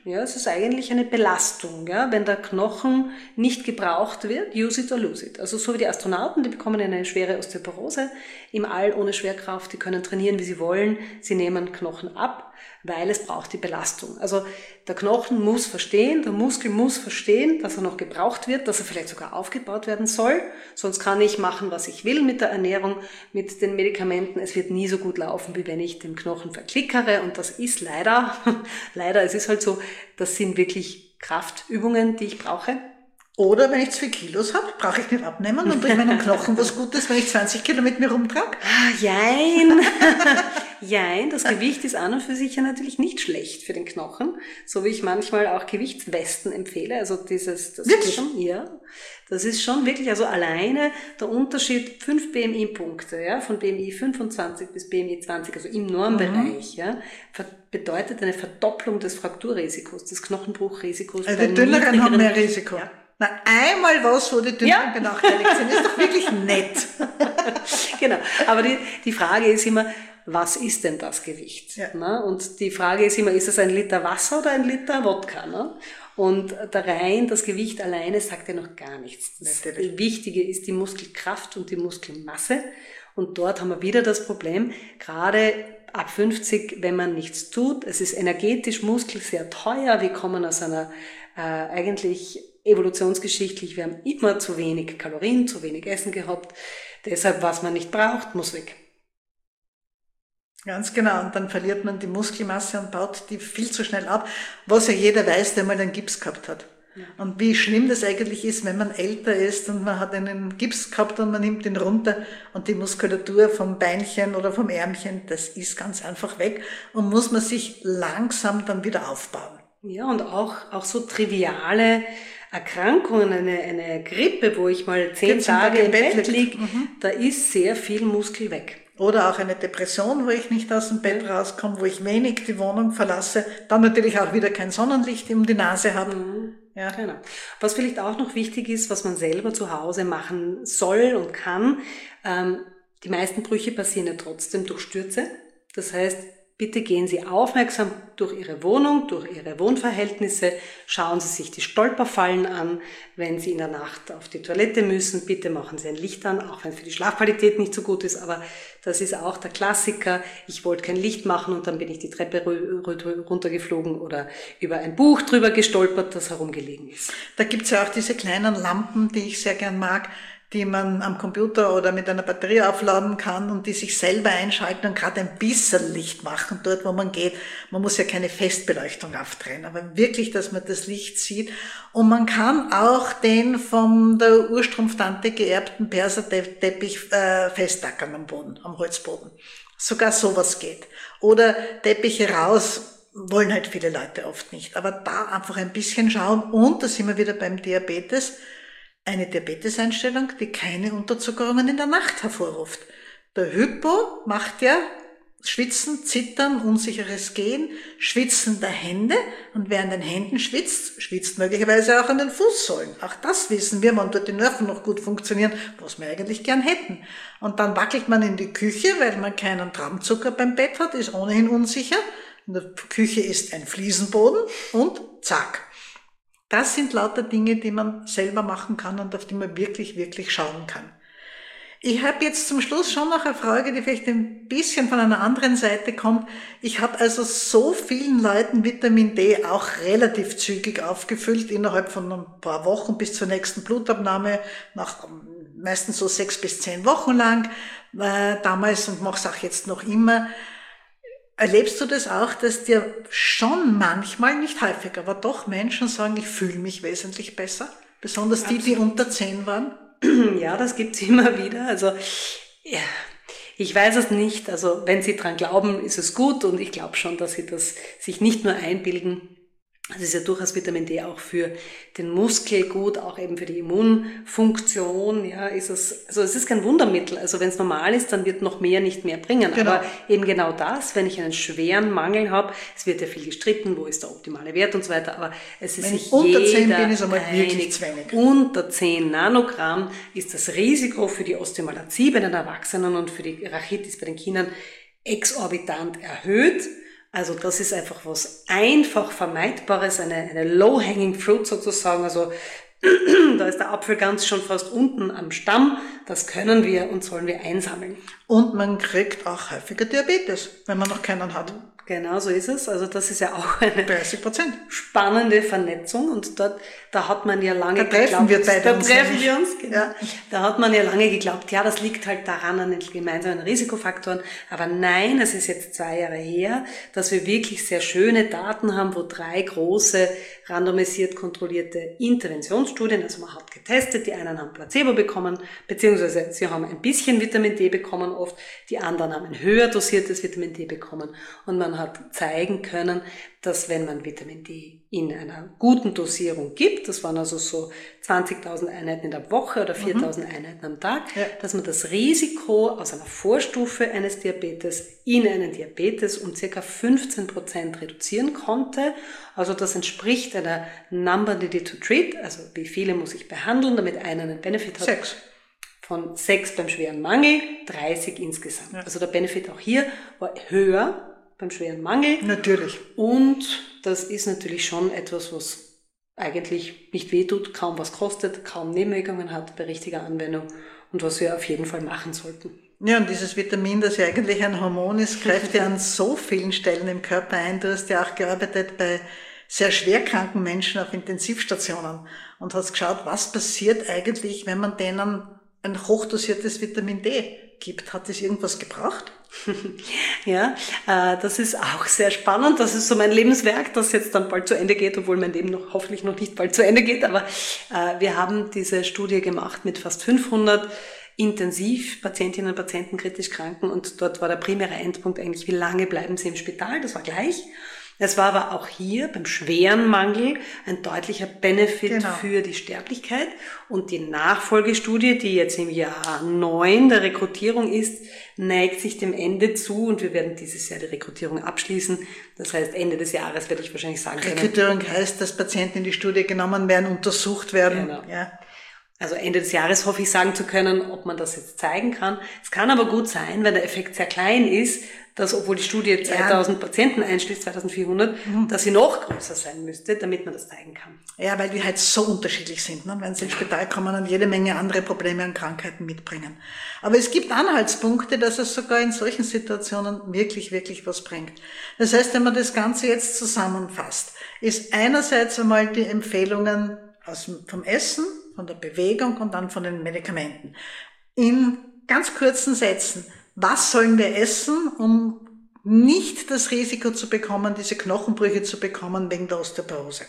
Ja, es ist eigentlich eine Belastung. Ja? Wenn der Knochen nicht gebraucht wird, use it or lose it. Also so wie die Astronauten, die bekommen eine schwere Osteoporose im All ohne Schwerkraft, die können trainieren, wie sie wollen, sie nehmen Knochen ab, weil es braucht die Belastung. Also der Knochen muss verstehen, der Muskel muss verstehen, dass er noch gebraucht wird, dass er vielleicht sogar aufgebaut werden soll. Sonst kann ich machen, was ich will mit der Ernährung, mit den Medikamenten. Es wird nie so gut laufen, wie wenn ich den Knochen verklickere. Und das ist leider, es ist halt so, das sind wirklich Kraftübungen, die ich brauche. Oder wenn ich zu viel Kilos habe, brauche ich nicht abnehmen und bringe meinem Knochen was Gutes, wenn ich 20 Kilo mit mir rumtrage? Jein. Jein, das Gewicht ist an und für sich ja natürlich nicht schlecht für den Knochen, so wie ich manchmal auch Gewichtswesten empfehle. Also das ist schon, ja, das ist schon wirklich, also alleine der Unterschied 5 BMI-Punkte, ja, von BMI 25 bis BMI 20, also im Normbereich, ja, bedeutet eine Verdopplung des Frakturrisikos, des Knochenbruchrisikos. Also die Dünneren haben mehr Risiko. Ja. Na, einmal was, wo die Dünneren benachteiligt sind, ist doch wirklich nett. Genau, aber die Frage ist immer, was ist denn das Gewicht? Ja. Ne? Und die Frage ist immer, ist es 1 Liter Wasser oder 1 Liter Wodka? Ne? Und das Gewicht alleine sagt ja noch gar nichts. Das Wichtige ist die Muskelkraft und die Muskelmasse. Und dort haben wir wieder das Problem, gerade ab 50, wenn man nichts tut, es ist energetisch, Muskel sehr teuer, wir kommen aus einer eigentlich evolutionsgeschichtlich, wir haben immer zu wenig Kalorien, zu wenig Essen gehabt, deshalb, was man nicht braucht, muss weg. Ganz genau, und dann verliert man die Muskelmasse und baut die viel zu schnell ab, was ja jeder weiß, der mal einen Gips gehabt hat. Ja. Und wie schlimm das eigentlich ist, wenn man älter ist und man hat einen Gips gehabt und man nimmt ihn runter und die Muskulatur vom Beinchen oder vom Ärmchen, das ist ganz einfach weg und muss man sich langsam dann wieder aufbauen. Ja, und auch so triviale Erkrankungen, eine Grippe, wo ich mal 10 Tage im Bett liege, da ist sehr viel Muskel weg. Oder auch eine Depression, wo ich nicht aus dem Bett rauskomme, wo ich wenig die Wohnung verlasse, dann natürlich auch wieder kein Sonnenlicht um die Nase habe. Ja. Genau. Was vielleicht auch noch wichtig ist, was man selber zu Hause machen soll und kann, die meisten Brüche passieren ja trotzdem durch Stürze. Das heißt, bitte gehen Sie aufmerksam durch Ihre Wohnung, durch Ihre Wohnverhältnisse. Schauen Sie sich die Stolperfallen an. Wenn Sie in der Nacht auf die Toilette müssen, bitte machen Sie ein Licht an, auch wenn es für die Schlafqualität nicht so gut ist. Aber das ist auch der Klassiker. Ich wollte kein Licht machen und dann bin ich die Treppe runtergeflogen oder über ein Buch drüber gestolpert, das herumgelegen ist. Da gibt's ja auch diese kleinen Lampen, die ich sehr gern mag, die man am Computer oder mit einer Batterie aufladen kann und die sich selber einschalten und gerade ein bisschen Licht machen dort, wo man geht. Man muss ja keine Festbeleuchtung aufdrehen, aber wirklich, dass man das Licht sieht. Und man kann auch den von der Urstrumpftante geerbten Perserteppich festtackern am Boden, am Holzboden. Sogar sowas geht. Oder Teppiche raus, wollen halt viele Leute oft nicht. Aber da einfach ein bisschen schauen und, da sind wir wieder beim Diabetes, eine Diabeteseinstellung, die keine Unterzuckerungen in der Nacht hervorruft. Der Hypo macht ja Schwitzen, Zittern, unsicheres Gehen, Schwitzen der Hände und wer an den Händen schwitzt, schwitzt möglicherweise auch an den Fußsohlen. Auch das wissen wir, wenn dort die Nerven noch gut funktionieren, was wir eigentlich gern hätten. Und dann wackelt man in die Küche, weil man keinen Traubenzucker beim Bett hat, ist ohnehin unsicher. In der Küche ist ein Fliesenboden und zack. Das sind lauter Dinge, die man selber machen kann und auf die man wirklich, wirklich schauen kann. Ich habe jetzt zum Schluss schon noch eine Frage, die vielleicht ein bisschen von einer anderen Seite kommt. Ich habe also so vielen Leuten Vitamin D auch relativ zügig aufgefüllt, innerhalb von ein paar Wochen bis zur nächsten Blutabnahme, nach meistens so 6 bis 10 Wochen lang, damals und mache es auch jetzt noch immer. Erlebst du das auch, dass dir schon manchmal, nicht häufig, aber doch Menschen sagen, ich fühle mich wesentlich besser? Besonders die unter 10 waren? Ja, das gibt's immer wieder. Also, ja, ich weiß es nicht. Also, wenn Sie dran glauben, ist es gut. Und ich glaube schon, dass Sie das sich nicht nur einbilden. Es ist ja durchaus Vitamin D auch für den Muskel gut, auch eben für die Immunfunktion, ja, ist es, also es ist kein Wundermittel. Also wenn es normal ist, dann wird noch mehr nicht mehr bringen. Genau. Aber eben genau das, wenn ich einen schweren Mangel habe, es wird ja viel gestritten, wo ist der optimale Wert und so weiter, aber es ist wenn sich ich unter 10 jeder bin, ist einmal wirklich zu wenig. Unter 10 Nanogramm ist das Risiko für die Osteomalazie bei den Erwachsenen und für die Rachitis bei den Kindern exorbitant erhöht. Also das ist einfach was einfach Vermeidbares, eine low-hanging fruit sozusagen. Also da ist der Apfel ganz schon fast unten am Stamm. Das können wir und sollen wir einsammeln. Und man kriegt auch häufiger Diabetes, wenn man noch keinen hat. Genau so ist es. Also das ist ja auch eine 30%. spannende Vernetzung und da hat man ja lange geglaubt, genau. Ja. Da hat man ja lange geglaubt, ja, das liegt halt daran an den gemeinsamen Risikofaktoren. Aber nein, es ist jetzt 2 Jahre her, dass wir wirklich sehr schöne Daten haben, wo 3 große randomisiert kontrollierte Interventionsstudien, also man hat getestet, die einen haben Placebo bekommen, beziehungsweise sie haben ein bisschen Vitamin D bekommen oft, die anderen haben ein höher dosiertes Vitamin D bekommen und man hat zeigen können, dass wenn man Vitamin D in einer guten Dosierung gibt, das waren also so 20.000 Einheiten in der Woche oder 4.000 Einheiten am Tag, dass man das Risiko aus einer Vorstufe eines Diabetes in einen Diabetes um ca. 15% reduzieren konnte. Also das entspricht einer Number needed to treat, also wie viele muss ich behandeln, damit einer einen Benefit hat. 6. Von 6 beim schweren Mangel, 30 insgesamt. Ja. Also der Benefit auch hier war höher beim schweren Mangel. Natürlich. Und das ist natürlich schon etwas, was eigentlich nicht wehtut, kaum was kostet, kaum Nebenwirkungen hat bei richtiger Anwendung und was wir auf jeden Fall machen sollten. Ja, und dieses Vitamin, das ja eigentlich ein Hormon ist, greift ja an so vielen Stellen im Körper ein. Du hast ja auch gearbeitet bei sehr schwerkranken Menschen auf Intensivstationen und hast geschaut, was passiert eigentlich, wenn man denen ein hochdosiertes Vitamin D gibt. Hat das irgendwas gebracht? Ja, das ist auch sehr spannend. Das ist so mein Lebenswerk, das jetzt dann bald zu Ende geht, obwohl mein Leben hoffentlich noch nicht bald zu Ende geht. Aber wir haben diese Studie gemacht mit fast 500 Intensivpatientinnen und Patienten kritisch Kranken und dort war der primäre Endpunkt eigentlich, wie lange bleiben sie im Spital? Das war gleich. Es war aber auch hier beim schweren Mangel ein deutlicher Benefit für die Sterblichkeit. Und die Nachfolgestudie, die jetzt im Jahr 9 der Rekrutierung ist, neigt sich dem Ende zu und wir werden dieses Jahr die Rekrutierung abschließen. Das heißt, Ende des Jahres werde ich wahrscheinlich sagen können. Rekrutierung heißt, dass Patienten in die Studie genommen werden, untersucht werden. Genau. Ja. Also Ende des Jahres hoffe ich sagen zu können, ob man das jetzt zeigen kann. Es kann aber gut sein, wenn der Effekt sehr klein ist, dass, obwohl die Studie 2000 Patienten einschließt, 2400, dass sie noch größer sein müsste, damit man das zeigen kann. Ja, weil die halt so unterschiedlich sind, ne? Wenn sie ins Spital kommen und jede Menge andere Probleme und Krankheiten mitbringen. Aber es gibt Anhaltspunkte, dass es sogar in solchen Situationen wirklich, wirklich was bringt. Das heißt, wenn man das Ganze jetzt zusammenfasst, ist einerseits einmal die Empfehlungen vom Essen, von der Bewegung und dann von den Medikamenten. In ganz kurzen Sätzen. Was sollen wir essen, um nicht das Risiko zu bekommen, diese Knochenbrüche zu bekommen wegen der Osteoporose?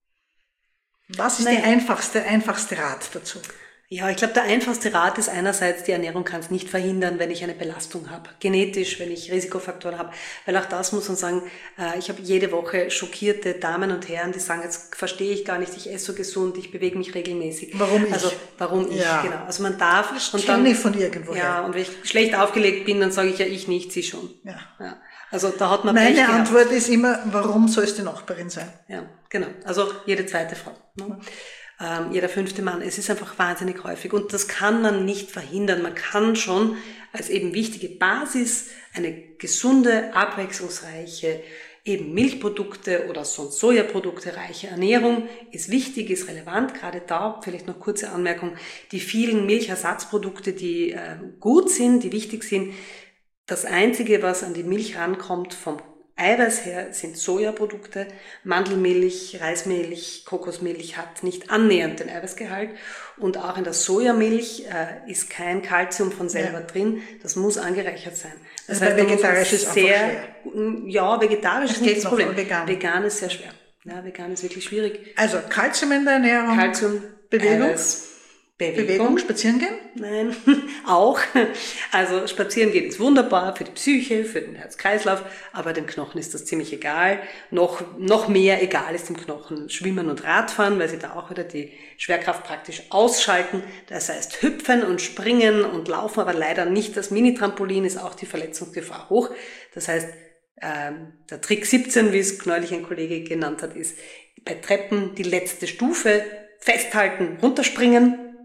Was ist der einfachste Rat dazu? Ja, ich glaube, der einfachste Rat ist einerseits, die Ernährung kann es nicht verhindern, wenn ich eine Belastung habe. Genetisch, wenn ich Risikofaktoren habe. Weil auch das muss man sagen, ich habe jede Woche schockierte Damen und Herren, die sagen, jetzt verstehe ich gar nicht, ich esse so gesund, ich bewege mich regelmäßig. Warum ich? Also, warum ich, genau. Also man darf... Das kenne ich von irgendwoher. Ja, und wenn ich schlecht aufgelegt bin, dann sage ich ja, ich nicht, sie schon. Ja. Also da hat man Meine Pech Antwort ist immer, warum soll es die Nachbarin sein? Ja, genau. Also jede zweite Frau. Ne? Jeder 5. Mann. Es ist einfach wahnsinnig häufig und das kann man nicht verhindern. Man kann schon als eben wichtige Basis eine gesunde, abwechslungsreiche eben Milchprodukte oder sonst Sojaprodukte reiche Ernährung ist wichtig, ist relevant. Gerade da vielleicht noch kurze Anmerkung. Die vielen Milchersatzprodukte, die gut sind, die wichtig sind. Das Einzige, was an die Milch rankommt vom Eiweiß her, sind Sojaprodukte. Mandelmilch, Reismilch, Kokosmilch hat nicht annähernd den Eiweißgehalt. Und auch in der Sojamilch ist kein Kalzium von selber drin. Das muss angereichert sein. Das heißt, vegetarisch ist sehr schwer. Ja, vegetarisch ist nicht das Problem. Vegan ist sehr schwer. Ja, vegan ist wirklich schwierig. Also Kalzium in der Ernährung. Kalzium, Bewegung. Eiweiß. Bewegung, spazieren gehen? Nein, auch. Also spazieren gehen ist wunderbar für die Psyche, für den Herz-Kreislauf, aber dem Knochen ist das ziemlich egal. Noch mehr egal ist dem Knochen Schwimmen und Radfahren, weil sie da auch wieder die Schwerkraft praktisch ausschalten. Das heißt Hüpfen und Springen und Laufen, aber leider nicht das Mini-Trampolin, ist auch die Verletzungsgefahr hoch. Das heißt, der Trick 17, wie es neulich ein Kollege genannt hat, ist bei Treppen die letzte Stufe festhalten, runterspringen.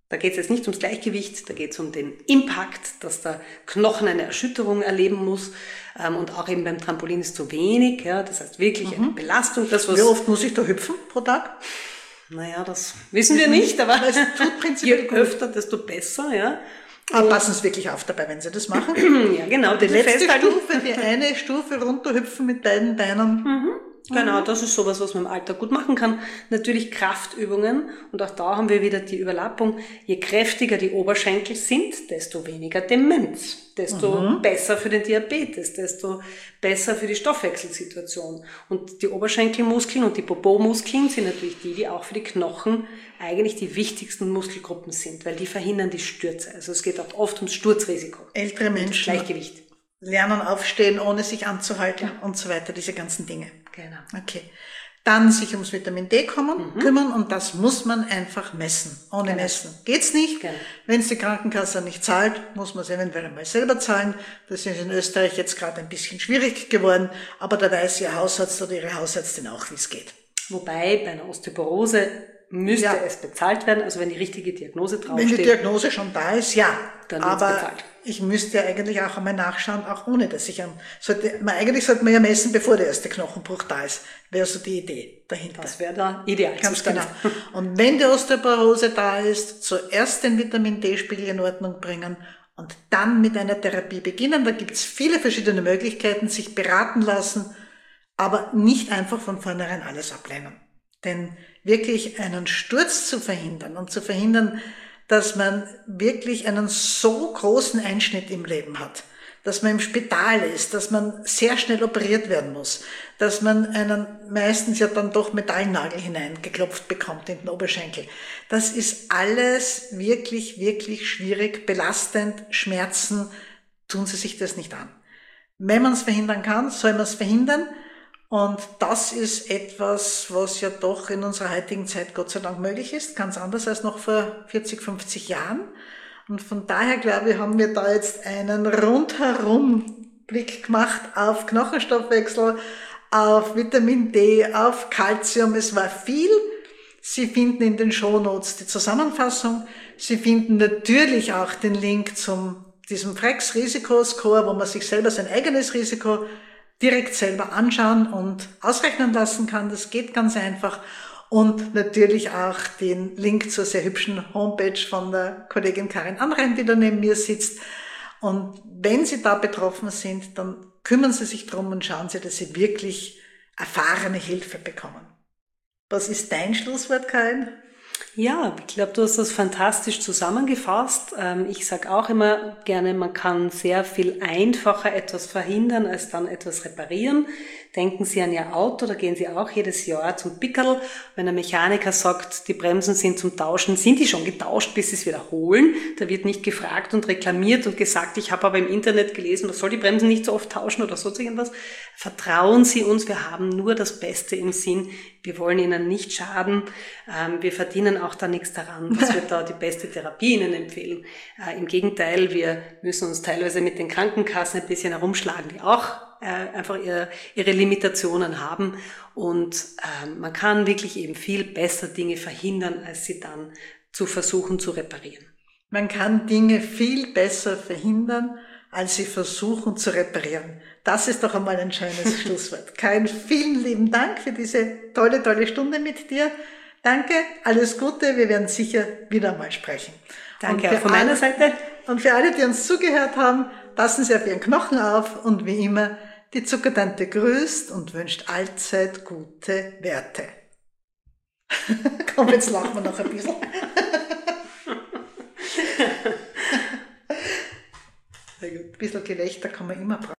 Da geht es jetzt nicht ums Gleichgewicht, da geht es um den Impact, dass der Knochen eine Erschütterung erleben muss. Und auch eben beim Trampolin ist zu wenig. Ja, das heißt wirklich eine Belastung. Wie oft muss ich da hüpfen pro Tag? Naja, das wissen wir nicht, aber es tut prinzipiell je öfter, desto besser. Ja. Aber passen Sie wirklich auf dabei, wenn Sie das machen. Ja, genau. Die letzte Stufe, die eine Stufe runterhüpfen mit beiden Beinen. Genau, das ist sowas, was man im Alltag gut machen kann. Natürlich Kraftübungen, und auch da haben wir wieder die Überlappung. Je kräftiger die Oberschenkel sind, desto weniger Demenz, desto besser für den Diabetes, desto besser für die Stoffwechselsituation. Und die Oberschenkelmuskeln und die Popo-Muskeln sind natürlich die auch für die Knochen eigentlich die wichtigsten Muskelgruppen sind, weil die verhindern die Stürze. Also es geht auch oft ums Sturzrisiko. Ältere Menschen Gleichgewicht. Lernen aufstehen, ohne sich anzuhalten und so weiter, diese ganzen Dinge. Genau. Okay. Dann sich ums Vitamin D kümmern und das muss man einfach messen. Ohne Messen geht's nicht. Genau. Wenn es die Krankenkasse nicht zahlt, muss man es eventuell einmal selber zahlen. Das ist in Österreich jetzt gerade ein bisschen schwierig geworden, aber da weiß Ihr Hausarzt oder Ihre Hausärztin auch, wie es geht. Wobei bei einer Osteoporose müsste es bezahlt werden, also wenn die richtige Diagnose draufsteht. Wenn die Diagnose schon da ist, ja. Dann wird's aber bezahlt. Ich müsste ja eigentlich auch einmal nachschauen, auch ohne dass ich eigentlich sollte man ja messen, bevor der erste Knochenbruch da ist. Wäre so die Idee dahinter. Das wäre der Idealzustand. Ganz genau. Und wenn die Osteoporose da ist, zuerst den Vitamin D-Spiegel in Ordnung bringen und dann mit einer Therapie beginnen. Da gibt es viele verschiedene Möglichkeiten, sich beraten lassen, aber nicht einfach von vornherein alles ablehnen. Denn wirklich einen Sturz zu verhindern und zu verhindern, dass man wirklich einen so großen Einschnitt im Leben hat, dass man im Spital ist, dass man sehr schnell operiert werden muss, dass man einen meistens ja dann doch Metallnagel hineingeklopft bekommt in den Oberschenkel. Das ist alles wirklich, wirklich schwierig, belastend, Schmerzen. Tun Sie sich das nicht an. Wenn man es verhindern kann, soll man es verhindern. Und das ist etwas, was ja doch in unserer heutigen Zeit Gott sei Dank möglich ist, ganz anders als noch vor 40, 50 Jahren. Und von daher, glaube ich, haben wir da jetzt einen rundherum Blick gemacht auf Knochenstoffwechsel, auf Vitamin D, auf Calcium. Es war viel. Sie finden in den Shownotes die Zusammenfassung. Sie finden natürlich auch den Link zum diesem Frex-Risikoscore, wo man sich selber sein eigenes Risiko direkt selber anschauen und ausrechnen lassen kann. Das geht ganz einfach. Und natürlich auch den Link zur sehr hübschen Homepage von der Kollegin Karin Anrein, die da neben mir sitzt. Und wenn Sie da betroffen sind, dann kümmern Sie sich drum und schauen Sie, dass Sie wirklich erfahrene Hilfe bekommen. Was ist dein Schlusswort, Karin? Ja, ich glaube, du hast das fantastisch zusammengefasst. Ich sage auch immer gerne, man kann sehr viel einfacher etwas verhindern, als dann etwas reparieren. Denken Sie an Ihr Auto, da gehen Sie auch jedes Jahr zum Pickerl. Wenn der Mechaniker sagt, die Bremsen sind zum Tauschen, sind die schon getauscht, bis Sie es wieder holen. Da wird nicht gefragt und reklamiert und gesagt, ich habe aber im Internet gelesen, man soll die Bremsen nicht so oft tauschen oder sonst irgendwas. Vertrauen Sie uns, wir haben nur das Beste im Sinn. Wir wollen Ihnen nicht schaden. Wir verdienen auch da nichts daran, dass wir da die beste Therapie Ihnen empfehlen. Im Gegenteil, wir müssen uns teilweise mit den Krankenkassen ein bisschen herumschlagen, die auch einfach ihre Limitationen haben. Und man kann wirklich eben viel besser Dinge verhindern, als sie dann zu versuchen zu reparieren. Man kann Dinge viel besser verhindern, als sie versuchen zu reparieren. Das ist doch einmal ein schönes Schlusswort. Karin, vielen lieben Dank für diese tolle, tolle Stunde mit dir. Danke, alles Gute, wir werden sicher wieder mal sprechen. Danke auch von meiner Seite. Und für alle, die uns zugehört haben, passen Sie auf Ihren Knochen auf und wie immer, die Zuckertante grüßt und wünscht allzeit gute Werte. Komm, jetzt lachen wir noch ein bisschen. Sehr gut. Ein bisschen Gelächter kann man immer brauchen.